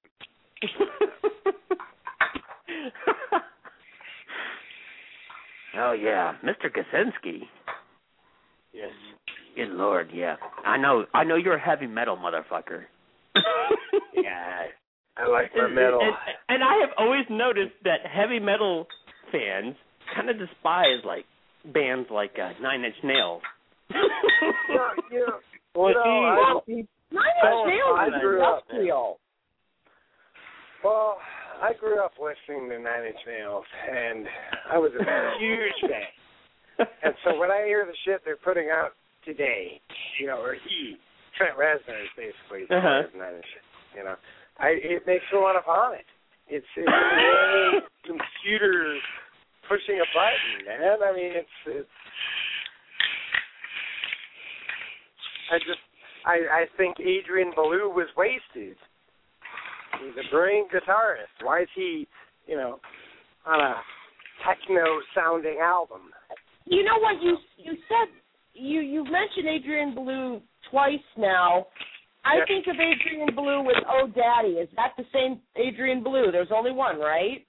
Oh, yeah. Mr. Kaczynski. Yes. Good Lord, yeah. I know you're a heavy metal motherfucker. Yeah, I like my metal. And I have always noticed that heavy metal fans kind of despise, bands like Nine Inch Nails. Yeah. Well, Nine Inch Nails is industrial. Well, I grew up listening to Nine Inch Nails, and I was a huge fan. And so when I hear the shit they're putting out today, Trent Reznor is basically part of Nine Inch, it makes me want to vomit. It's a computer pushing a button, man. I mean, it's. I think Adrian Belew was wasted. He's a brilliant guitarist. Why is he, on a techno-sounding album? You know what you said? You mentioned Adrian Belew twice now. I think of Adrian Belew with Oh Daddy. Is that the same Adrian Belew? There's only one, right?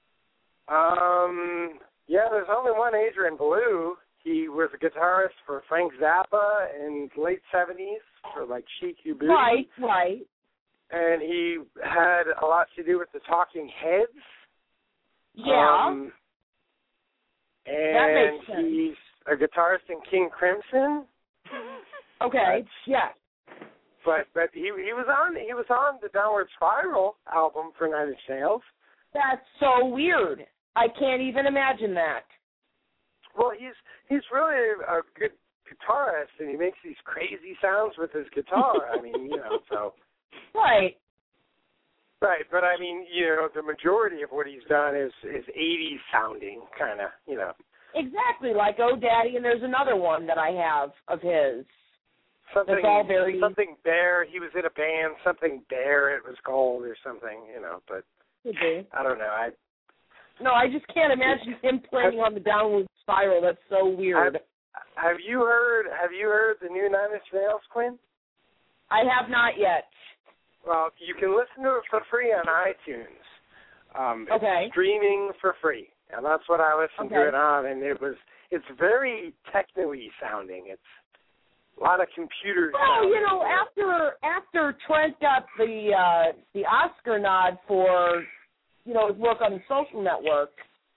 Yeah, there's only one Adrian Belew. He was a guitarist for Frank Zappa in the late 70s for Chic U Booty. Right. And he had a lot to do with the Talking Heads. Yeah. And that makes sense. He's a guitarist in King Crimson. Okay, yeah. But he was on the Downward Spiral album for Nine Inch Nails. That's so weird. I can't even imagine that. Well, he's really a good guitarist, and he makes these crazy sounds with his guitar. I mean, so. Right. Right, but I mean, the majority of what he's done is 80s sounding, kind of, Exactly, like Oh Daddy, and there's another one that I have of his. Something Bear. He was in a band, something Bear it was called or something, but I don't know. I just can't imagine him playing on the Downward Spiral. That's so weird. Have you heard the new Nine Inch Nails, Quinn? I have not yet. Well, you can listen to it for free on iTunes. Okay. It's streaming for free, and that's what I listened to it on. And it's very techno-y sounding. It's a lot of computer. Well, after Trent got the Oscar nod for his work on The Social Network,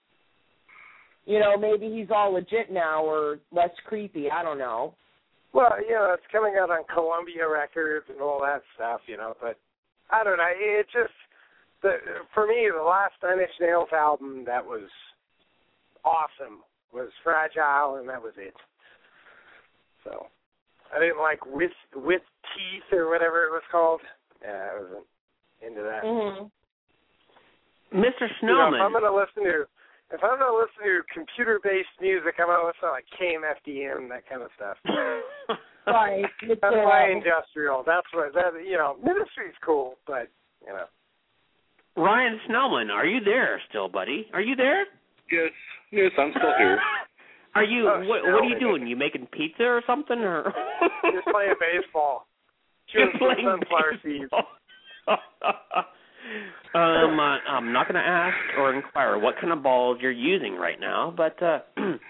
maybe he's all legit now or less creepy. I don't know. Well, it's coming out on Columbia Records and all that stuff, but I don't know. It just, for me, the last Nine Inch Nails album that was awesome was Fragile, and that was it. So I didn't like With Teeth or whatever it was called. Yeah, I wasn't into that. Mm-hmm. Mr. Snowman. If I'm going to listen to computer-based music, I'm going to listen to like KMFDM, that kind of stuff. Right. That's my industrial. That's what Ministry's cool, but Ryan Snellman, are you there still, buddy? Are you there? Yes, I'm still here. Are you? What are you doing? You making pizza or something, or just playing baseball? Just playing sunflower seeds. I'm not going to ask or inquire what kind of balls you're using right now, but but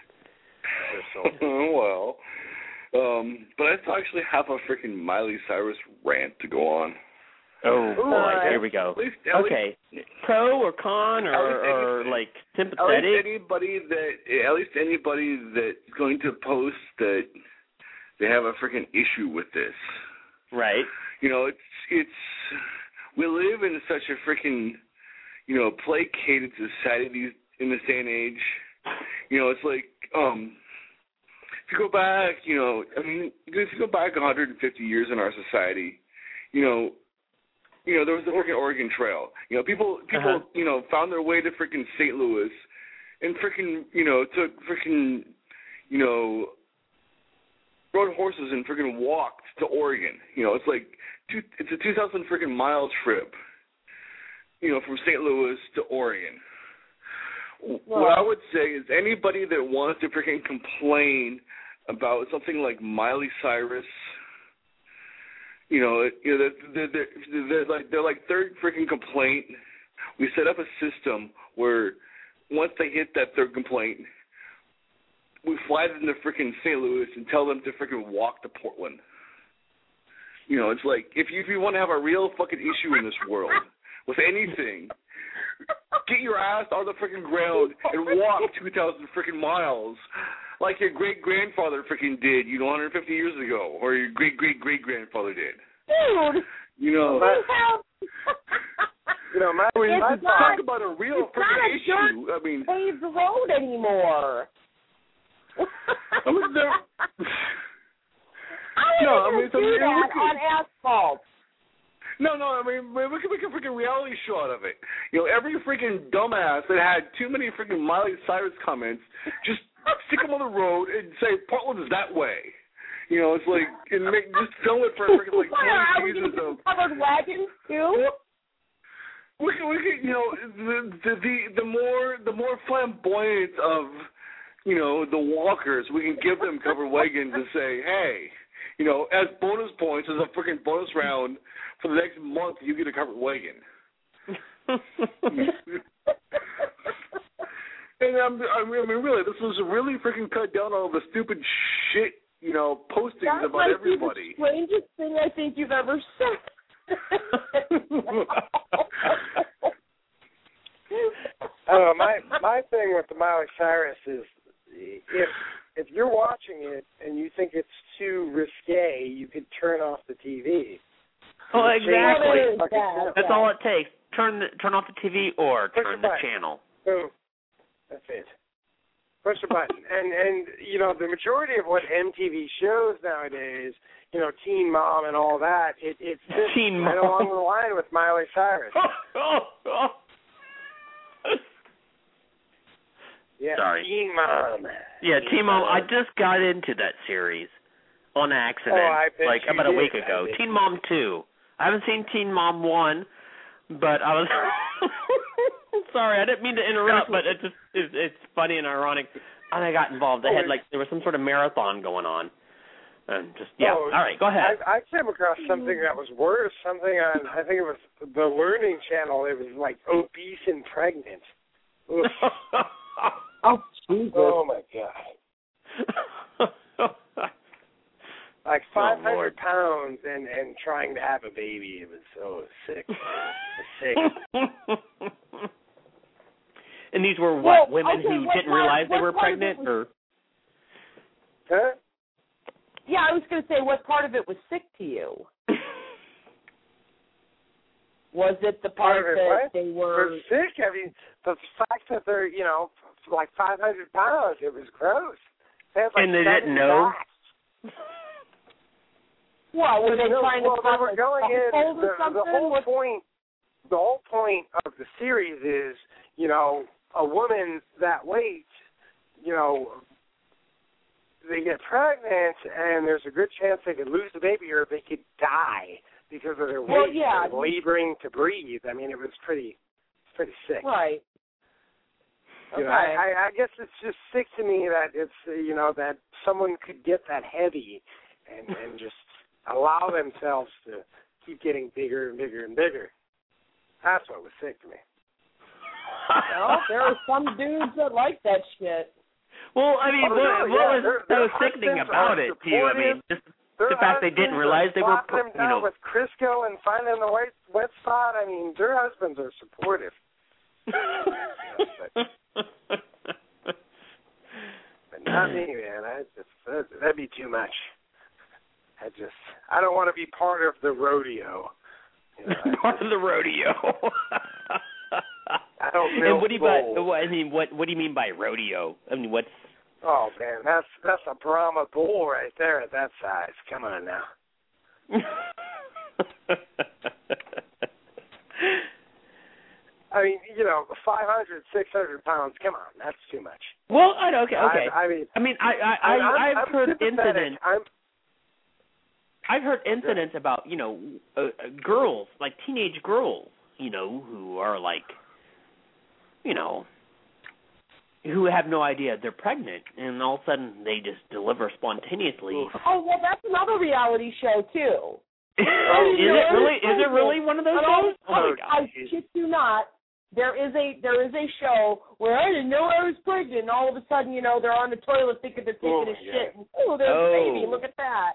I actually have a freaking Miley Cyrus rant to go on. Oh boy, here we go. Okay, pro or con or like sympathetic? At least anybody that's going to post that they have a freaking issue with this. Right. It's we live in such a freaking, placated society in this day and age. It's like, if you go back, if you go back 150 years in our society, there was the freaking Oregon Trail. People, found their way to freaking St. Louis and freaking, took freaking, rode horses and freaking walked to Oregon. It's like, it's a 2,000 freaking mile trip, from St. Louis to Oregon. What I would say is anybody that wants to freaking complain about something like Miley Cyrus, they're like third freaking complaint. We set up a system where once they hit that third complaint, we fly them to freaking St. Louis and tell them to freaking walk to Portland. It's like if you want to have a real fucking issue in this world with anything, get your ass on the freaking ground and walk 2,000 freaking miles like your great-grandfather freaking did, 150 years ago, or your great-great-great-grandfather did. Dude! Talk about a real freaking issue. I mean, paved road anymore. Do that on asphalt. No, we can make a freaking reality show out of it. Every freaking dumbass that had too many freaking Miley Cyrus comments, just stick them on the road and say Portland is that way. It's like, just film it for freaking like 20 seasons of covered wagons too. We could, the more flamboyant of, the walkers, we can give them covered wagons and say, hey, as bonus points, as a freaking bonus round for the next month, you get a covered wagon. And really, this was really freaking cut down all the stupid shit, postings about everybody. That's the strangest thing I think you've ever said. My thing with the Miley Cyrus is if you're watching it and you think it's too risque, you could turn off the TV. That's all it takes. Turn off the TV or turn the channel. Boom. That's it. Push a button. And you know, the majority of what MTV shows nowadays, you know, Teen Mom and all that, it's just Teen right Mom. along the line with Miley Cyrus. Yeah, Sorry. Teen Mom. Yeah, Teen Mom. I just got into that series on accident, I bet like you about a did. week ago. Teen Mom 2. I haven't seen Teen Mom 1, but I was sorry, I didn't mean to interrupt, but it's funny and ironic. And I got involved. There was some sort of marathon going on. And just all right, go ahead. I came across something that was worse. Something on, I think it was the Learning Channel. It was like obese and pregnant. Oh, Jesus. Oh my God. Like 500 pounds and trying to have a baby. It was so sick. Sick. And these were women who didn't realize they were pregnant, or? Huh? Yeah, I was going to say, what part of it was sick to you? Was it the part that they were sick? I mean, the fact that they're, you know, like 500 pounds, it was gross. They had, like, and they didn't know? What, were they trying to they were going in, the whole point of the series is, you know, a woman that weight, you know, they get pregnant and there's a good chance they could lose the baby or they could die because of their weight. Well, yeah. Laboring to breathe. I mean, it was pretty sick. Right. You know, I guess it's just sick to me that it's, you know, that someone could get that heavy and just allow themselves to keep getting bigger and bigger and bigger. That's what was sick to me. Well, there are some dudes that like that shit. Well, I mean, what was so sickening about it to you? I mean, just the fact they didn't realize they were, you know, with Crisco and finding the wet spot. I mean, their husbands are supportive. But not me, man. That'd be too much. I don't want to be part of the rodeo. You know, part of the rodeo. I don't know. And what do you mean by rodeo? I mean, what's? Oh man, that's a Brahma bull right there at that size. Come on now. I mean, you know, 500, 600 pounds. Come on, that's too much. Well, okay. I've heard incidents. I've heard incidents about, you know, girls, like teenage girls, you know, who are like, you know, who have no idea they're pregnant, and all of a sudden they just deliver spontaneously. Oh, well, that's another reality show too. Is it really one of those shows? Oh my God! I shit you not. There is a show where I didn't know I was pregnant, and all of a sudden, you know, they're on the toilet thinking they're taking a shit, and there's a baby. Look at that.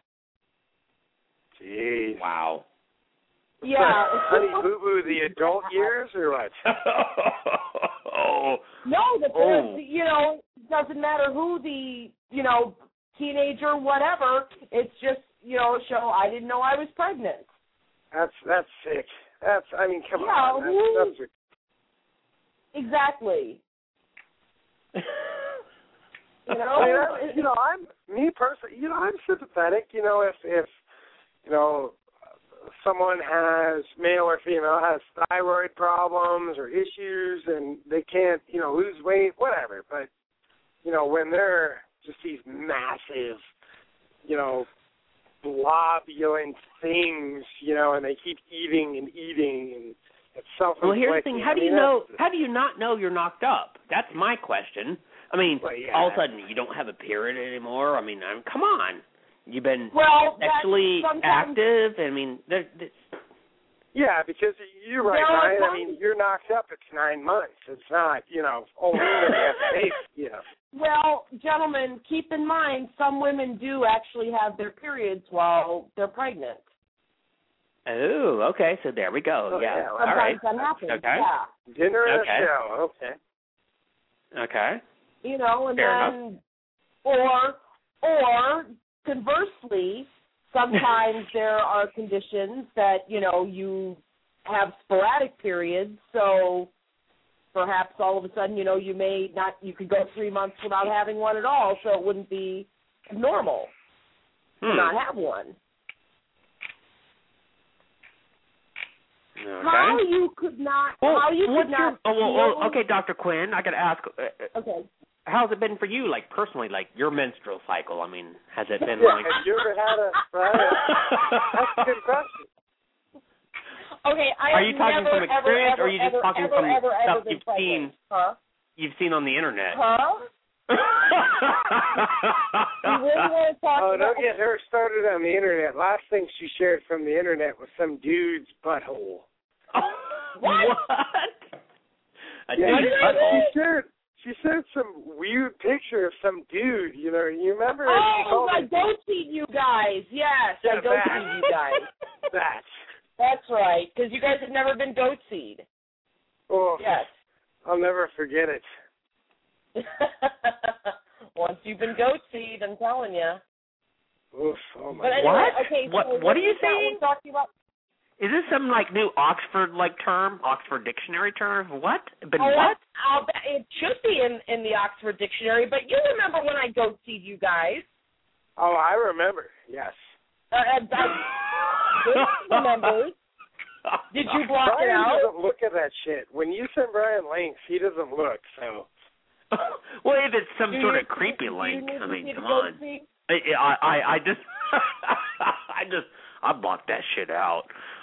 Jeez. Wow. Yeah. Honey Boo Boo, the adult years, or what? No, there's, you know, it doesn't matter who the, you know, teenager, whatever. It's just, you know, a show. I didn't know I was pregnant. That's sick. I mean, come on. That's exactly. I'm sympathetic. You know, if you know, someone has, male or female, has thyroid problems or issues and they can't, you know, lose weight, whatever. But, you know, when they're just these massive, you know, globulin things, you know, and they keep eating and it's self-inflicting. Well, here's the thing. How do you not know you're knocked up? That's my question. I mean, all of a sudden you don't have a period anymore. I mean, come on. You've been sexually active. I mean, yeah, because you're right, Ryan. I mean, you're knocked up. It's 9 months. It's not, you know, only you know. Well, gentlemen, keep in mind some women do actually have their periods while they're pregnant. Oh, okay. So there we go. Yeah. All right. That happens. Okay. Yeah. Dinner and a show. Okay. Okay. You know, and fair then, or conversely, sometimes there are conditions that, you know, you have sporadic periods, so perhaps all of a sudden, you could go 3 months without having one at all, so it wouldn't be normal to not have one. Okay. How you could not? Okay, Dr. Quinn, I got to ask. Okay. How's it been for you, like personally, like your menstrual cycle? I mean, has it been like? Have you ever had a? That's a good question. Okay, are you talking from experience, or are you just talking from stuff you've seen? Huh? You've seen on the internet. Huh? You really want to talk about? Don't get her started on the internet. Last thing she shared from the internet was some dude's butthole. What? A dude's butthole? She shared some weird picture of some dude. You remember? Oh, I goat seed you guys. Yes, I goat seed you guys. That's right, because you guys have never been goat seed. Oh, yes. I'll never forget it. Once you've been goat seed, I'm telling you. Oof, oh my but anyway, what? Okay, what? So what are you saying? Talking about? Is this some new Oxford term? Oxford dictionary term? What? What? It should be in the Oxford dictionary, but you remember when I goat seed you guys? Oh, I remember. Yes. Remember? Did you block Brian it out? Doesn't look at that shit. When you send Brian links, he doesn't look. So. Well, if it's some sort of creepy link, I mean, come on. I just I blocked that shit out.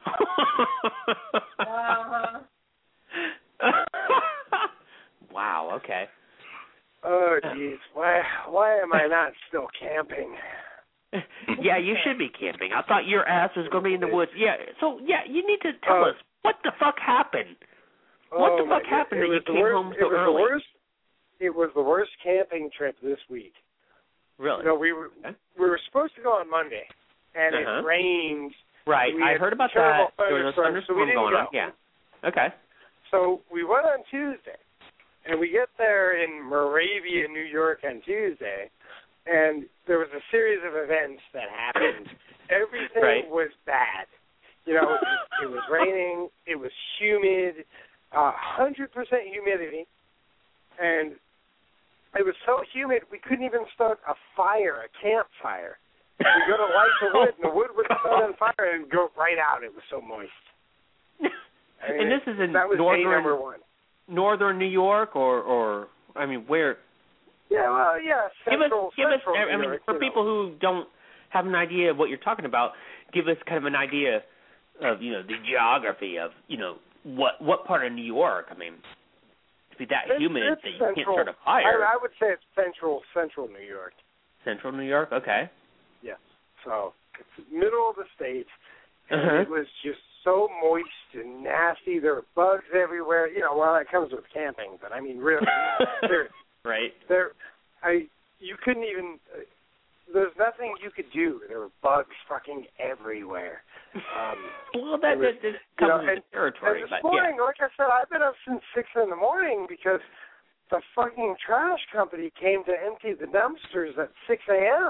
Wow. Okay. Oh, jeez. Why am I not still camping? Yeah, you should be camping. I thought your ass was going to be in the woods. Yeah, so, you need to tell us, what the fuck happened? What the fuck happened that you came home so early? It was the worst camping trip this week. Really? We were supposed to go on Monday, and it rained. Right, I heard about that. There was a thunderstorm going on. Yeah. Okay. So we went on Tuesday, and we get there in Moravia, New York on Tuesday, and there was a series of events that happened. Everything was bad. It was raining, it was humid, 100% humidity, and it was so humid we couldn't even start a campfire. We go to light the wood, and the wood would start on fire and go right out. It was so moist. And this is in that was day number one. Northern New York, or I mean, where? Yeah, well, yeah, central. Give us. I mean, for people who don't have an idea of what you're talking about, give us kind of an idea of the geography of what part of New York. I mean, to be that humid that you can't start a fire. I would say it's central New York. Central New York, okay. Yes. So it's middle of the state, and it was just so moist and nasty. There were bugs everywhere. Well, that comes with camping, but I mean, really, right. You couldn't even. There's nothing you could do. There were bugs fucking everywhere. Well, that comes with the territory. And this morning, like I said, I've been up since 6 a.m. because the fucking trash company came to empty the dumpsters at 6 a.m.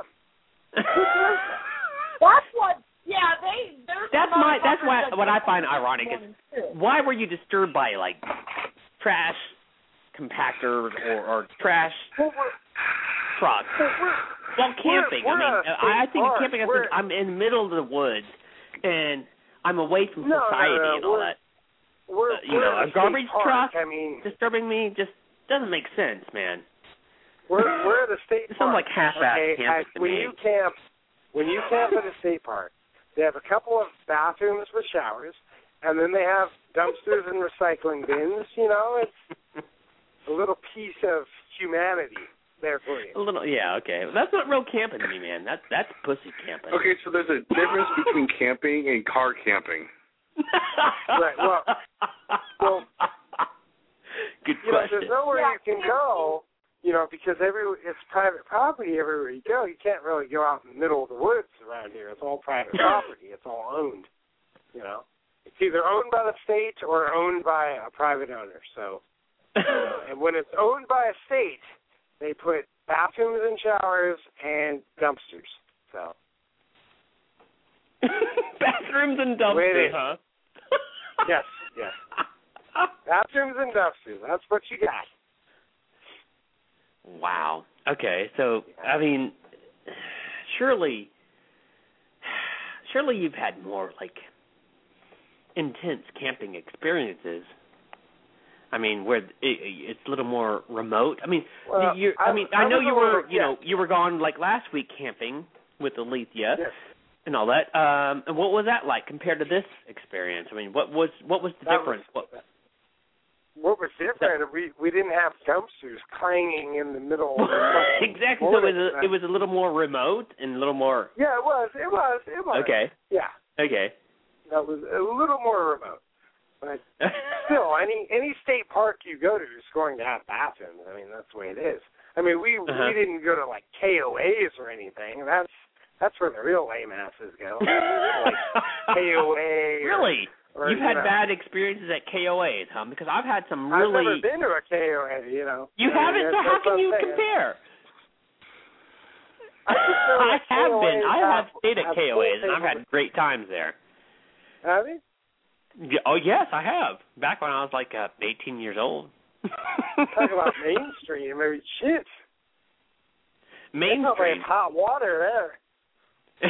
That's what. Yeah, That's what I find ironic is why were you disturbed by trash compactors or trash trucks? Well, camping. I think camping. I'm in the middle of the woods and I'm away from society and all that. A garbage truck disturbing me just doesn't make sense, man. We're at a state park. It sounds like half-assed camping to me. When you camp at a state park, they have a couple of bathrooms with showers, and then they have dumpsters and recycling bins. It's a little piece of humanity there for you. A little, yeah, okay. That's not real camping to me, man. That's pussy camping. Okay, so there's a difference between camping and car camping. Right. Well, good question. There's nowhere you can go. Because it's private property everywhere you go. You can't really go out in the middle of the woods around here. It's all private property. It's all owned. It's either owned by the state or owned by a private owner. So, and when it's owned by a state, they put bathrooms and showers and dumpsters. So, bathrooms and dumpsters, huh? Yes. Bathrooms and dumpsters. That's what you got. Wow. Okay. So, I mean, surely you've had more like intense camping experiences. I mean, where it's a little more remote. I mean, well, I know you were, you were gone like last week camping with Alethea and all that. And what was that like compared to this experience? I mean, what was the difference? What was different? We didn't have dumpsters clanging in the middle. Exactly. So it was a little more remote and a little more. Yeah, it was. Okay. Yeah. Okay. That was a little more remote. But still, any state park you go to is going to have bathrooms. I mean, that's the way it is. I mean, we didn't go to like KOAs or anything. That's where the real lame asses go. Like KOA. Really? You've had bad experiences at KOAs, huh? Because I've had some really. I've never been to a KOA. You haven't? So how can you compare? I have been. I have stayed at KOAs, and I've had great times there. Have you? Yeah, oh, yes, I have. Back when I was like 18 years old. Talk about mainstream. I mean, shit. Mainstream. Like hot water there.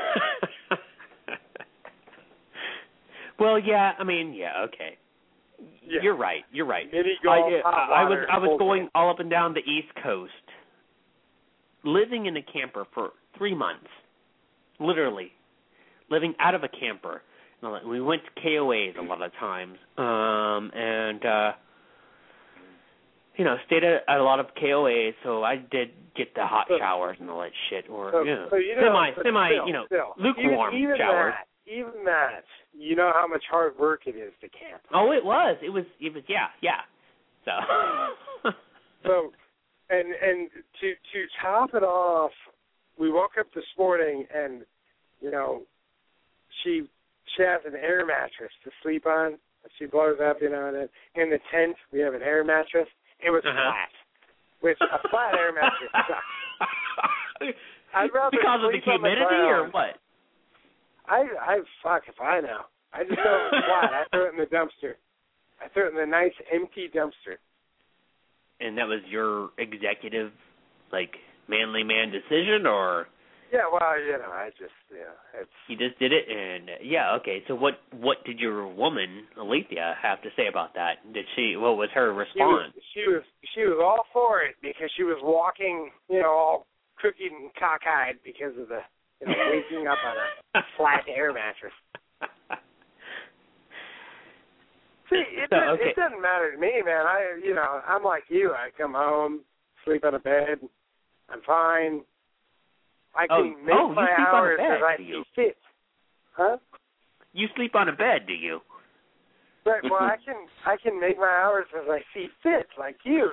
Well, yeah, I mean, okay. Yeah. You're right. I was going all up and down the East Coast, living in a camper for 3 months, literally, living out of a camper. We went to KOAs a lot of times, and stayed at a lot of KOAs. So I did get the hot showers and all that shit, or lukewarm showers. Even that, you know how much hard work it is to camp. Oh, it was. It was. Yeah. So, and to top it off, we woke up this morning and she has an air mattress to sleep on. She blows up, and then in the tent we have an air mattress. It was flat, which a flat air mattress sucks. I'd rather because of the humidity or what? I fuck if I know. I just throw it flat. I throw it in the dumpster. I throw it in the nice empty dumpster. And that was your executive, manly man decision, or? Yeah, well, I just, it's... You just did it, and, okay. So what did your woman, Alethea, have to say about that? What was her response? She was all for it, because she was walking, all crooked and cockeyed because of the, waking up on a flat air mattress. See, it doesn't matter to me, man. I'm like you. I come home, sleep on a bed. I'm fine. I can make my hours as I see fit. Huh? You sleep on a bed, do you? Right. Well, I can make my hours as I see fit, like you.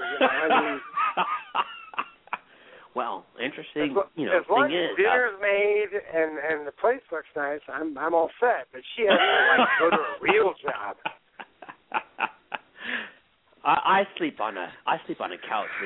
Well, interesting. As long as dinner's made and the place looks nice, I'm all set. But she has to go to a real job. I sleep on a couch with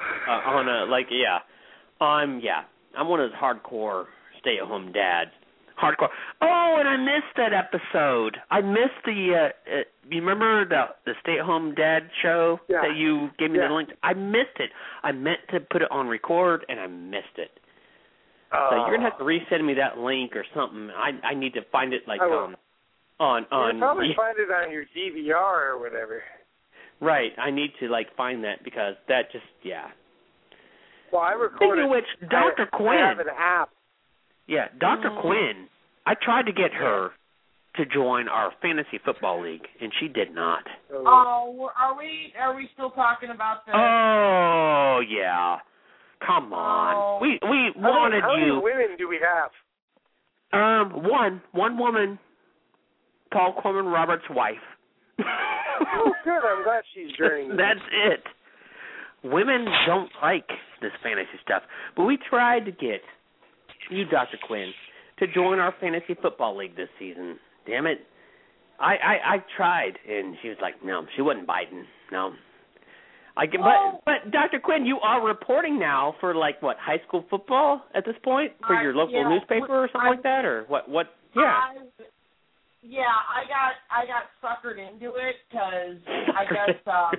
I'm one of those hardcore stay-at-home dads. Hardcore. Oh, and I missed that episode. I missed the. You remember the stay-at-home dad show that you gave me the link? I missed it. I meant to put it on record, and I missed it. So you're gonna have to resend me that link or something. I need to find it on. You'll probably find it on your DVR or whatever. Right. I need to find that because that just Well, I recorded. Speaking of which, Dr. Quinn. I have an app. Yeah, Dr. Quinn. I tried to get her to join our fantasy football league, and she did not. Oh, are we still talking about this? Oh yeah, come on. We wanted how you. How many women do we have? One woman, Paul Corman Roberts' wife. Oh, good. I'm glad she's joining. That's it. Women don't like this fantasy stuff, but we tried to get you, Dr. Quinn, to join our fantasy football league this season. Damn it. I tried, and she was like, no, she wasn't biting. No. But Dr. Quinn, you are reporting now for high school football at this point for your local newspaper or something like that, or what? Yeah. I got suckered into it because I guess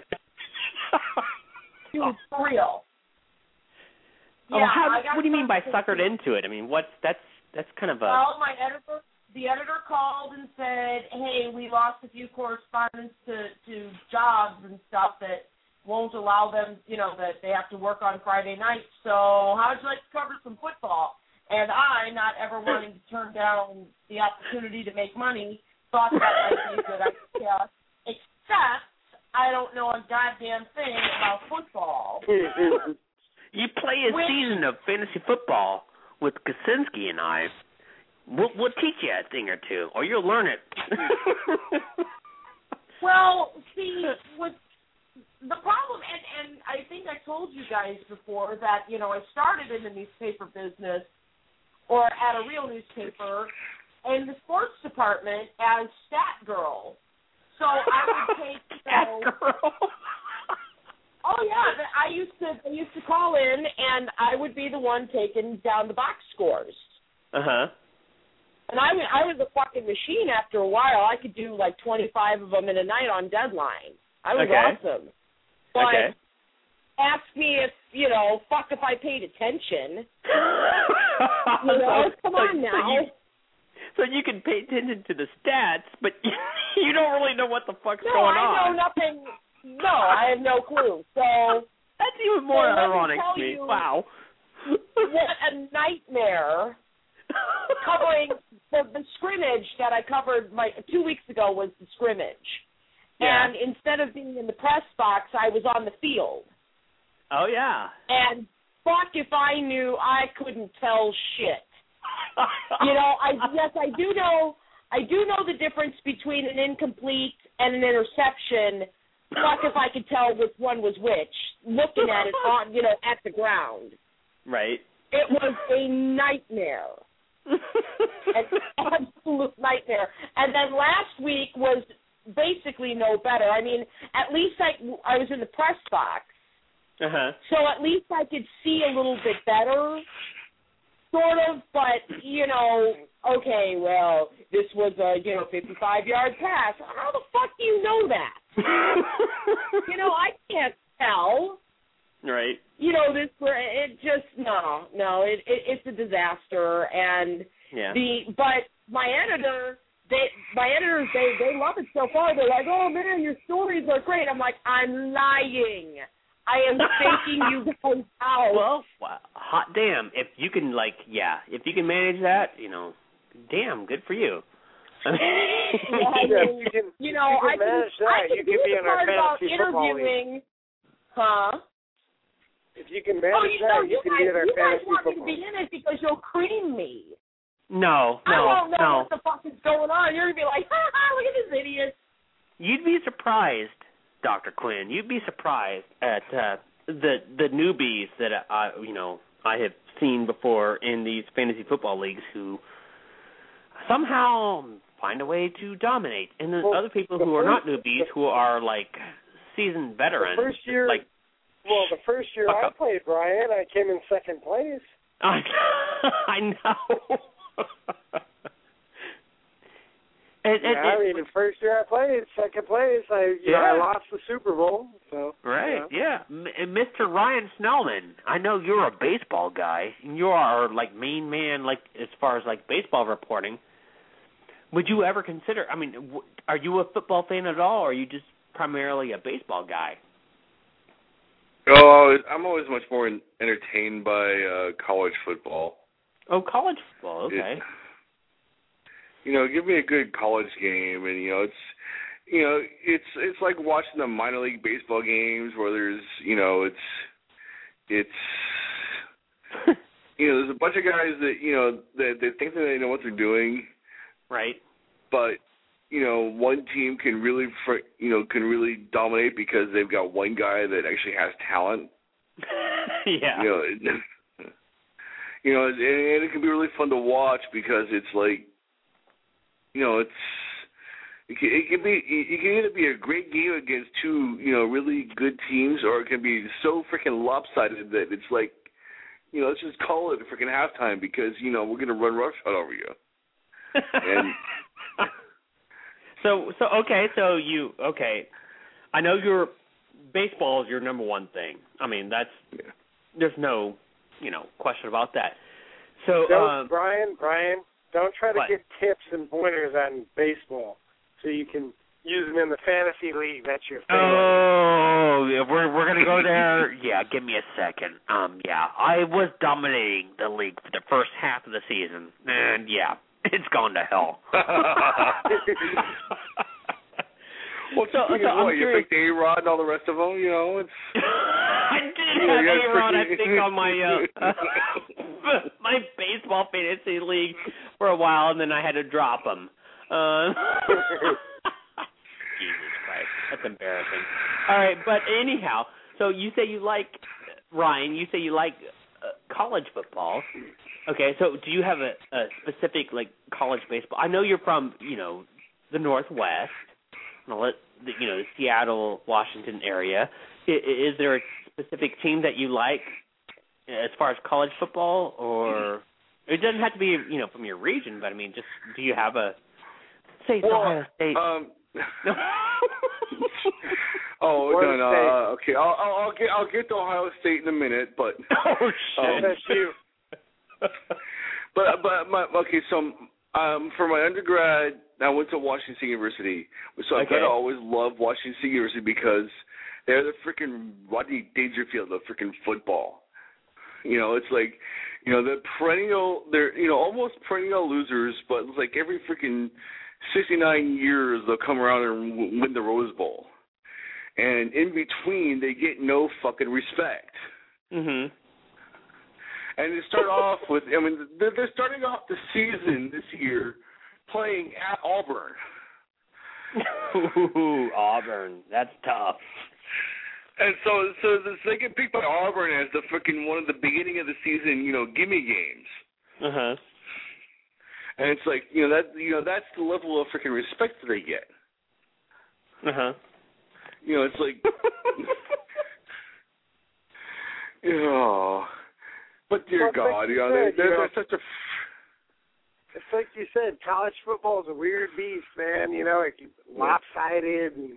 it was real. What do you mean by suckered into it? I mean, that's kind of a. Well, the editor called and said, "Hey, we lost a few correspondents to jobs and stuff that won't allow them, that they have to work on Friday nights. So how would you like to cover some football?" And I, not ever wanting to turn down the opportunity to make money, thought that might be a good idea, except I don't know a goddamn thing about football. You play a season of fantasy football with Kaczynski and I. We'll teach you a thing or two, or you'll learn it. Well, see, with the problem, and I think I told you guys before that, I started in the newspaper business, or at a real newspaper, in the sports department as stat girl. So I would take, stat girl. Oh yeah, I used to call in, and I would be the one taking down the box scores. And I was a fucking machine after a while. I could do like 25 of them in a night on deadline. I was awesome. But ask me if, fuck if I paid attention. Come on now. So you can pay attention to the stats, but you don't really know what the fuck's going on. No, I know nothing. No, I have no clue. So that's even more ironic to me. Wow. What a nightmare. Covering the scrimmage that I covered 2 weeks ago was the scrimmage. Yeah. And instead of being in the press box, I was on the field. Oh, yeah. And fuck if I knew I couldn't tell shit. I do know the difference between an incomplete and an interception. Fuck if I could tell which one was which, looking at it on, at the ground. Right. It was a nightmare. An absolute nightmare. And then last week was basically no better. I mean, at least I was in the press box. So at least I could see a little bit better, sort of, but, okay, well, this was a, 55-yard pass. How the fuck do you know that? I can't tell. Right. It's a disaster, and but my editors, they love it so far. They're like, oh man, your stories are great. I'm like, I'm lying. I am faking you guys out. Well, hot damn. If you can manage that, damn, good for you. I can be in our fantasy football league. Huh? If you can manage that, you can be in our fantasy football league. You guys want me to be in it because you'll cream me. No. I won't know what the fuck is going on. You're going to be like, look at this idiot. You'd be surprised, Dr. Quinn. You'd be surprised at the newbies that I have seen before in these fantasy football leagues who somehow find a way to dominate, and then other people who are not newbies who are like seasoned veterans. The first year I played, Brian, I came in second place. I know. The first year I played, second place. I lost the Super Bowl. So right, And Mr. Ryan Snellman, I know you're a baseball guy, and you are like main man, like as far as like baseball reporting. Would you ever consider? I mean, are you a football fan at all, or are you just primarily a baseball guy? Oh, I'm always much more entertained by college football. Oh, college football, okay. Give me a good college game, and it's like watching the minor league baseball games where there's it's there's a bunch of guys that that they think that they know what they're doing, right? But one team can really dominate because they've got one guy that actually has talent. Yeah. And it can be really fun to watch because it's like, it can be, you can either be a great game against two, really good teams, or it can be so freaking lopsided that it's like, let's just call it a freaking halftime because, we're going to run roughshod over you. And So I know baseball is your number one thing. I mean, there's no, question about that. So Brian, don't try to what? get tips and pointers on baseball so you can use them in the fantasy league. That's your favorite. Oh, we're gonna go there. Yeah, give me a second. I was dominating the league for the first half of the season, and it's gone to hell. Well, you picked A-Rod and all the rest of them, it's... I did have A-Rod, I think, on my my baseball fantasy league for a while, and then I had to drop him. Jesus Christ, that's embarrassing. All right, but anyhow, so you say you like, Ryan, college football. Okay, so do you have a specific, college baseball? I know you're from, the Northwest, the Seattle, Washington area. Is there a specific team that you like as far as college football, or it doesn't have to be, from your region, but I mean, just do you have Ohio State? Okay. I'll get to Ohio State in a minute, but oh shit, that's you. For my undergrad, I went to Washington State University, so I've always loved Washington State University because they're the freaking Rodney Dangerfield of freaking football. It's like, they're almost perennial losers, but it's like every freaking 69 years they'll come around and win the Rose Bowl. And in between, they get no fucking respect. Mm-hmm. And they start off with, they're starting off the season this year playing at Auburn. Ooh, Auburn. That's tough. And so they get picked by Auburn as the freaking one of the beginning of the season, gimme games. Uh-huh. And it's like, that's the level of freaking respect that they get. Uh-huh. It's like, but dear God, they're such a... It's like you said, college football is a weird beast, man. It's lopsided. And...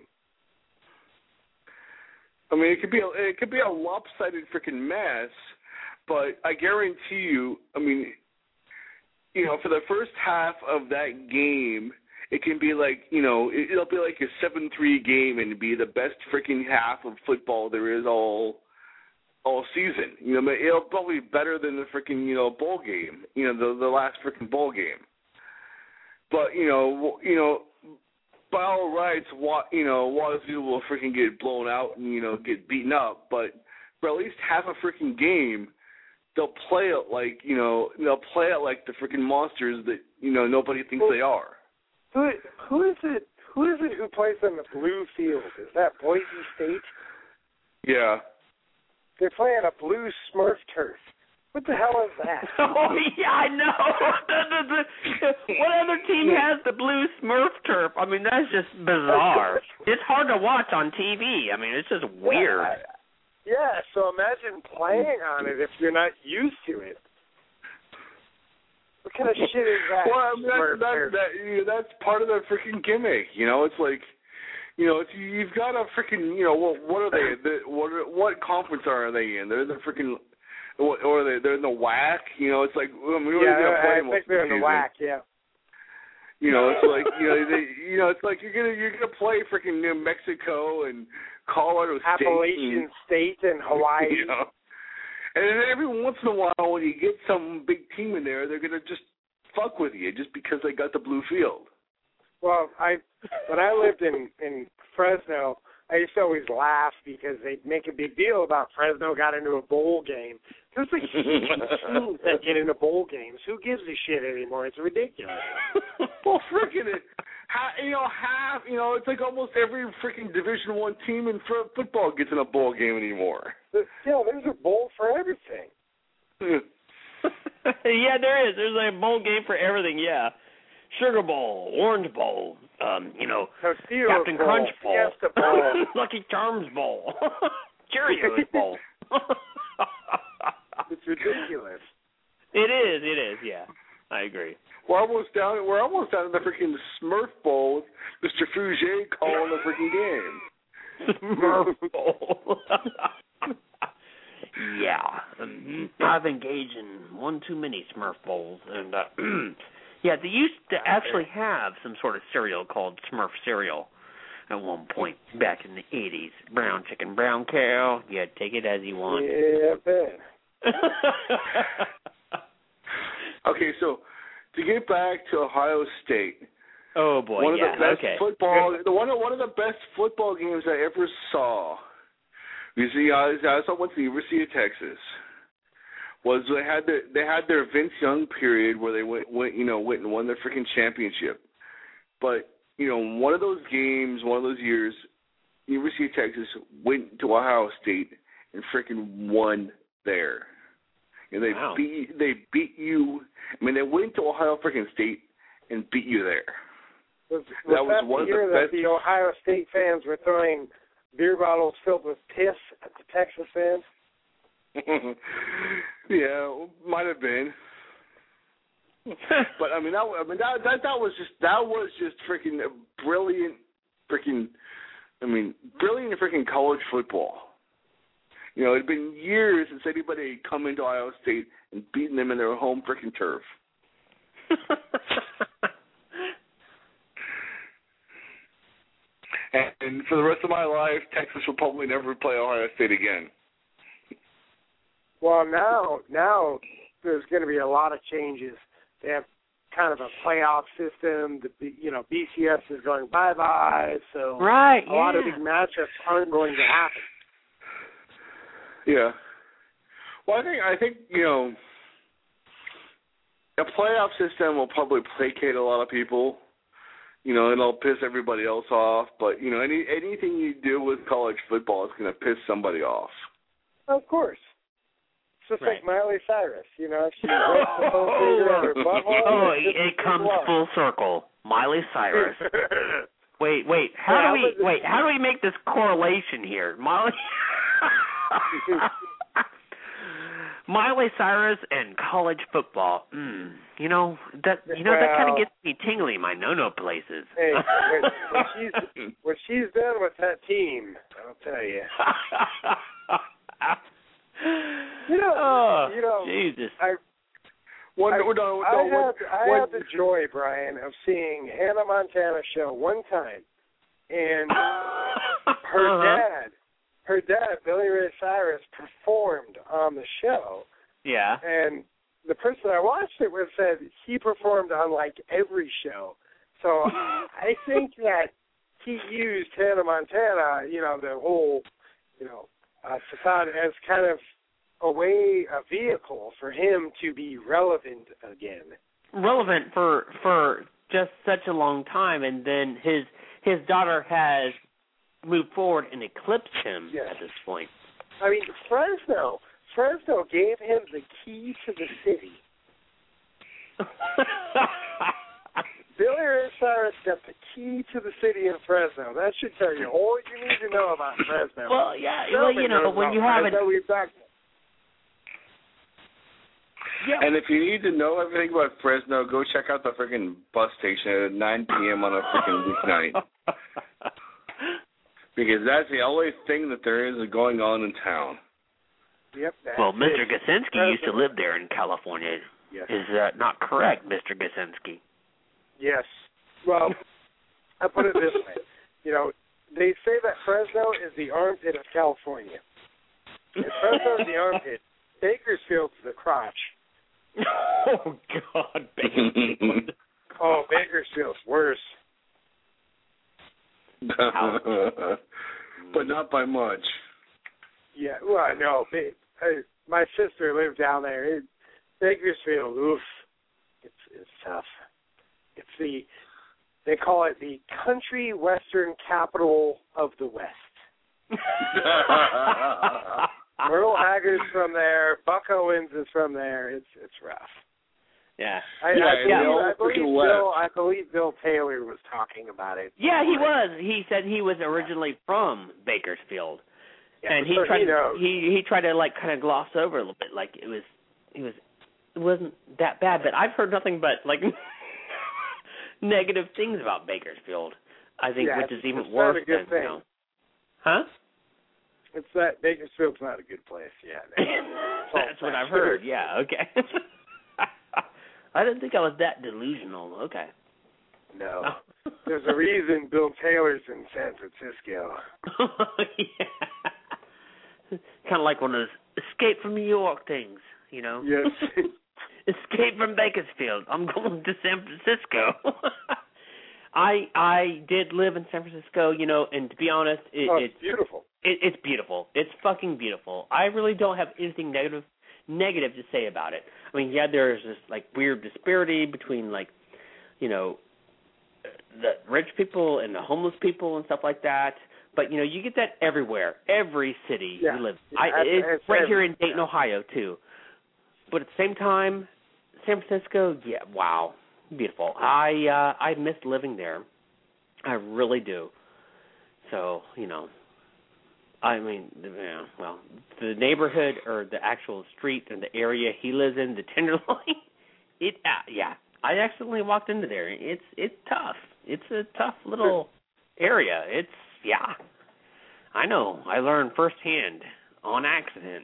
it could be a lopsided freaking mess, but I guarantee you, for the first half of that game, it can be like, it'll be like a 7-3 game and be the best freaking half of football there is all season. It'll probably be better than the freaking, bowl game, the last freaking bowl game. But, by all rights, Wazoo will freaking get blown out and, get beaten up. But for at least half a freaking game, they'll play it like, the freaking monsters that, nobody thinks they are. Who is it who plays on the blue field? Is that Boise State? Yeah. They're playing a blue Smurf turf. What the hell is that? Oh, yeah, I know. What other team has the blue Smurf turf? That's just bizarre. It's hard to watch on TV. It's just weird. Yeah, so imagine playing on it if you're not used to it. What kind of shit is that? Well, that's part of the freaking gimmick. It's like, you've got a freaking, what are they? What conference are they in? They're the freaking, or they're in the WAC. It's like, I think they're in the WAC. Yeah. It's like, it's like you're gonna play freaking New Mexico and Colorado State, Appalachian State, and Hawaii. And then every once in a while, when you get some big team in there, they're gonna just fuck with you just because they got the blue field. Well, when I lived in Fresno, I used to always laugh because they'd make a big deal about Fresno got into a bowl game. There's like teams that get into bowl games. Who gives a shit anymore? It's ridiculous. Well, freaking it. It's like almost every freaking Division I team in football gets in a bowl game anymore. Yeah, there's a bowl for everything. Yeah, there is. There's a bowl game for everything, yeah. Sugar Bowl, Orange Bowl, Captain Crunch Bowl, Fiesta Bowl, Lucky Charms Bowl, Cheerios Bowl. It's ridiculous. It is, yeah. I agree. We're almost down to the freaking Smurf Bowl. Mr. Fougier calling the freaking game. Smurf Bowl. Yeah, I've engaged in one too many Smurf Bowls, and yeah, they used to actually have some sort of cereal called Smurf cereal at one point back in the 80s. Brown chicken, brown cow. Yeah, take it as you want. Yeah, man. Okay, so to get back to Ohio State. Oh boy, one of the best football. One of the best football games I ever saw. You see, I went to the University of Texas. Was they had their Vince Young period where they went and won their freaking championship. But one of those games, one of those years, University of Texas went to Ohio State and freaking won there. And they beat you. I mean, they went to Ohio freaking State and beat you there. Was that one of the best. The Ohio State fans were throwing beer bottles filled with piss at the Texas fans? Yeah, might have been. But that was just freaking brilliant college football. It'd been years since anybody had come into Ohio State and beaten them in their home freaking turf. And for the rest of my life, Texas will probably never play Ohio State again. Well, now there's going to be a lot of changes. They have kind of a playoff system. BCS is going bye-bye, so a lot of big matchups aren't going to happen. Yeah. Well, I think a playoff system will probably placate a lot of people. It'll piss everybody else off. But anything you do with college football is going to piss somebody off. Of course. It's just like Miley Cyrus, if she breaks the whole finger at her butthole. It comes full circle. Miley Cyrus. Wait. How do we make this correlation here? Miley Cyrus and college football. That kind of gets me tingly in my no places. Hey, what she's done with that team, I'll tell you. Jesus. I had the joy, Brian, of seeing Hannah Montana show one time, and her dad, Billy Ray Cyrus, performed on the show. Yeah. And the person I watched it with said he performed on like every show. So I think that he used Hannah Montana, the whole, facade as kind of a vehicle for him to be relevant again. Relevant for just such a long time, and then his daughter has moved forward and eclipsed him at this point. I mean, Fresno gave him the key to the city. Billy Ray Cyrus got the key to the city in Fresno. That should tell you all you need to know about Fresno. Well, yeah, when you have it. Yeah. And if you need to know everything about Fresno, go check out the freaking bus station at 9 p.m. on a freaking weeknight. Because that's the only thing that there is going on in town. Yep. Well, Mr. Gasinski used to live there in California. Yes. Is that not correct, Mr. Gasinski? Yes. Well, I put it this way. They say that Fresno is the armpit of California. If Fresno is the armpit, Bakersfield's the crotch. Oh, God, Bakersfield. Oh, Bakersfield's worse. But not by much. Yeah, well, no. My sister lived down there. Bakersfield, oof. It's tough. They call it the country western capital of the West. Merle Haggard's from there. Buck Owens is from there. It's rough. Yeah. I believe Bill Taylor was talking about it. Yeah, he was. He said he was originally from Bakersfield, and he tried to like kind of gloss over a little bit, like it wasn't that bad. But I've heard nothing but like negative things about Bakersfield. I think, which is even worse not a good thing. You know. Huh? It's that Bakersfield's not a good place. Yeah, that's what I've heard. Yeah, okay. I didn't think I was that delusional. Okay. No. There's a reason Bill Taylor's in San Francisco. Yeah. Kind of like one of those escape from New York things, you know? Yes. Escape from Bakersfield. I'm going to San Francisco. I did live in San Francisco, you know, and to be honest, it's beautiful. It's beautiful. It's fucking beautiful. I really don't have anything negative to say about it. I mean, yeah, there's this like weird disparity between like, you know, the rich people and the homeless people and stuff like that. But you know, you get that everywhere, every city you live. It's right here in Dayton, Ohio, too. But at the same time, San Francisco, yeah, wow, beautiful. I miss living there. I really do. So, you know, I mean, yeah, well, the neighborhood or the actual street and the area he lives in, the Tenderloin, yeah, I accidentally walked into there. It's tough. It's a tough little area. Yeah, I know. I learned firsthand on accident.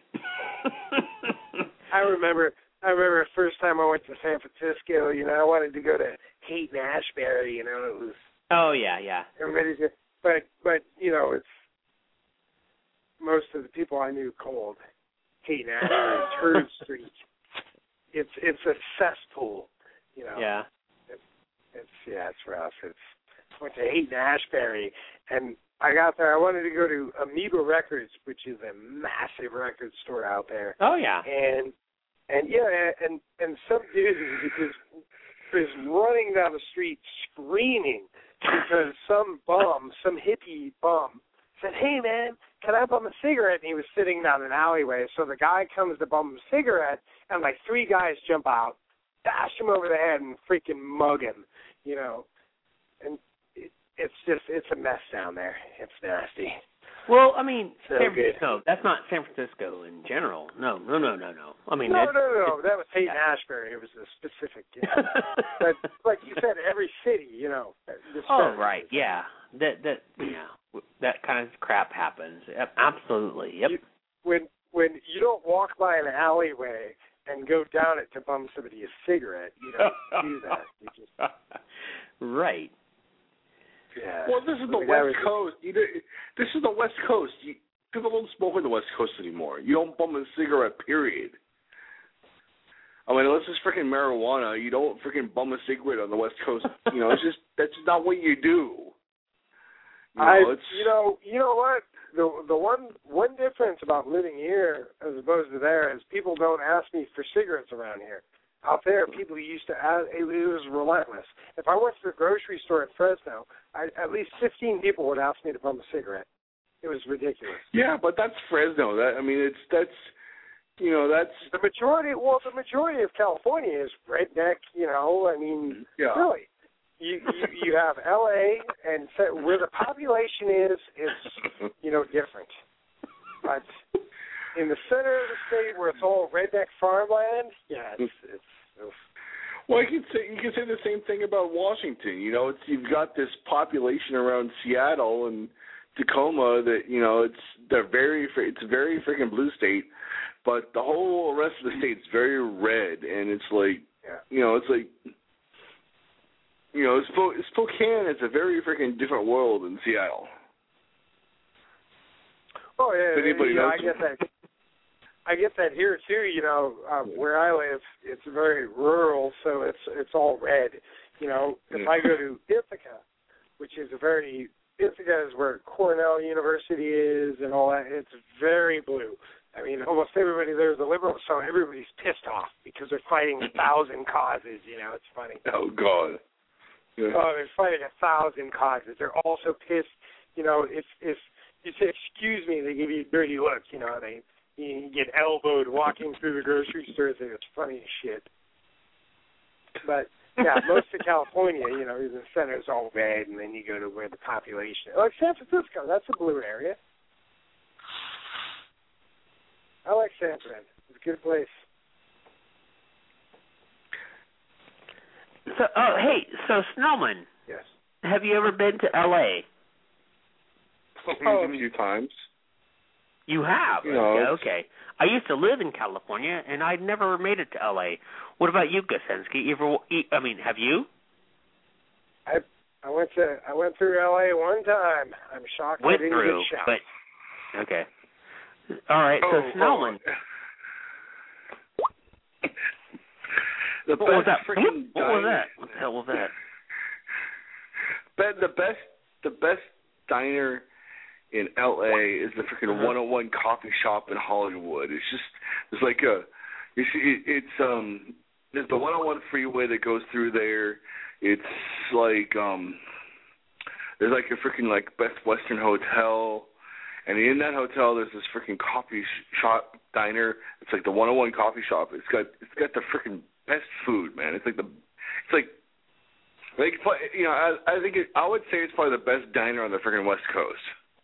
I remember the first time I went to San Francisco, you know, I wanted to go to Haight-Ashbury, you know, it was... Oh, yeah. Everybody's... But you know, it's... Most of the people I knew called Haight-Ashbury Turd Street. It's a cesspool, you know. Yeah. It's rough. Went to Haight-Ashbury, and I got there. I wanted to go to Amoeba Records, which is a massive record store out there. Oh yeah. And some dude is running down the street screaming because some hippie bum said, "Hey man, can I bum a cigarette?" And he was sitting down an alleyway. So the guy comes to bum a cigarette, and like 3 guys jump out, bash him over the head, and freaking mug him. You know, and it's a mess down there. It's nasty. Well, I mean, San Francisco. That's not San Francisco in general. No. I mean, no. That was Haight-Ashbury. It was a specific. You know, but like you said, every city, you know. Oh right, yeah. That kind of crap happens. Absolutely. Yep. When you don't walk by an alleyway and go down it to bum somebody a cigarette, you don't do that. You just... Right. Yeah. Well, this is the West Coast. This is the West Coast. People don't smoke on the West Coast anymore. You don't bum a cigarette, period. I mean, unless it's freaking marijuana, you don't freaking bum a cigarette on the West Coast. You know, that's just not what you do. You know what? The one difference about living here as opposed to there is people don't ask me for cigarettes around here. Out there, people used to ask. It was relentless. If I went to the grocery store in Fresno, at least 15 people would ask me to bum a cigarette. It was ridiculous. Yeah, but that's Fresno. That's the majority. Well, the majority of California is redneck. You know, I mean, really. You have L.A. and where the population is different. But in the center of the state where it's all redneck farmland, it's well, you can say the same thing about Washington. You know, you've got this population around Seattle and Tacoma that it's a very freaking blue state, but the whole rest of the state's very red, and it's like Spokane is a very freaking different world than Seattle. Oh yeah, anybody knows I get that. I get that here too. You know, where I live, it's very rural, so it's all red. You know, if I go to Ithaca, which is Ithaca is where Cornell University is and all that. It's very blue. I mean, almost everybody there's a liberal, so everybody's pissed off because they're fighting 1,000 causes. You know, it's funny. Oh God. Yeah. Oh, they're fighting 1,000 causes. They're also pissed. You know, if you say excuse me, they give you a dirty look. You know, you get elbowed walking through the grocery store. It's funny as shit. But yeah, most of California, you know, the center is all red, and then you go to where the population, like San Francisco, that's a blue area. I like San Fran. It's a good place. So Snowman. Yes. Have you ever been to L.A.? A few times. You have? Okay. I used to live in California, and I'd never made it to L.A. What about you, Gosensky? Have you? I went through L.A. one time. I'm shocked I didn't get shot. But okay. All right. So Snowman. What was that? What the hell was that? The best diner in L.A. is the freaking 101 Coffee Shop in Hollywood. There's the 101 freeway that goes through there. It's like there's like a freaking like Best Western Hotel, and in that hotel there's this freaking coffee shop diner. It's like the 101 Coffee Shop. It's got the freaking best food, man. I would say it's probably the best diner on the freaking West Coast.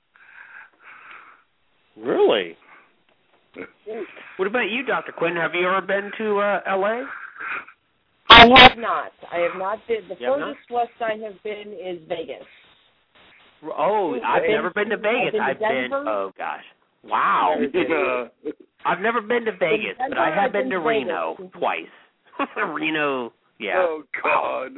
Really? What about you, Dr. Quinn? Have you ever been to L.A.? I have not. I have not been. The furthest west I have been is Vegas. Oh, I've never been to Vegas. I've been. Oh gosh. Wow. I've never been to Vegas, but I have been to Reno twice. Reno, yeah. Oh God.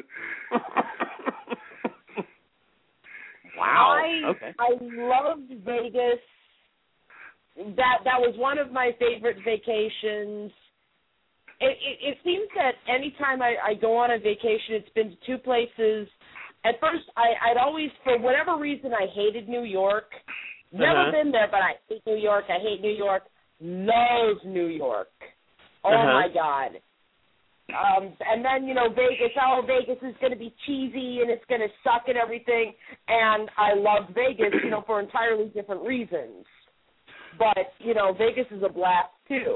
Wow. I loved Vegas. That was one of my favorite vacations. It seems that anytime I go on a vacation, it's been to two places. At first, I'd always, for whatever reason, I hated New York. Never been there, but I hate New York. I hate New York. Loathe New York. Oh, my God. And then, Vegas. Oh, Vegas is going to be cheesy and it's going to suck and everything. And I loved Vegas, for entirely different reasons. But, Vegas is a blast, too.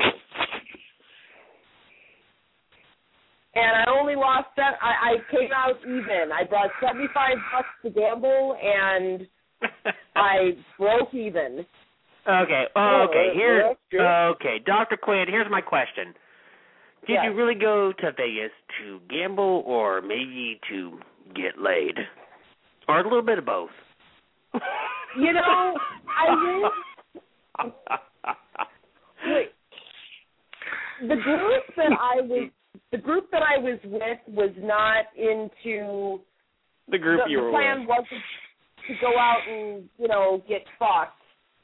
And I only lost that. I came out even. I brought $75 to gamble, and I broke even. Okay. Okay, Dr. Quinn, here's my question. Did you really go to Vegas to gamble or maybe to get laid? Or a little bit of both? The group that I was with was not into the group you were with. The plan wasn't to go out and, get fucked.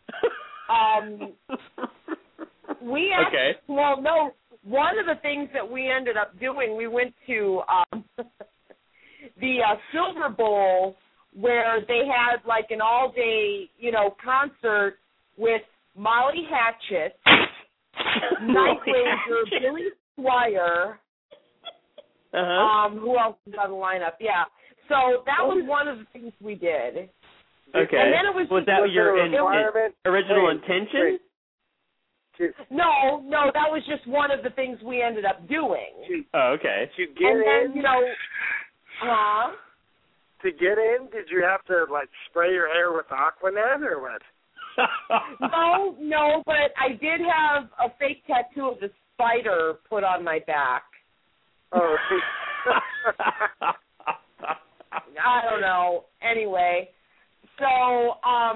One of the things that we ended up doing, we went to the Silver Bowl where they had like an all-day, concert with Molly Hatchet, Night Ranger, Billy Squire. Who else was on the lineup? Yeah. So that was one of the things we did. Okay. And then it was that your original intention? No, that was just one of the things we ended up doing. Oh, okay. To get in, to get in, did you have to spray your hair with Aquanet or what? No, but I did have a fake tattoo of the spider put on my back. Oh. I don't know. Anyway, so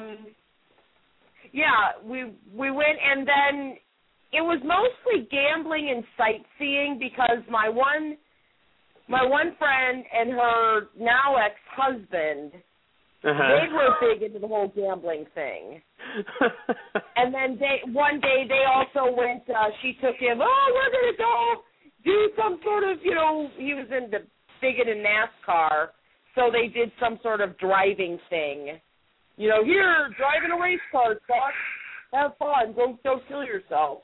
we went, and then it was mostly gambling and sightseeing because my one friend and her now ex-husband, they were big into the whole gambling thing. And then one day they also went, she took him, we're going to go do some sort of, he was big into NASCAR, so they did some sort of driving thing. Here, driving a race car, Doc. Have fun. Don't kill yourself.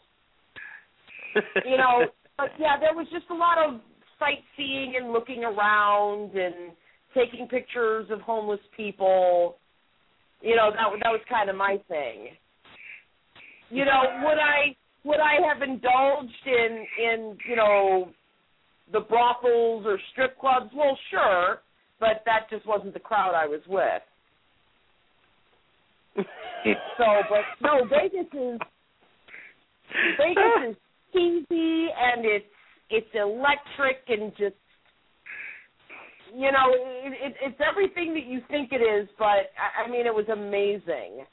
But yeah, there was just a lot of sightseeing and looking around and taking pictures of homeless people. That was kind of my thing. Would I have indulged in the brothels or strip clubs? Well, sure, but that just wasn't the crowd I was with. Vegas is cheesy and it's electric and just you know, it's everything that you think it is, but I mean, it was amazing.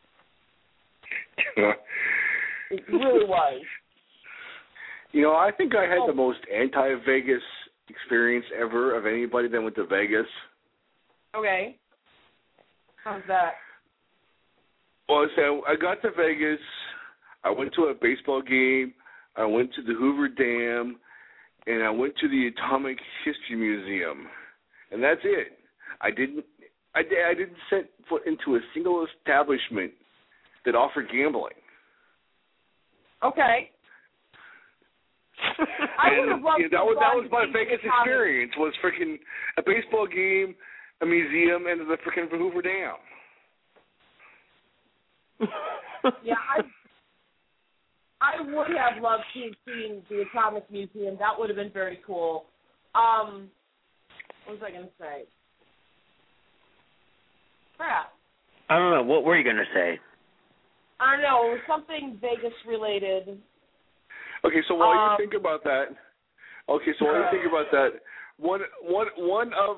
It really was. You know, I think I had the most anti-Vegas experience ever of anybody that went to Vegas. Okay. How's that? Well, so I got to Vegas. I went to a baseball game. I went to the Hoover Dam, and I went to the Atomic History Museum, and that's it. I didn't set foot into a single establishment that offered gambling. Okay. That was my Vegas experience. Was freaking a baseball game, a museum, and the freaking Hoover Dam. Yeah, I would have loved to have seen the Atomic Museum. That would have been very cool. What was I going to say? Crap. I don't know. What were you going to say? I don't know. It was something Vegas related. Okay, so while you think about that, one of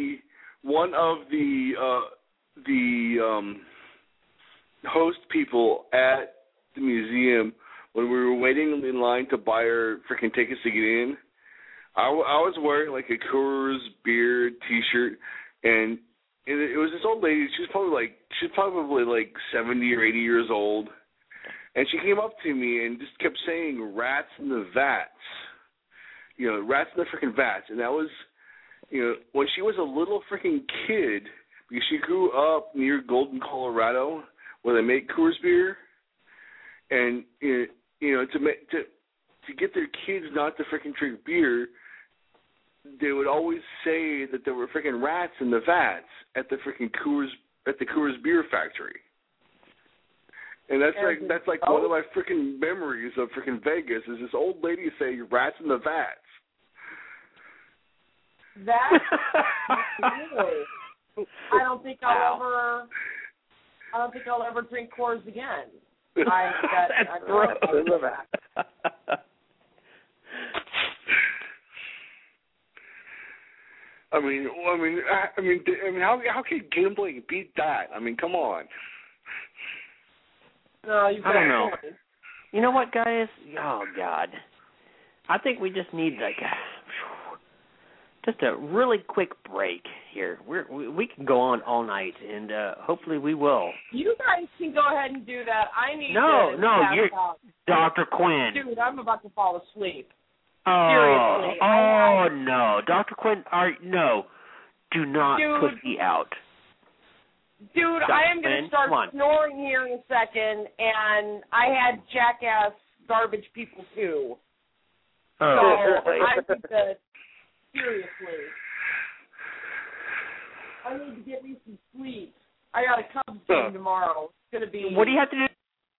the host people at the museum, when we were waiting in line to buy our freaking tickets to get in, I was wearing like a Coors beer T-shirt, and it was this old lady. She was probably like 70 or 80 years old. And she came up to me and just kept saying rats in the vats. You know, rats in the freaking vats. And that was, you know, when she was a little freaking kid, because she grew up near Golden, Colorado, where they make Coors beer. And, you know, to get their kids not to freaking drink beer, they would always say that there were freaking rats in the vats at the freaking Coors beer factory. And that's like one of my freaking memories of freaking Vegas is this old lady saying rats in the vats. That I don't think I'll ever drink Coors again. That's gross. I mean, how can gambling beat that? I mean, come on. No, I don't know. You know what, guys? Oh, God. I think we just need, like, just a really quick break here. We can go on all night, and hopefully we will. You guys can go ahead and do that. I need to you're Dr. Quinn. Dude, I'm about to fall asleep. Oh, seriously. No. Dr. Quinn, no. Do not put me out. Dude, I am going to start snoring here in a second, and I had jackass garbage people, too. So I think that, seriously, I need to get me some sleep. I got a Cubs game tomorrow. It's going to be... What do you have to do